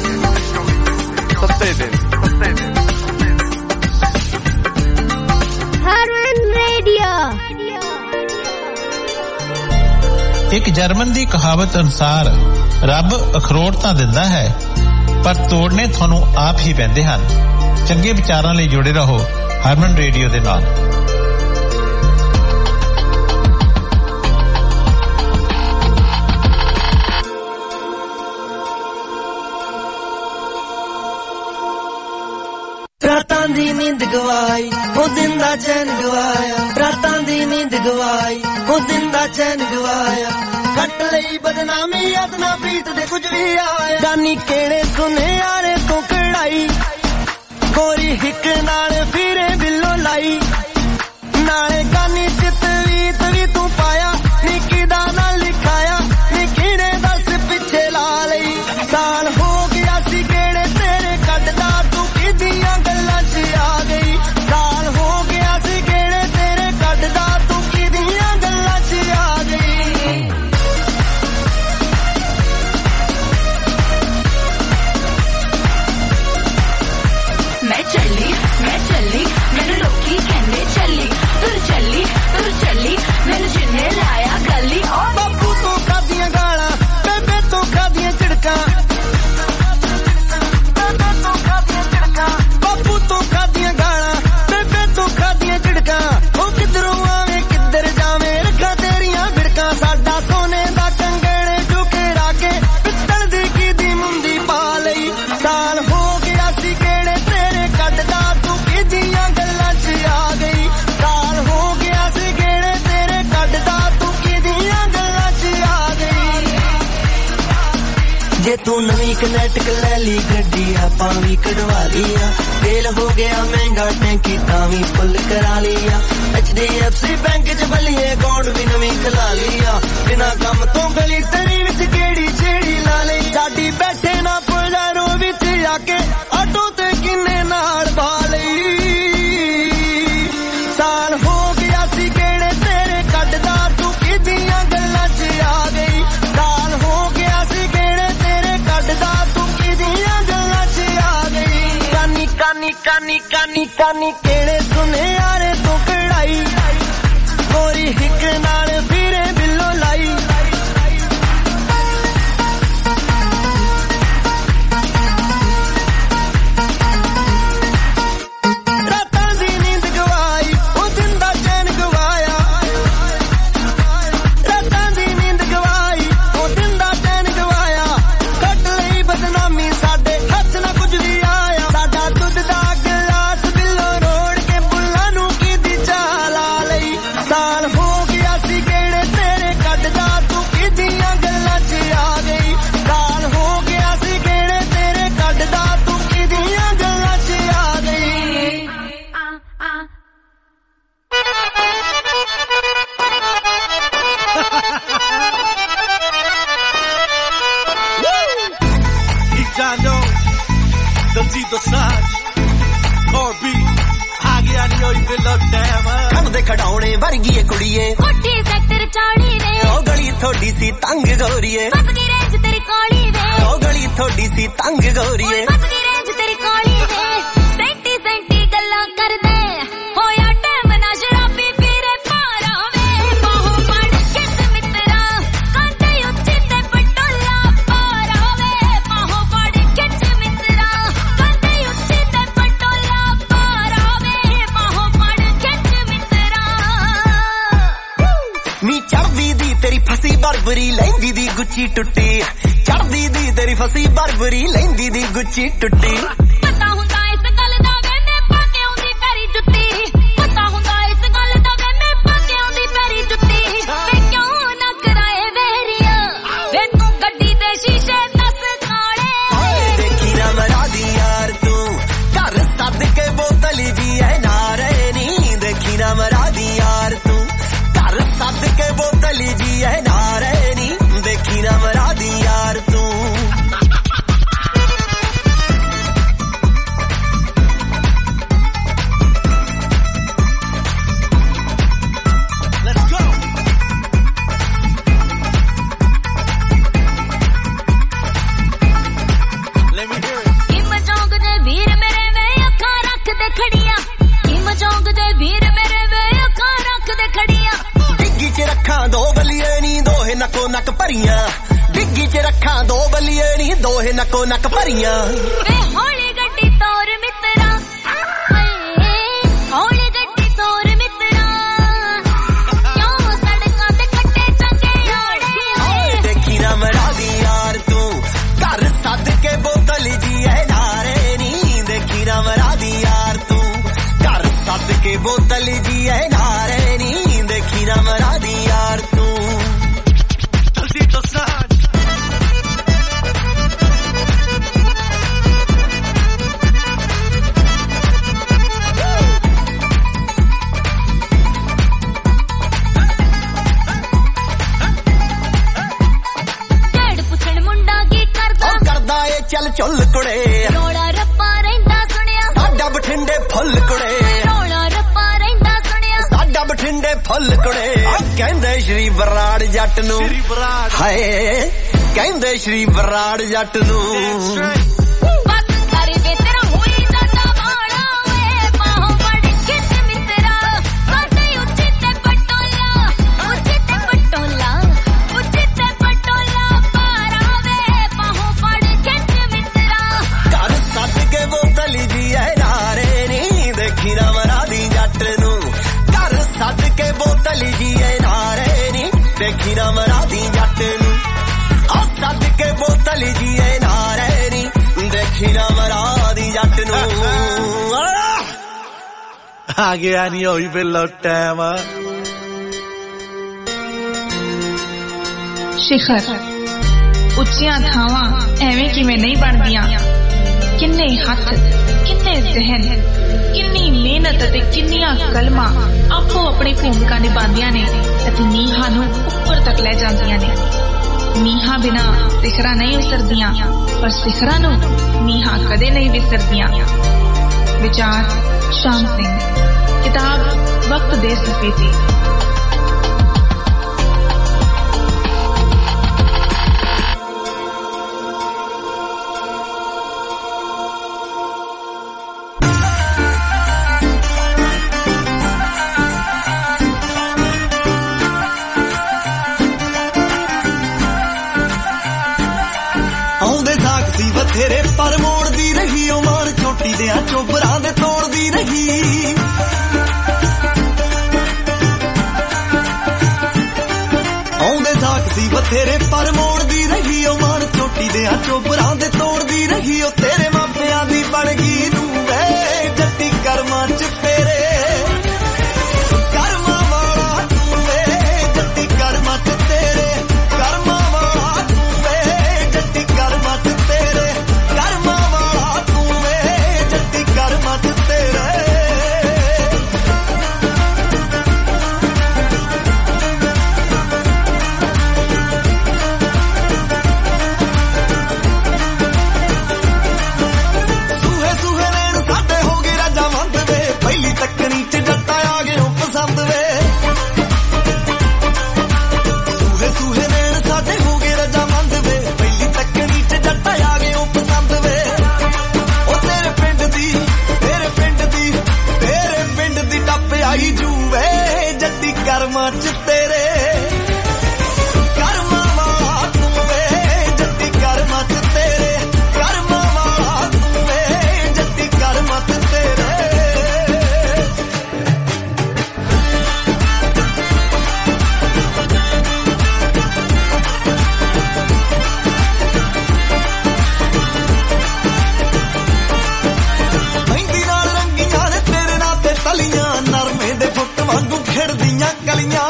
S1: 7 ਦਿਨ
S14: ਹਰਮਨ ਰੇਡੀਓ।
S18: ਇੱਕ ਜਰਮਨ ਦੀ ਕਹਾਵਤ ਅਨੁਸਾਰ ਰੱਬ ਅਖਰੋਟ ਤਾਂ ਦਿੰਦਾ ਹੈ ਪਰ ਤੋੜਨੇ ਤੁਹਾਨੂੰ ਆਪ ਹੀ ਪੈਂਦੇ ਹਨ। ਚੰਗੇ ਵਿਚਾਰਾਂ ਲਈ ਜੁੜੇ ਰਹੋ ਹਰਮਨ ਰੇਡੀਓ ਦੇ ਨਾਲ।
S2: ਰਾਤਾਂ ਦੀ ਨੀਂਦ ਗਵਾਈ ਉਹ ਦਿਨ ਦਾ ਚੈਨ ਗਵਾਇਆ ਰਾਤਾਂ ਦੀ ਨੀਂਦ ਗਵਾਈ ਉਹ ਦਿਨ ਦਾ ਚੈਨ ਗਵਾਇਆ ਕੱਟ ਲਈ ਬਦਨਾਮੀ ਯਾਦ ਨਾ ਬੀਤ ਦੇ ਕੁਝ ਵੀ ਆਇਆ ਜਾਨੀ ਕਿਹੜੇ ਸੁਨਿਆਰੇ ਤੋਂ ਕਢਾਈ ਗੋਰੀ ਹਿੱਕ ਨਾਲ ਫਿਰੇ ਬਿੱਲੋ ਲਾਈ ਨਾਲੇ ਗਾਨੀ ਚਿੱਤ ਵੀ ਤੂੰ ਪਾਇਆ ਨਿੱਕੀ ਦਾ ਨਾਲ ਲਿਖਾਇਆ ਨਿੱਕੀ ਨੇ ਦੱਸ ਪਿੱਛੇ ਲਾ ਲਈ ਸਾਲ ਹੋ ਗਿਆ ਸੀ ਕਿਹੜੇ ਤੇਰੇ ਕੱਢਦਾ ਤੂੰ ਕਿਹਦੀਆਂ ਗੱਲਾਂ 'ਚ ਆ ਗਈ ਸਾਲ ਹੋ ਗਿਆ ਸੀ ਕਿਹੜੇ ਤੇਰੇ ਕੱਢਦਾ ਤੂੰ ਕਿਹਦੀਆਂ ਗੱਲਾਂ 'ਚ ਆ ਗਈ
S14: ਮੈਂ ਚੱਲੀ ਮੈਨੂੰ ਲੋਕੀ ਕਹਿੰਦੇ ਚੱਲੀ ਤੁਰ ਚੱਲੀ ਮੈਨੂੰ ਜਿੰਨੇ ਲਾਇਆ ਗੱਲੀ ਓ
S2: ਬਾਪੂ ਤੋਂ ਖਾਦੀਆਂ ਗਾਲਾਂ ਬੇਬੇ ਤੋਂ ਖਾਦੀਆਂ ਝਿੜਕਾਂ ਬਾਪੂ ਤੋਂ ਖਾਦੀਆਂ ਗਾਲਾਂ ਬੇਬੇ ਤੋਂ ਖਾਦੀਆਂ ਝਿੜਕਾਂ ਉਹ ਕਿੱਧਰੋਂ ਆਵੇਂ ਕਿੱਧਰ ਜਾਵੇਂ ਰੱਖਾਂ ਤੇਰੀਆਂ ਵਿੜਕਾਂ ਸਾਡਾ ਸੋਨੇ ਦਾ ਕੰਗਣ ਟੁਕੜਾ ਕੇ ਪਿੱਤਲ ਦੀ ਕੀਦੀ ਮੁੰਦੀ ਪਾ ਲਈ ਸਾਲ ਹੋ ਗਿਆ ਸੀ ਕਿਹੜੇ ਤੇਰੇ ਕੱਢਦਾ ਤੂੰ ਕਿਹਦੀਆਂ ਗੱਲਾਂ 'ਚ ਆ ਗਈ ਸਾਲ ਹੋ ਗਿਆ ਸੀ ਕਿਹੜੇ ਤੇਰੇ ਕੱਢਦਾ ਤੂੰ ਕਿਹਦੀਆਂ ਗੱਲਾਂ 'ਚ ਆ ਗਈ ਜੇ ਤੂੰ ਨਵੀਂ ਕਨੈਕਟ ਲੈ ਲਈ ਗੱਡੀ ਆਪਾਂ ਵੀ ਕਢਵਾ ਲਿਆ ਤੇਲ ਹੋ ਗਿਆ ਮਹਿੰਗਾ ਟੈਂਕੀ ਤਾਂ ਵੀ ਫੁੱਲ ਕਰਾ ਲਿਆ HDFC ਬੈਂਕ 'ਚ ਬੱਲੀਏ ਅਕਾਊਂਟ ਵੀ ਨਵੀਂ ਖਲਾ ਲਿਆ ਬਿਨਾਂ ਕੰਮ ਤੋਂ ਗਲੀ ਤੇਰੀ ਵਿੱਚ ਕਿਹੜੀ ਛੇੜੀ ਲਾ ਲਈ ਸਾਡੀ ਬੈਠੇ ਨਾ ਪੁਲਾਰੋ ਵਿੱਚ ਆ ਕੇ ਆਟੋ ਤੇ ਕਿੰਨੇ ਨਾਲ ਭਾ ਲਈ ਸਾਲ ਹੋ ਗਿਆ ਸੀ ਕਿਹੜੇ ਤੇਰੇ ਕੱਢਦਾ ਤੂੰ ਕਿਹਦੀਆਂ ਗੱਲਾਂ 'ਚ ਆ ਗਈ ਸਾਲ ਹੋ ਗਿਆ ਸੀ ਕਿਹੜੇ ਤੇਰੇ
S6: कानी कानी कानी केड़े सुने यारे तू कड़ाई गोरी हिक नाल फिरे बिल्लो लाई
S2: खड़ाउणे वर्गी कुड़िए
S14: कोठी सेक्टर चाड़ी वे
S2: ओ गली थोड़ी सी तंग गोरिए
S14: बस की रेंज तेरी काली वे
S2: ओ गली थोड़ी सी तंग गोरिए
S14: बस की रेंज तेरी काली वे सेंटी सेंटी गल्ला कर दे होया टाइम ना शराबी पीरे पारा वे बाहों पड़ किस मित्रा कांटे उच्ची ते पटोला पारा वे बाहों पड़ किस मित्रा कांटे उच्ची ते पटोला पारा वे बाहों पड़ किस
S2: नी चढ़दी दी तेरी फसी बरबरी लैंदी दी गुच्ची टुट्टी चढ़दी दी तेरी फसी बरबरी लैंदी दी गुच्ची टुट्टी
S14: पता हुंदा इस गल दा वेने पाके आउंदी पैरी जुत्ती पता हुंदा इस गल दा वेने पाके आउंदी पैरी जुत्ती वे क्यों ना कराए वेरिया वे तू गड्डी दे शीशे दस काले
S2: देखी ना मरा दी यार तू घर सद के बोतल जी है नारे नी देखी ना मरा दी यार तू सद के बोतल जी है नारे नी देखी ना मरा दी यार तू Let's go Let me hear it
S14: किम चौंक दे वीर मेरे वे अखां रख दे खड़ियां किम चौंक दे वीर मेरे वे अखां रख दे खड़ियां
S2: डिग्गी च रखा दो बलिए नी दोहे नको नक भरियां डिग्गी च रखा दो बलिए नी दोहे नको नक भरियां
S14: वे हौली गड्डी तौर मित्रा हौली गड्डी तौर मित्रा क्यों सड़कां ते कट्टे चंगे आड़े
S2: देखी ना मरा दी यार तू घर सद के बोतल जी है नारे नी देखी ना मरा दी यार तू घर सद के बोतल जी है नारे नी देखी ना मरा दी यार तू तुसी तो साथ
S14: डेढ़ पुछण मुंडा की करदा
S2: करदा ए चल चुल कुड़े
S14: रोड़ा रप्पा रहिंदा सुनिया
S2: साडा बठिंडे फुੱਲ कुड़े
S14: रोड़ा रप्पा रहिंदा सुनिया
S2: साडा बठिंडे फुੱਲ कुड़े ਕਹਿੰਦੇ ਸ਼੍ਰੀ ਬਰਾੜ ਜੱਟ ਨੂੰ ਹਾਏ ਕਹਿੰਦੇ ਸ਼੍ਰੀ ਬਰਾੜ ਜੱਟ ਨੂੰ
S14: बस करे वे तेरा होई जाता वाला वे बाहों पड़ किस मित्रा कांटे उच्ची ते पटोला पारा वे बाहों पड़ किस मित्रा
S2: ਘਰ ਸੱਦ ਕੇ ਬੋਤਲ ਜੀ ਐ ਨਾਰੇ ਨੀ ਦੇਖੀ ਨਾ ਮਰਾ ਦੀ ਜੱਟ ਨੂੰ ਘਰ ਸੱਦ ਕੇ ਬੋਤਲ ਜੀ ਐ ਨਾਰੇ ਨੀ ਦੇਖੀ ਨਾ ਮਰਾ ਦੀ ਜੱਟ ਨੂੰ ਆ ਸੱਦ ਕੇ ਬੋਤਲ ਜੀ ਐ ਨਾਰੇ ਨੀ ਦੇਖੀ ਨਾ ਮਰਾ ਦੀ ਜੱਟ ਨੂੰ ਆ ਗਿਆ ਨਹੀਂ ਹੋਈ ਵੇਲਾ ਟਾਈਮ
S19: शिखर ਉੱਚੀਆਂ ਥਾਵਾਂ ਐਵੇਂ ਕਿਵੇਂ ਨਹੀਂ ਬਣਦੀਆਂ ਕਿੰਨੇ ਹੱਥ ਕਿੰਨੇ ਜ਼ਿਹਨ ਕਿੰਨੀ ਮਿਹਨਤ ਅਤੇ ਕਿੰਨੀਆਂ ਕਲਮਾਂ ਆਪੋ ਆਪਣੀ ਭੂਮਿਕਾ ਨਿਭਾਉਂਦੀਆਂ ਨੇ ਅਤੇ ਨੀਹਾਂ ਨੂੰ ਉੱਪਰ ਤੱਕ ਲੈ ਜਾਂਦੀਆਂ ਨੇ ਨੀਹਾਂ ਬਿਨਾ ਸਿਖਰਾਂ ਨਹੀਂ ਉਤਰਦੀਆਂ ਪਰ ਸਿਖਰਾਂ ਨੂੰ ਨੀਹਾਂ ਕਦੇ ਨਹੀਂ ਵਿਸਰਦੀਆਂ ਵਿਚਾਰ ਸ਼ਾਮ ਸਿੰਘ ਕਿਤਾਬ ਵਕਤ ਦੇ ਸਫੇਦੇ
S6: ਦਿਆਂ ਚੋਬਰਾਂ ਦੇ ਤੋੜਦੀ ਰਹੀ ਆਉਂਦੇ ਸਾਖੀ ਬਥੇਰੇ ਪਰ ਮੋੜਦੀ ਰਹੀ ਉਹ ਮਾਣ ਚੋਟੀ ਦਿਆਂ ਚੋਬਰਾਂ ਦੇ ਤੋੜਦੀ ਰਹੀ ਉਹ ਤੇਰੇ ਮਾਪਿਆਂ ਦੀ ਬਣ ਗਈ ਨੂੰ ਵੇ ਜੱਟੀ ਕਰਮਾਂ ਚ ਤੇਰੇ ਕਰਮਾਂ ਵਾਲਾ ਤੂੰ ਵੇ ਜੱਟੀ ਕਰਮਾਂ ਚ ਤੇਰੇ ਕਰਮਾਂ ਵਾਲਾ ਤੂੰ ਵੇ ਜੱਟੀ ਕਰਮਾਂ ਚ ਤੇਰੇ ਕਰਮਾਂ ਵਾਲਾ ਤੂੰ ਵੇ ਜੱਟੀ ਕਰਮਾਂ ਚ ਤੇਰੇ ਤੱਕਣੀ ਚ ਜੱਟਾ ਆ ਗਏ ਪਸੰਦ ਵੇ ਸੂਹੇ ਸੂਹੇ ਨੈਣ ਸਾਡੇ ਹੋ ਗਏ ਰਜਾਮੰਦ ਵੇ ਪਹਿਲੀ ਤੱਕਣੀ ਚ ਜੱਟਾ ਆ ਗਏ ਪਸੰਦ ਵੇ ਉਹ ਤੇਰੇ ਪਿੰਡ ਦੀ ਟੱਪ ਆਈ ਜੂ ਵੇ ਜੱਟੀ ਕਰਮਾਂ ਚ ਤੇਰੇ ਕਰਮਾਂ ਵਾਲਾ ਤੂੰ ਵੇ ਜੱਟੀ ਕਰਮਾਂ ਚ ਤੇਰੇ ਕਰਮਾਂ ਵਾਲਾ ਤੂੰ ਵੇ ਜੱਟੀ ਕਰਮਾਂ ਚ ਤੇਰੇ ਨਰਮੇ ਦੇ ਫੁੱਟ ਵਾਂਗੂ ਖਿੜਦੀਆਂ ਕਲੀਆਂ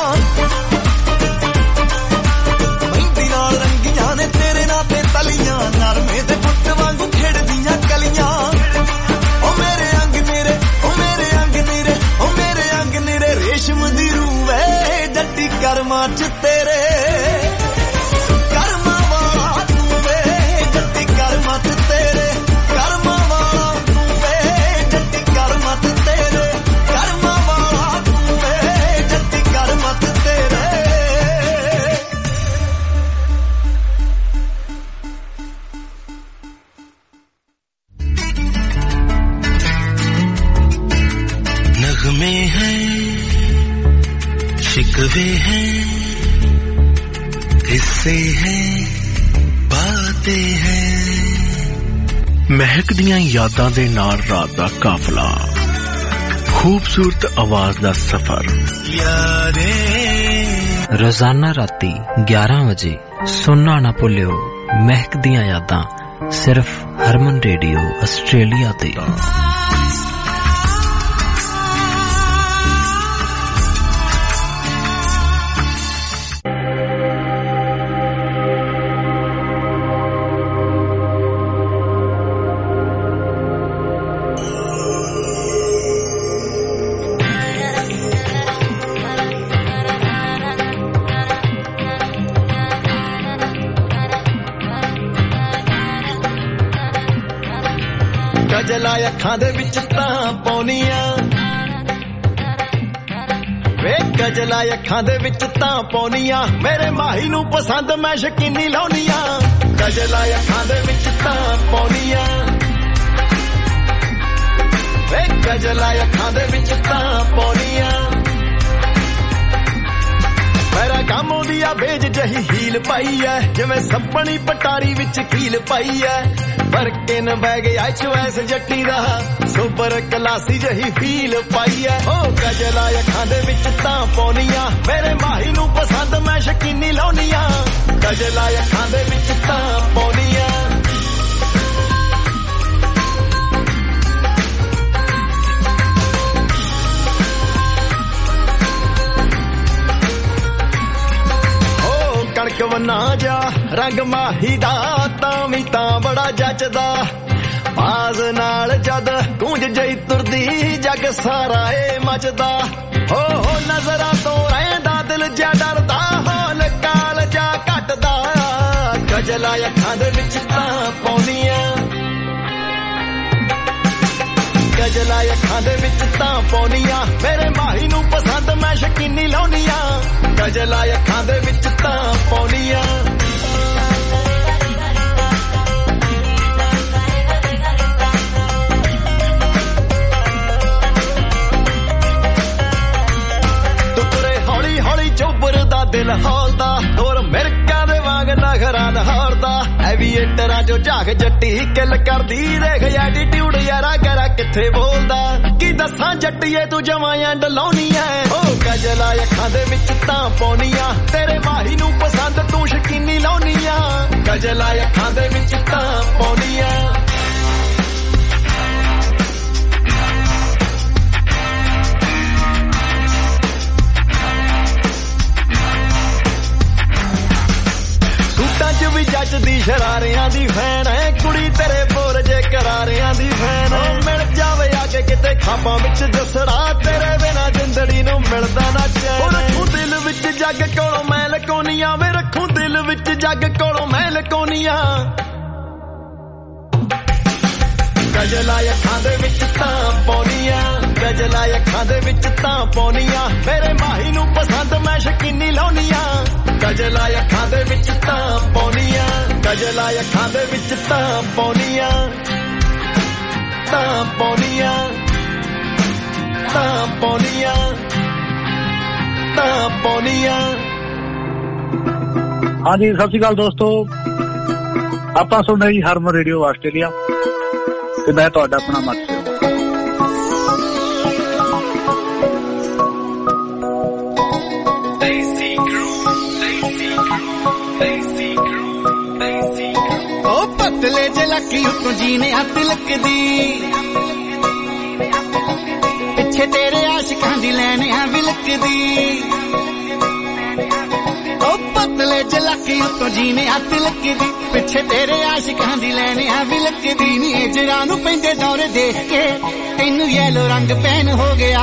S6: ਮਹਿੰਦੀ ਨਾਲ ਰੰਗੀਆਂ ਨੇ ਤੇਰੇ ਨਾਂ ਤੇ ਤਲੀਆਂ ਨਰਮੇ ਦੇ ਫੁੱਟ ਵਾਂਗੂ ਖਿੜਦੀਆਂ ਕਲੀਆਂ ਉਹ ਮੇਰੇ ਅੰਗ ਨੀਰੇ ਉਹ ਮੇਰੇ ਅੰਗ ਨੀਰੇ ਉਹ ਮੇਰੇ ਅੰਗ ਨੀਰੇ ਰੇਸ਼ਮ ਦੀ ਰੂਹ ਵੇ ਜੱਟੀ ਕਰਮਾਂ ਚ ਤੇਰੇ ਕਰਮਾਂ ਵਾਲਾ ਤੂੰ ਵੇ ਜੱਟੀ ਕਰਮਾਂ ਚ ਤੇਰੇ ਕਰਮਾਂ ਵਾਲਾ ਤੂੰ ਵੇ ਜੱਟੀ ਕਰਮਾਂ ਚ ਤੇਰੇ ਕਰਮਾਂ ਵਾਲਾ ਤੂੰ ਵੇ ਜੱਟੀ ਕਰਮਾਂ ਚ ਤੇਰੇ
S2: नगमे हैं शिकवे हैं हिस्से हैं बातें हैं
S20: ਮਹਿਕਦੀਆਂ ਯਾਦਾਂ ਦੇ ਨਾਲ ਰਾਤ ਦਾ ਕਾਫਲਾ ਖੂਬਸੂਰਤ ਆਵਾਜ਼ ਦਾ ਸਫ਼ਰ
S17: ਰੋਜ਼ਾਨਾ ਰਾਤੀ 11 ਵਜੇ ਸੁਣਨਾ ਨਾ ਭੁੱਲਿਓ ਮਹਿਕਦੀਆਂ ਯਾਦਾਂ ਸਿਰਫ ਹਰਮਨ ਰੇਡੀਓ ਆਸਟ੍ਰੇਲੀਆ ਤੇ
S6: ਗਜਲਾ ਅੱਖਾਂ ਦੇ ਵਿੱਚ ਤਾਂ ਪਾਉਣੀਆਂ ਵੇ ਗਜਲਾ ਅੱਖਾਂ ਦੇ ਵਿੱਚ ਤਾਂ ਪਾਉਣੀਆਂ ਮੇਰੇ ਮਾਹੀ ਨੂੰ ਪਸੰਦ ਮੈਂ ਸ਼ਕੀਨੀ ਲਾਉਣੀਆਂ ਗਜਲਾ ਅੱਖਾਂ ਦੇ ਵਿੱਚ ਤਾਂ ਪਾਉਣੀਆਂ ਵੇ ਗਜਲਾ ਅੱਖਾਂ ਦੇ ਵਿੱਚ ਤਾਂ ਪਾਉਣੀਆਂ ਮੇਰਾ ਕੰਮ ਉਹਦੀ ਆ ਬੇਜ ਜਹੀ ਹੀਲ ਪਾਈ ਐ ਜਿਵੇਂ ਸੱਪਣੀ ਪਟਾਰੀ ਵਿੱਚ ਕੀਲ ਪਾਈ ਐ ਵਰਕੇ ਨ ਬਹਿ ਗਿਆ ਚੁਐਸ ਜੱਟੀ ਦਾ ਸੁਪਰ ਕਲਾਸੀ ਜਹੀ ਫੀਲ ਪਾਈ ਐ ਉਹ ਗਜਲਾ ਅੱਖਾਂ ਦੇ ਵਿੱਚ ਤਾਂ ਪਾਉਣੀਆਂ ਮੇਰੇ ਮਾਹੀ ਨੂੰ ਪਸੰਦ ਮੈਂ ਸ਼ਕੀਨੀ ਲਾਉਣੀਆਂ ਗਜਲਾ ਅੱਖਾਂ ਦੇ ਵਿੱਚ ਤਾਂ ਪਾਉਣੀਆਂ ਕਣਕ ਵਨਾ ਜਾ ਰੰਗ ਮਾਹੀ ਦਾ ਤਾਂ ਵੀ ਤਾਂ ਬੜਾ ਜੱਚਦਾ ਆਜ਼ ਨਾਲ ਜਦ ਗੂੰਜ ਜਈ ਤੁਰਦੀ ਜੱਗ ਸਾਰਾ ਏ ਮਚਦਾ ਹੋ ਨਜ਼ਰਾਂ ਤੋਂ ਰਹਿੰਦਾ ਦਿਲ ਜਾ ਡਰਦਾ ਹਾਲ ਕਾਲ ਜਾ ਘਟਦਾ ਗਜਲਾ ਅੱਖਾਂ ਦੇ ਵਿੱਚ ਤਾਂ ਪਾਉਣੀਆਂ ਗਜਲਾ ਅੱਖਾਂ ਦੇ ਵਿੱਚ ਤਾਂ ਪਾਉਣੀਆਂ ਮੇਰੇ ਮਾਹੀ ਨੂੰ ਪਸੰਦ ਮੈਂ ਸ਼ਕੀਨੀ ਲਾਉਣੀਆਂ ਗਜਲਾ ਅੱਖਾਂ ਦੇ ਵਿੱਚ ਤਾਂ ਪਾਉਣੀਆਂ ਤੂੰ ਤੁਰੇ ਹੌਲੀ ਹੌਲੀ ਚੋਬਰ ਦਾ ਦਿਲ ਹੌਲਦਾ ਹੋਰ ਮਿਰਕਾਂ ਦੇ ਵਾਂਗ ਨਾ
S2: ਖਰਾ ਲਾਹੌਰ ਦਾ ਐਵੀਏਟਰਾਂ ਚੋਂ ਝਾਕ ਜੱਟੀ ਕਿੱਲ ਕਰਦੀ ਦੇਖ ਐਟੀਟਿਊਡ ਯਾਰਾ ਕਰਾ ਕਿੱਥੇ ਬੋਲਦਾ ਕੀ ਦੱਸਾਂ ਜੱਟੀਏ ਤੂੰ ਜਮਾਂ ਐਂਡ ਲਾਉਣੀ ਐ ਓ ਗਜਲਾ ਅੱਖਾਂ ਦੇ ਵਿੱਚ ਤਾਂ ਪਾਉਣੀਆਂ ਤੇਰੇ ਮਾਹੀ ਨੂੰ ਪਸੰਦ ਤੂੰ ਸ਼ਕੀਨੀ ਲਾਉਣੀਆਂ ਗਜਲਾ ਅੱਖਾਂ ਦੇ ਵਿੱਚ ਤਾਂ ਪਾਉਣੀਆਂ ਵੀ ਜੱਜ ਦੀ ਸ਼ਰਾਰਿਆਂ ਦੀ ਫੈਨ ਐ ਕੁੜੀ ਤੇਰੇ ਬੋਰ ਜੇ ਕਰਾਰਿਆਂ ਦੀ ਫੈਨ ਮਿਲ ਜਾਵੇ ਆ ਕੇ ਕਿਤੇ ਖਾਬਾਂ ਵਿੱਚ ਜਸੜਾ ਤੇਰੇ ਬਿਨਾ ਜਿੰਦੜੀ ਨੂੰ ਮਿਲਦਾ ਨਾ ਚੈਨ ਰੱਖੂ ਦਿਲ ਵਿੱਚ ਜੱਗ ਕੋਲੋਂ ਮੈਂ ਲਕੋਨੀਆਂ ਵੇ ਰੱਖੂ ਦਿਲ ਵਿੱਚ ਜੱਗ ਕੋਲੋਂ ਮੈਂ ਲਕੋਨੀਆਂ ਗਜਲਾ ਅੱਖਾਂ ਦੇ ਵਿੱਚ ਤਾਂ ਪਾਉਣੀਆਂ ਗਜਲਾ ਅੱਖਾਂ ਦੇ ਵਿੱਚ ਤਾਂ ਪਾਉਣੀਆਂ ਮੇਰੇ ਮਾਹੀ ਨੂੰ ਪਸੰਦ ਮੈਂ ਸ਼ਕੀਨੀ ਲਾਉਣੀਆਂ ਗਜਲਾ ਅੱਖਾਂ ਦੇ ਵਿੱਚ ਤਾਂ ਪਾਉਣੀਆਂ ਗਜਲਾ ਅੱਖਾਂ ਦੇ ਵਿੱਚ ਤਾਂ ਪਾਉਣੀਆਂ ਤਾਂ ਪਾਉਣੀਆਂ ਤਾਂ ਪਾਉਣੀਆਂ ਤਾਂ ਪਾਉਣੀਆਂ
S21: ਹਾਂਜੀ ਸਤਿ ਸ਼੍ਰੀ ਅਕਾਲ ਦੋਸਤੋ ਆਪਾਂ ਸੁਣ ਰਹੇ ਹਰਮਨ ਰੇਡੀਓ ਆਸਟ੍ਰੇਲੀਆ ਤੇ ਮੈਂ ਤੁਹਾਡਾ ਆਪਣਾ ਮਕਸਦ
S2: ਓ ਪਤਲੇ ਜੇ ਲੱਕੀ ਉੱਤੋਂ ਜੀਨੇ ਆ ਤਿਲਕਦੀ ਪਿੱਛੇ ਤੇਰੇ ਆਸ਼ਿਕਾਂ ਦੀ ਲੈਣ ਆ ਵਿਲਕਦੀ ਓ ਪਤਲੇ ਜੇ ਲੱਕੀ ਉੱਤੋਂ ਜੀਨੇ ਆ ਤਿਲਕਦੀ ਪਿੱਛੇ ਤੇਰੇ ਆਸ਼ਿਕਾਂ ਦੀ ਲੈਣ ਆ ਵਿਲਕਦੀ ਨੀ ਜਰਾਂ ਨੂੰ ਪੈਂਦੇ ਦੌਰੇ ਦੇਖ ਕੇ ਤੈਨੂੰ ਯੈਲੋ ਰੰਗ ਪੈਨ ਹੋ ਗਿਆ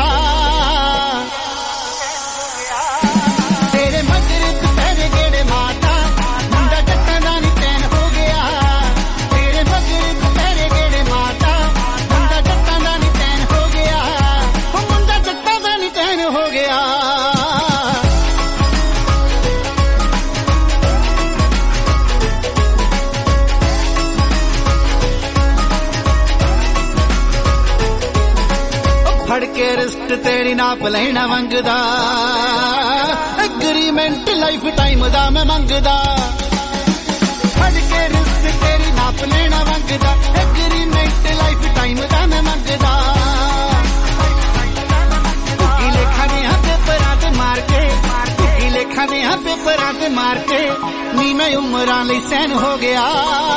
S2: ਤੇਰੇ ਮਗਰ ਦੁਪਹਿਰੇ ਗੇੜੇ ਮਾਤਾ ਮੁੰਡਾ ਜੱਟਾਂ ਦਾ ਨੀ ਪੈਨ ਹੋ ਗਿਆ ਤੇਰੇ ਮਗਰ ਦੁਪਹਿਰੇ ਗੇੜੇ ਮਾਤਾ ਮੁੰਡਾ ਜੱਟਾਂ ਦਾ ਨੀ ਪੈਨ ਹੋ ਗਿਆ ਉਹ ਮੁੰਡਾ ਜੱਟਾਂ ਦਾ ਨੀ ਪੈਨ ਹੋ ਗਿਆ ਫੜ ਕੇ ਰਿਸਟ ਤੇਰੀ ਨਾਪ ਲੈਣਾ ਮੰਗਦਾ ਐਗਰੀਮੈਂਟ ਲਾਈਫ ਟਾਈਮ ਦਾ ਮੈਂ ਮੰਗਦਾ ਫੜ ਕੇ ਰਿਸਟ ਤੇਰੀ ਨਾਪ ਲੈਣਾ ਮੰਗਦਾ ਐਗਰੀਮੈਂਟ ਲਾਈਫ ਟਾਈਮ ਦਾ ਮੈਂ ਮੰਗਦਾ ਕੀ ਲੇਖਾਂ ਦੇ ਪੇਪਰਾਂ ਤੇ ਮਾਰ ਕੇ ਕੀ ਲੇਖਾਂ ਦੇ ਪੇਪਰਾਂ ਤੇ ਮਾਰ ਕੇ ਨੀ ਮੈਂ ਉਮਰਾਂ ਲਈ ਸੈਨ ਹੋ ਗਿਆ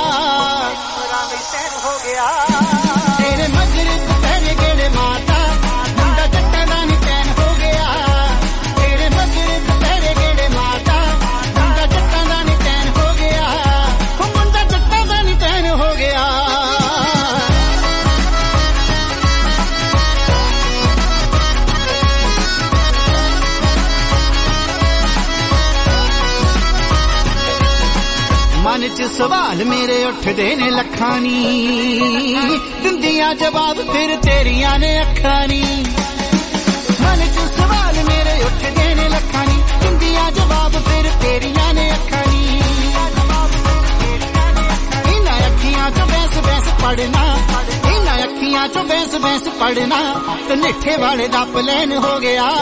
S2: ਤੇਰੇ ਮਗਰ ਦੁਪਹਿਰੇ ਗੇੜੇ ਮਾਤਾ ਮੁੰਡਾ ਜੱਟਾਂ ਦਾ ਨੀ ਪੈਨ ਹੋ ਗਿਆ ਤੇਰੇ ਮਗਰ ਦੁਪਹਿਰੇ ਗੇੜੇ ਮਾਤਾ ਮੁੰਡਾ ਜੱਟਾਂ ਦਾ ਨੀ ਪੈਨ ਹੋ ਗਿਆ ਉਹ ਮੁੰਡਾ ਜੱਟਾਂ ਦਾ ਨੀ ਪੈਨ ਹੋ ਗਿਆ ਮਨ ਚ ਸਵਾਲ ਮੇਰੇ ਉੱਠਦੇ ਨੇ ਲੱਖਾਂ ਨੀ ਦਿੰਦੀਆਂ ਜਵਾਬ ਫਿਰ ਤੇਰੀਆਂ ਨੇ ਅੱਖਾਂ ਨੀ ਮਨ ਚ ਸਵਾਲ ਮੇਰੇ ਉੱਠਦੇ ਨੇ ਲੱਖਾਂ ਨੀ ਦਿੰਦੀਆਂ ਜਵਾਬ ਫਿਰ ਤੇਰੀਆਂ ਨੇ ਅੱਖਾਂ ਨੀ ਇਹਨਾਂ ਅੱਖੀਆਂ ਚੋਂ ਬੈਸ ਬੈਸ ਪੜਨਾ ਇਹਨਾਂ ਅੱਖੀਆਂ ਚੋਂ ਬੈਸ ਬੈਸ ਪੜਨਾ ਤੇ ਨਿੱਠੇ ਵਾਲੇ ਦਾ ਪਲੈਨ ਹੋ ਗਿਆ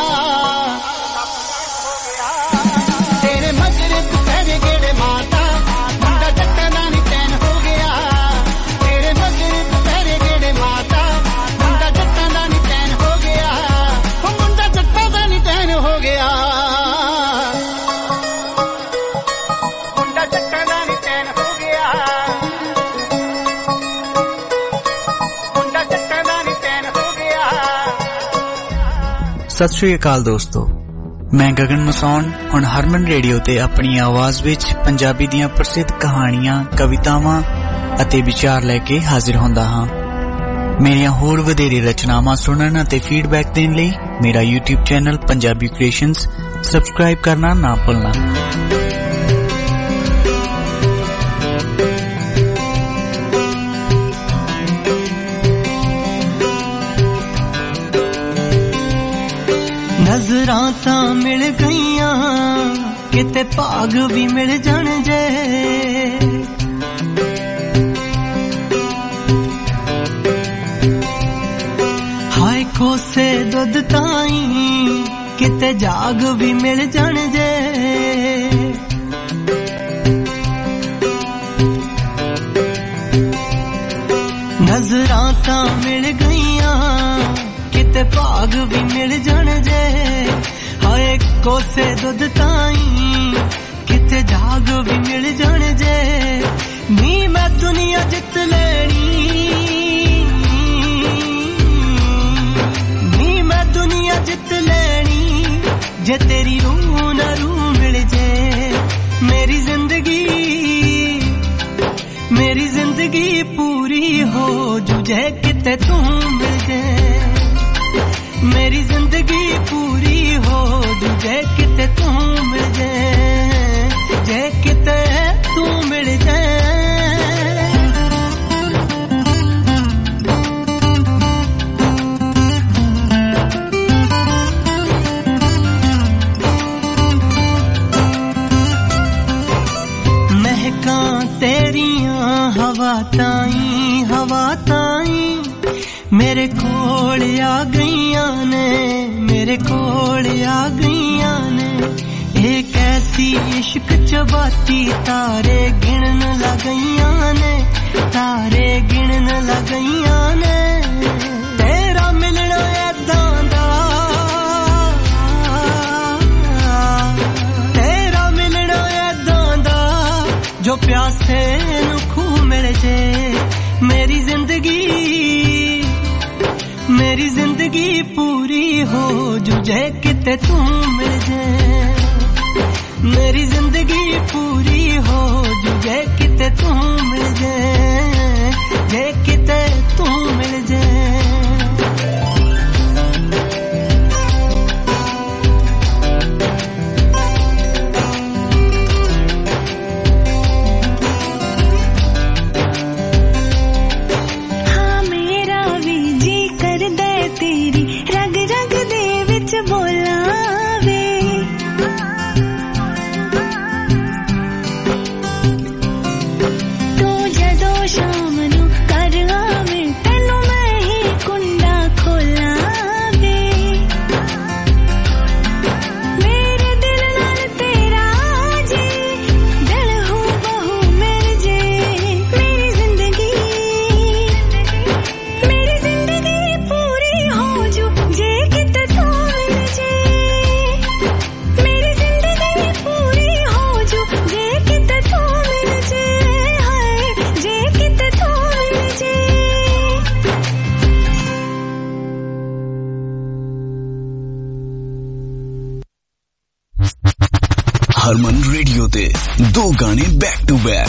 S2: ਤੇਰੇ ਮਗਰ ਦੁਪਹਿਰੇ ਗੇੜੇ ਮਾਤਾ ਮੁੰਡਾ ਜੱਟਾਂ ਦਾ ਨੀ ਪੈਨ ਹੋ ਗਿਆ ਤੇਰੇ ਮਗਰ ਦੁਪਹਿਰੇ ਗੇੜੇ ਮਾਤਾ ਮੁੰਡਾ ਜੱਟਾਂ ਦਾ ਨੀ ਪੈਨ ਹੋ ਗਿਆ ਉਹ ਮੁੰਡਾ ਜੱਟਾਂ ਦਾ ਨੀ ਪੈਨ ਹੋ ਗਿਆ ਮੁੰਡਾ ਜੱਟਾਂ ਦਾ ਨੀ ਪੈਨ ਹੋ ਗਿਆ ਮੁੰਡਾ ਜੱਟਾਂ ਦਾ ਨੀ ਪੈਨ ਹੋ ਗਿਆ
S22: ਸਤਿ ਸ਼੍ਰੀ ਅਕਾਲ ਦੋਸਤੋ ਮੈਂ ਗਗਨ ਮਸੌਣ ਹੁਣ ਹਰਮਨ ਰੇਡੀਓ ਤੇ ਆਪਣੀ ਆਵਾਜ਼ ਵਿੱਚ ਪੰਜਾਬੀ ਦੀਆਂ ਪ੍ਰਸਿੱਧ ਕਹਾਣੀਆਂ ਕਵਿਤਾਵਾਂ ਅਤੇ ਵਿਚਾਰ ਲੈ ਕੇ ਹਾਜ਼ਰ ਹੁੰਦਾ ਹਾਂ ਮੇਰੀਆਂ ਹੋਰ ਵਧੇਰੇ ਰਚਨਾਵਾਂ ਸੁਣਨ ਅਤੇ ਫੀਡਬੈਕ ਦੇਣ ਲਈ ਮੇਰਾ YouTube channel Punjabi creations subscribe ਕਰਨਾ ਨਾ ਭੁੱਲਣਾ
S2: ਨਜ਼ਰਾਂ ਤਾਂ ਮਿਲ ਗਈਆਂ ਕਿਤੇ ਭਾਗ ਵੀ ਮਿਲ ਜਾਣ ਜੇ ਹਾਏ ਕੋਸੇ ਦੁੱਧ ਤਾਈਂ ਕਿਤੇ ਜਾਗ ਵੀ ਮਿਲ ਜਾਣ ਜੇ ਰਾਤਾਂ ਮਿਲ ਗਈਆਂ ਕਿਤੇ ਭਾਗ ਵੀ ਮਿਲ ਜਾਣ ਜੇ ਹਾਏ ਕੋਸੇ ਦੁੱਧ ਤਾਈਂ ਕਿਤੇ ਜਾਗ ਵੀ ਮਿਲ ਜਾਣ ਜੇ ਨੀ ਮੈਂ ਦੁਨੀਆ ਜਿੱਤ ਲੈਣੀ ਨੀ ਮੈਂ ਦੁਨੀਆ ਜਿੱਤ ਲੈਣੀ ਜੇ ਤੇਰੀ ਰੂਹ ਨਾ ਰੂਹ ਮਿਲ ਜੇ मेरी जिंदगी पूरी हो जुझे किते तू मिल जाए मेरी जिंदगी पूरी हो जुझे किते तू मिल जाए जे किते तू मिल जाए हवा ताई मेरे कोल आ गईयां ने मेरे कोल आ गईयां ने एक ऐसी इश्क चबाती तारे गिनन लगईयां ने तारे गिनन लगईयां ने तेरा मिलना ऐदां दा तेरा मिलना ऐदां दा जो प्यासे नू खूह मिल जे मेरी जिंदगी पूरी हो जुझे किते तू मिल जाए मेरी जिंदगी पूरी हो जुझे किते तू मिल जाए जे किते तू मिल जाए
S7: हरमन रेडियो ते दो गाने बैक टू बैक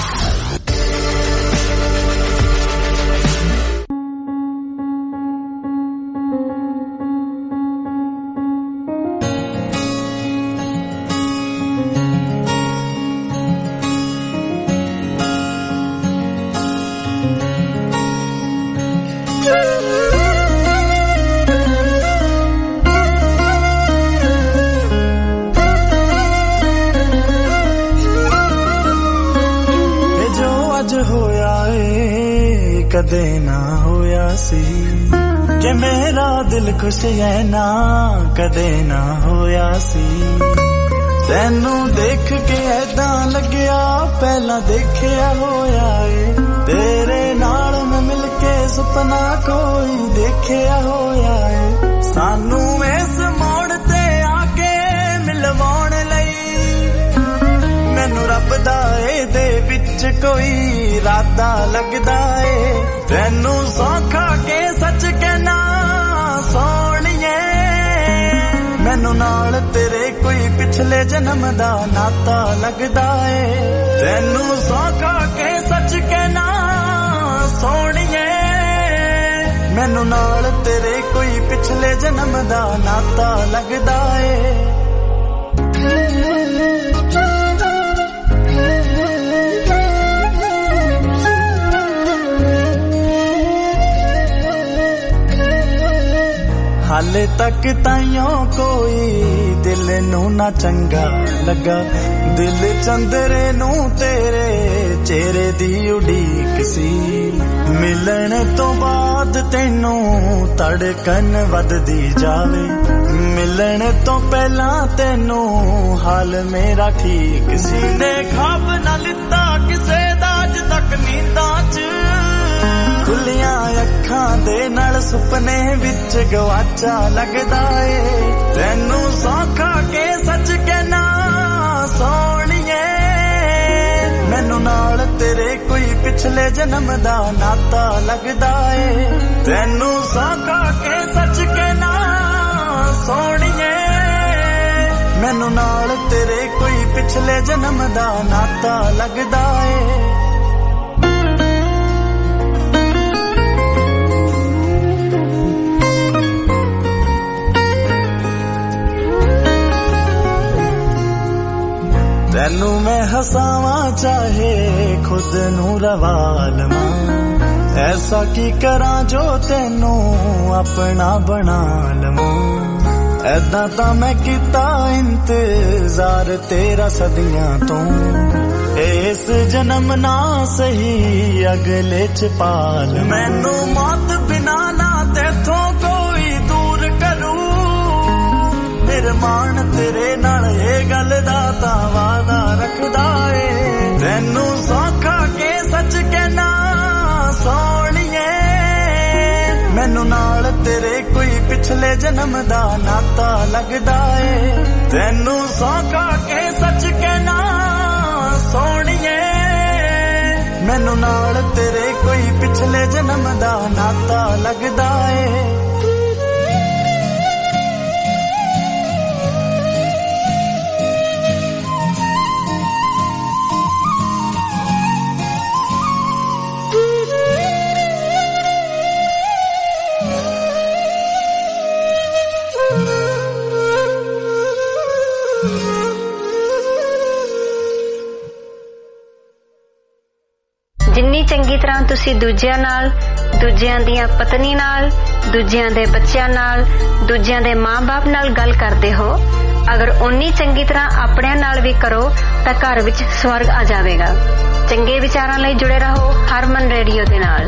S2: कदे ना होया सी जे मेरा दिल खुश है ना कदे ना होया सी तैनू देख के ऐदा लग्या पहला देखिया होया ए तेरे नाल मैं मिल के सुपना कोई देखिया होया ए सानू इस मोड़ ते आके मिलवाउण लई मैनू रब दा दे विच कोई इरादा लगदा ए तैनू सौखा के सच कहना सोहणिए मैनू नाल तेरे कोई पिछले जन्म दा नाता लगदा ए तैनू सौखा के सच कहना सोहणिए मैनू नाल तेरे कोई पिछले जन्म दा नाता लगदा ए हाले तक ताइयों कोई दिल नू ना चंगा लगा दिल चंदरे नू तेरे चेहरे दी उड़ीक सी मिलने तो बाद तेनू धड़कन वधदी जावे मिलने तो पहला तेनू हाल मेरा ठीक सी ने ख्वाब ना लिता किसे दा अज तक नींदां च खुलियां अखां दे नाल सुपने विच गवाचा लगदा ए तैनू सौखा के सच कहना सोहणीए मैनू नाल तेरे कोई पिछले जन्म दा नाता लगदा ए तैनू सौखा के सच कहना सोहणीए मैनू नाल तेरे कोई पिछले जन्म दा नाता लगदा ए तैनू मैं हसावा चाहे खुद नू रवा लवां ऐसा की करा जो तैनू अपना बना लवां ऐदा तां मैं कीता इंतजार तेरा सदियां तो इस जन्म ना सही अगले च पाल मैनू मौत बिना ना तेथों कोई दूर करूं निर्माण तेरे नाल ए गल दा तां वादा रखदा ए तैनू सौखा के सच कहना सोहणीए मैनू नाल तेरे कोई पिछले जन्म दा नाता लगदा ए तैनू सौखा के सच कहना सोहणीए मैनू नाल तेरे कोई पिछले जन्म दा नाता लगदा ए
S8: ਚੰਗੀ ਤਰ੍ਹਾਂ ਤੁਸੀਂ ਦੂਜਿਆਂ ਨਾਲ ਦੂਜਿਆਂ ਦੀਆਂ ਪਤਨੀ ਨਾਲ ਦੂਜਿਆਂ ਦੇ ਬੱਚਿਆਂ ਨਾਲ ਦੂਜਿਆਂ ਦੇ ਮਾਂ-ਬਾਪ ਨਾਲ ਗੱਲ ਕਰਦੇ ਹੋ ਅਗਰ ਉਨੀ ਚੰਗੀ ਤਰ੍ਹਾਂ ਆਪਣਿਆਂ ਨਾਲ ਵੀ ਕਰੋ ਤਾਂ ਘਰ ਵਿੱਚ ਸਵਰਗ ਆ ਜਾਵੇਗਾ ਚੰਗੇ ਵਿਚਾਰਾਂ ਲਈ ਜੁੜੇ ਰਹੋ ਹਰਮਨ ਰੇਡੀਓ ਦੇ ਨਾਲ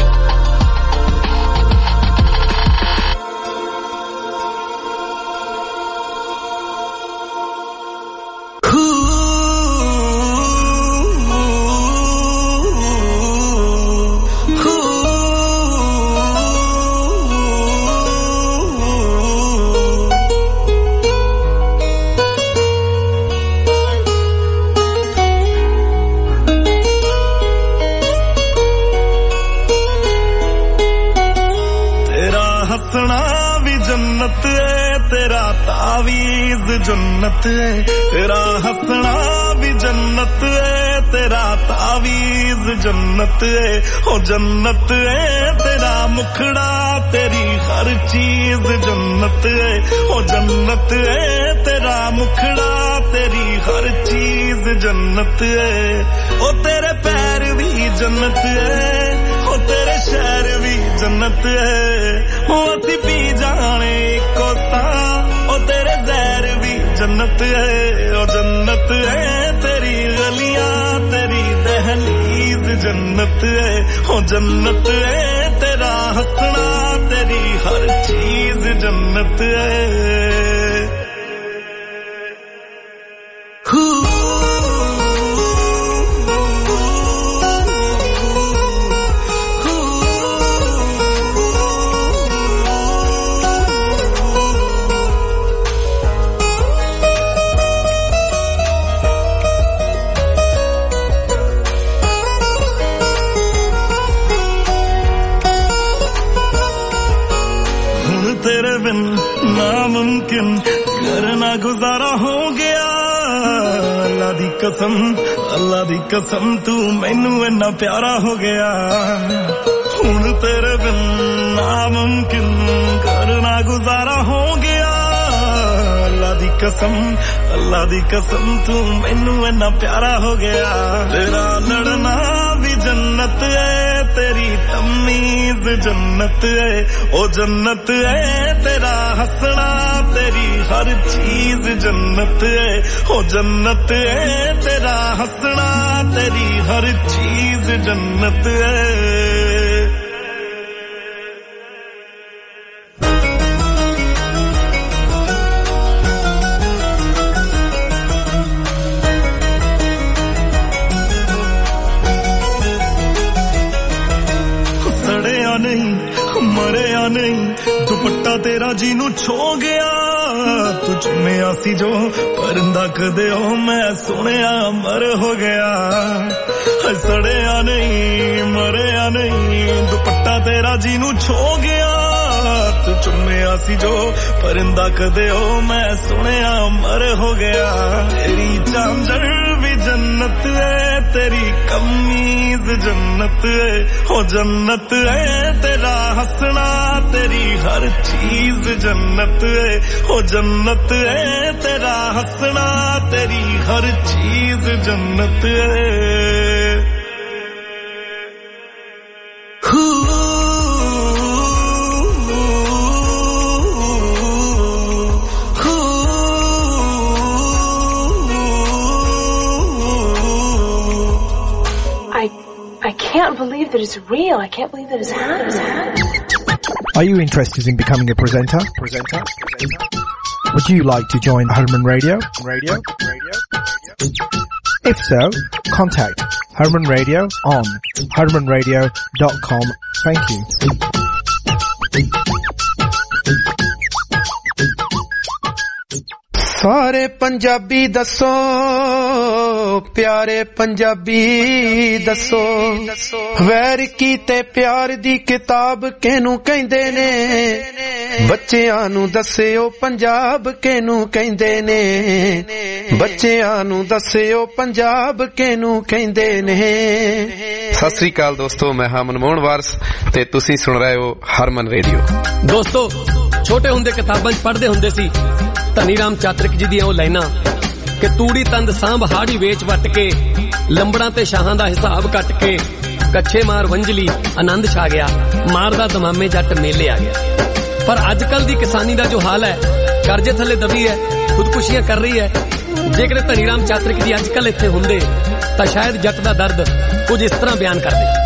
S8: जन्नत है तेरा हंसना भी जन्नत है तेरा तावीज़ जन्नत है ओ जन्नत है तेरा मुखड़ा तेरी हर चीज जन्नत है ओ जन्नत है तेरा मुखड़ा तेरी हर चीज जन्नत है ओ तेरे पैर भी जन्नत है ओ तेरे शहर भी जन्नत है ओ असी पी जाने को सा ओ तेरे जहर भी जन्नत है ओ जन्नत है तेरी गलियां तेरी दहलीज जन्नत है ओ जन्नत है तेरा हंसना तेरी हर चीज जन्नत है नामुमकिन करना गुजारा हो गया अल्लाह दी कसम तू मैनू इन्ना प्यारा हो गया हुण तेरे बिन नामुमकिन करना गुजारा हो गया अल्लाह दी कसम तू मैनू इन्ना प्यारा हो गया तेरा लड़ना भी जन्नत है तेरी तमीज जन्नत है ओ जन्नत है तेरा हंसना तेरी हर चीज जन्नत है ओ जन्नत है तेरा हंसना तेरी हर चीज जन्नत है ਤੇਰਾ ਜੀ ਨੂੰ ਛੋ ਗਿਆ ਤੂੰ ਚੁੰਮਿਆ ਸੀ ਜੋ ਪਰਿੰਦਾ ਕਦੇ ਉਹ ਮੈਂ ਸੁਣਿਆ ਮਰ ਹੋ ਗਿਆ ਸੜਿਆ ਨਹੀਂ ਮਰਿਆ ਨਹੀਂ ਦੁਪੱਟਾ ਤੇਰਾ ਜੀ ਨੂੰ ਛੋ ਗਿਆ ਤੂੰ ਚੁੰਮਿਆ ਸੀ ਜੋ ਪਰਿੰਦਾ ਕਦੇ ਉਹ ਮੈਂ ਸੁਣਿਆ ਮਰ ਹੋ ਗਿਆ ਤੇਰੀ ਚਾਂਦਰ ਵੀ ਜੰਨਤ ਹੈ ਤੇਰੀ ਕਮੀਜ਼ ਜੰਨਤ ਹੈ ਹੋ ਜੰਨਤ ਹੈ ਤੇਰਾ ਹੱਸਣਾ ਤੇਰੀ ਹਰ ਚੀਜ਼ ਜੰਨਤ ਹੈ ਹੋ ਜੰਨਤ ਹੈ ਤੇਰਾ ਹੱਸਣਾ ਤੇਰੀ ਹਰ ਚੀਜ਼ ਜੰਨਤ ਹੈ
S9: I can't believe that it's real. I can't believe that it's happening.
S10: Are you interested in becoming a presenter? Would you like to join Harman Radio? If so, contact Harman Radio on harmanradio.com. Thank you.
S2: ਸਾਰੇ ਪੰਜਾਬੀ ਦੱਸੋ ਪਿਆਰੇ ਪੰਜਾਬੀ ਦੱਸੋ ਵੈਰ ਕੀਤੇ ਪਿਆਰ ਦੀ ਕਿਤਾਬ ਕਿਹਨੂੰ ਕਹਿੰਦੇ ਨੇ ਬੱਚਿਆਂ ਨੂੰ ਦੱਸਿਓ ਪੰਜਾਬ ਕਿਹਨੂੰ ਕਹਿੰਦੇ ਨੇ ਬੱਚਿਆਂ ਨੂੰ ਦੱਸਿਓ ਪੰਜਾਬ ਕਿਹਨੂੰ ਕਹਿੰਦੇ ਨੇ
S23: ਸਤਿ ਸ੍ਰੀ ਅਕਾਲ ਦੋਸਤੋ ਮੈਂ ਹਾਂ ਮਨਮੋਹਨ ਵਾਰਸ ਤੇ ਤੁਸੀਂ ਸੁਣ ਰਹੇ ਹੋ ਹਰਮਨ ਰੇਡੀਓ
S24: ਦੋਸਤੋ ਛੋਟੇ ਹੁੰਦੇ ਕਿਤਾਬਾਂ 'ਚ ਪੜ੍ਹਦੇ ਹੁੰਦੇ ਸੀ ਧਨੀ ਰਾਮ ਚਾਤਰਿਕ ਜੀ ਦੀਆਂ ਉਹ ਲਾਈਨਾਂ ਕਿ ਤੂੜੀ ਤੰਦ ਸਾਂਭ ਹਾੜੀ ਵੇਚ ਵੱਟ ਕੇ ਲੰਬੜਾਂ ਤੇ ਸ਼ਾਹਾਂ ਦਾ ਹਿਸਾਬ ਕੱਟ ਕੇ ਕੱਛੇ ਮਾਰ ਵੰਜਲੀ ਆਨੰਦ ਛਾ ਗਿਆ ਮਾਰਦਾ ਦਮਾਮੇ ਜੱਟ ਮੇਲੇ ਆ ਗਿਆ ਪਰ ਅੱਜ ਕੱਲ ਦੀ ਕਿਸਾਨੀ ਦਾ ਜੋ ਹਾਲ ਹੈ ਕਰਜ਼ੇ ਥੱਲੇ ਦਬੀ ਹੈ ਖੁਦਕੁਸ਼ੀਆਂ ਕਰ ਰਹੀ ਹੈ ਜੇਕਰ ਧਨੀ ਰਾਮ ਚਾਤਰਿਕ ਜੀ ਅੱਜ ਕੱਲ ਇੱਥੇ ਹੁੰਦੇ ਤਾਂ ਸ਼ਾਇਦ ਜੱਟ ਦਾ ਦਰਦ ਕੁਝ ਇਸ ਤਰ੍ਹਾਂ ਬਿਆਨ ਕਰਦੇ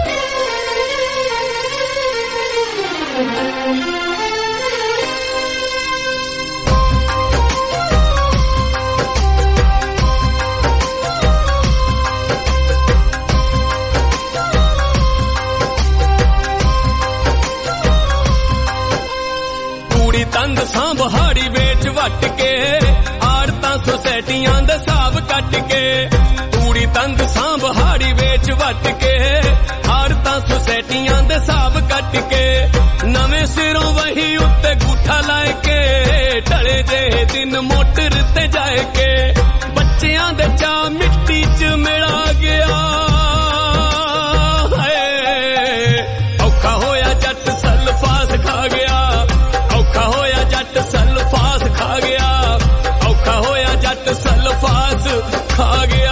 S24: ਤੰਦ ਸਾਂਭ ਹਾੜੀ ਵੇਚ ਵੱਟ ਕੇ ਆੜਤਾਂ ਸੁਸਾਇਟੀਆਂ ਦੇ ਹਿਸਾਬ ਕੱਟ ਕੇ ਤੂੜੀ ਤੰਦ ਸਾਂਭ ਹਾੜੀ ਵੇਚ ਵੱਟ ਕੇ ਆੜਤਾਂ ਸੁਸਾਇਟੀਆਂ ਦੇ ਹਿਸਾਬ ਕੱਟ ਕੇ ਨਵੇਂ ਸਿਰੋਂ ਵਹੀ ਉੱਤੇ ਗੁੱਠਾ ਲਾਏ ਕੇ ਢਲੇ ਜੇ ਦਿਨ ਮੋਟਰ ਤੇ ਜਾਏ ਕੇ ਬੱਚਿਆਂ ਦੇ ਚਾਹ ਮਿੱਟੀ 'ਚ ਮਿਲਾ ਗਿਆ ਔਖਾ ਹੋਇਆ ਜੱਟ ਸਲਫਾਸ ਖਾ ਗਿਆ ਔਖਾ ਹੋਇਆ ਜੱਟ ਸਲਫਾਸ ਖਾ ਗਿਆ ਔਖਾ ਹੋਇਆ ਜੱਟ ਸਲਫਾਸ ਖਾ ਗਿਆ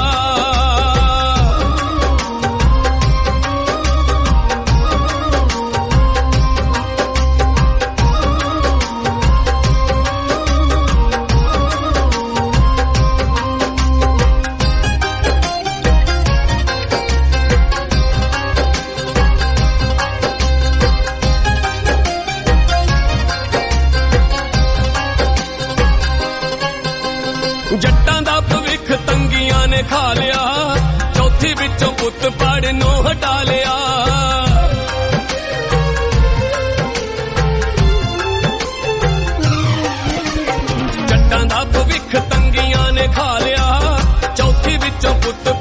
S24: ਜੱਟਾਂ ਦਾ ਭਵਿੱਖ ਤੰਗੀਆਂ ਨੇ ਖਾ ਲਿਆ ਚੌਥੀ ਵਿੱਚੋਂ ਪੁੱਤ ਪੜ੍ਹ ਨੂੰ ਹਟਾ ਲਿਆ ਜੱਟਾਂ ਦਾ ਭਵਿੱਖ ਤੰਗੀਆਂ ਨੇ ਖਾ ਲਿਆ ਚੌਥੀ ਵਿੱਚੋਂ ਪੁੱਤ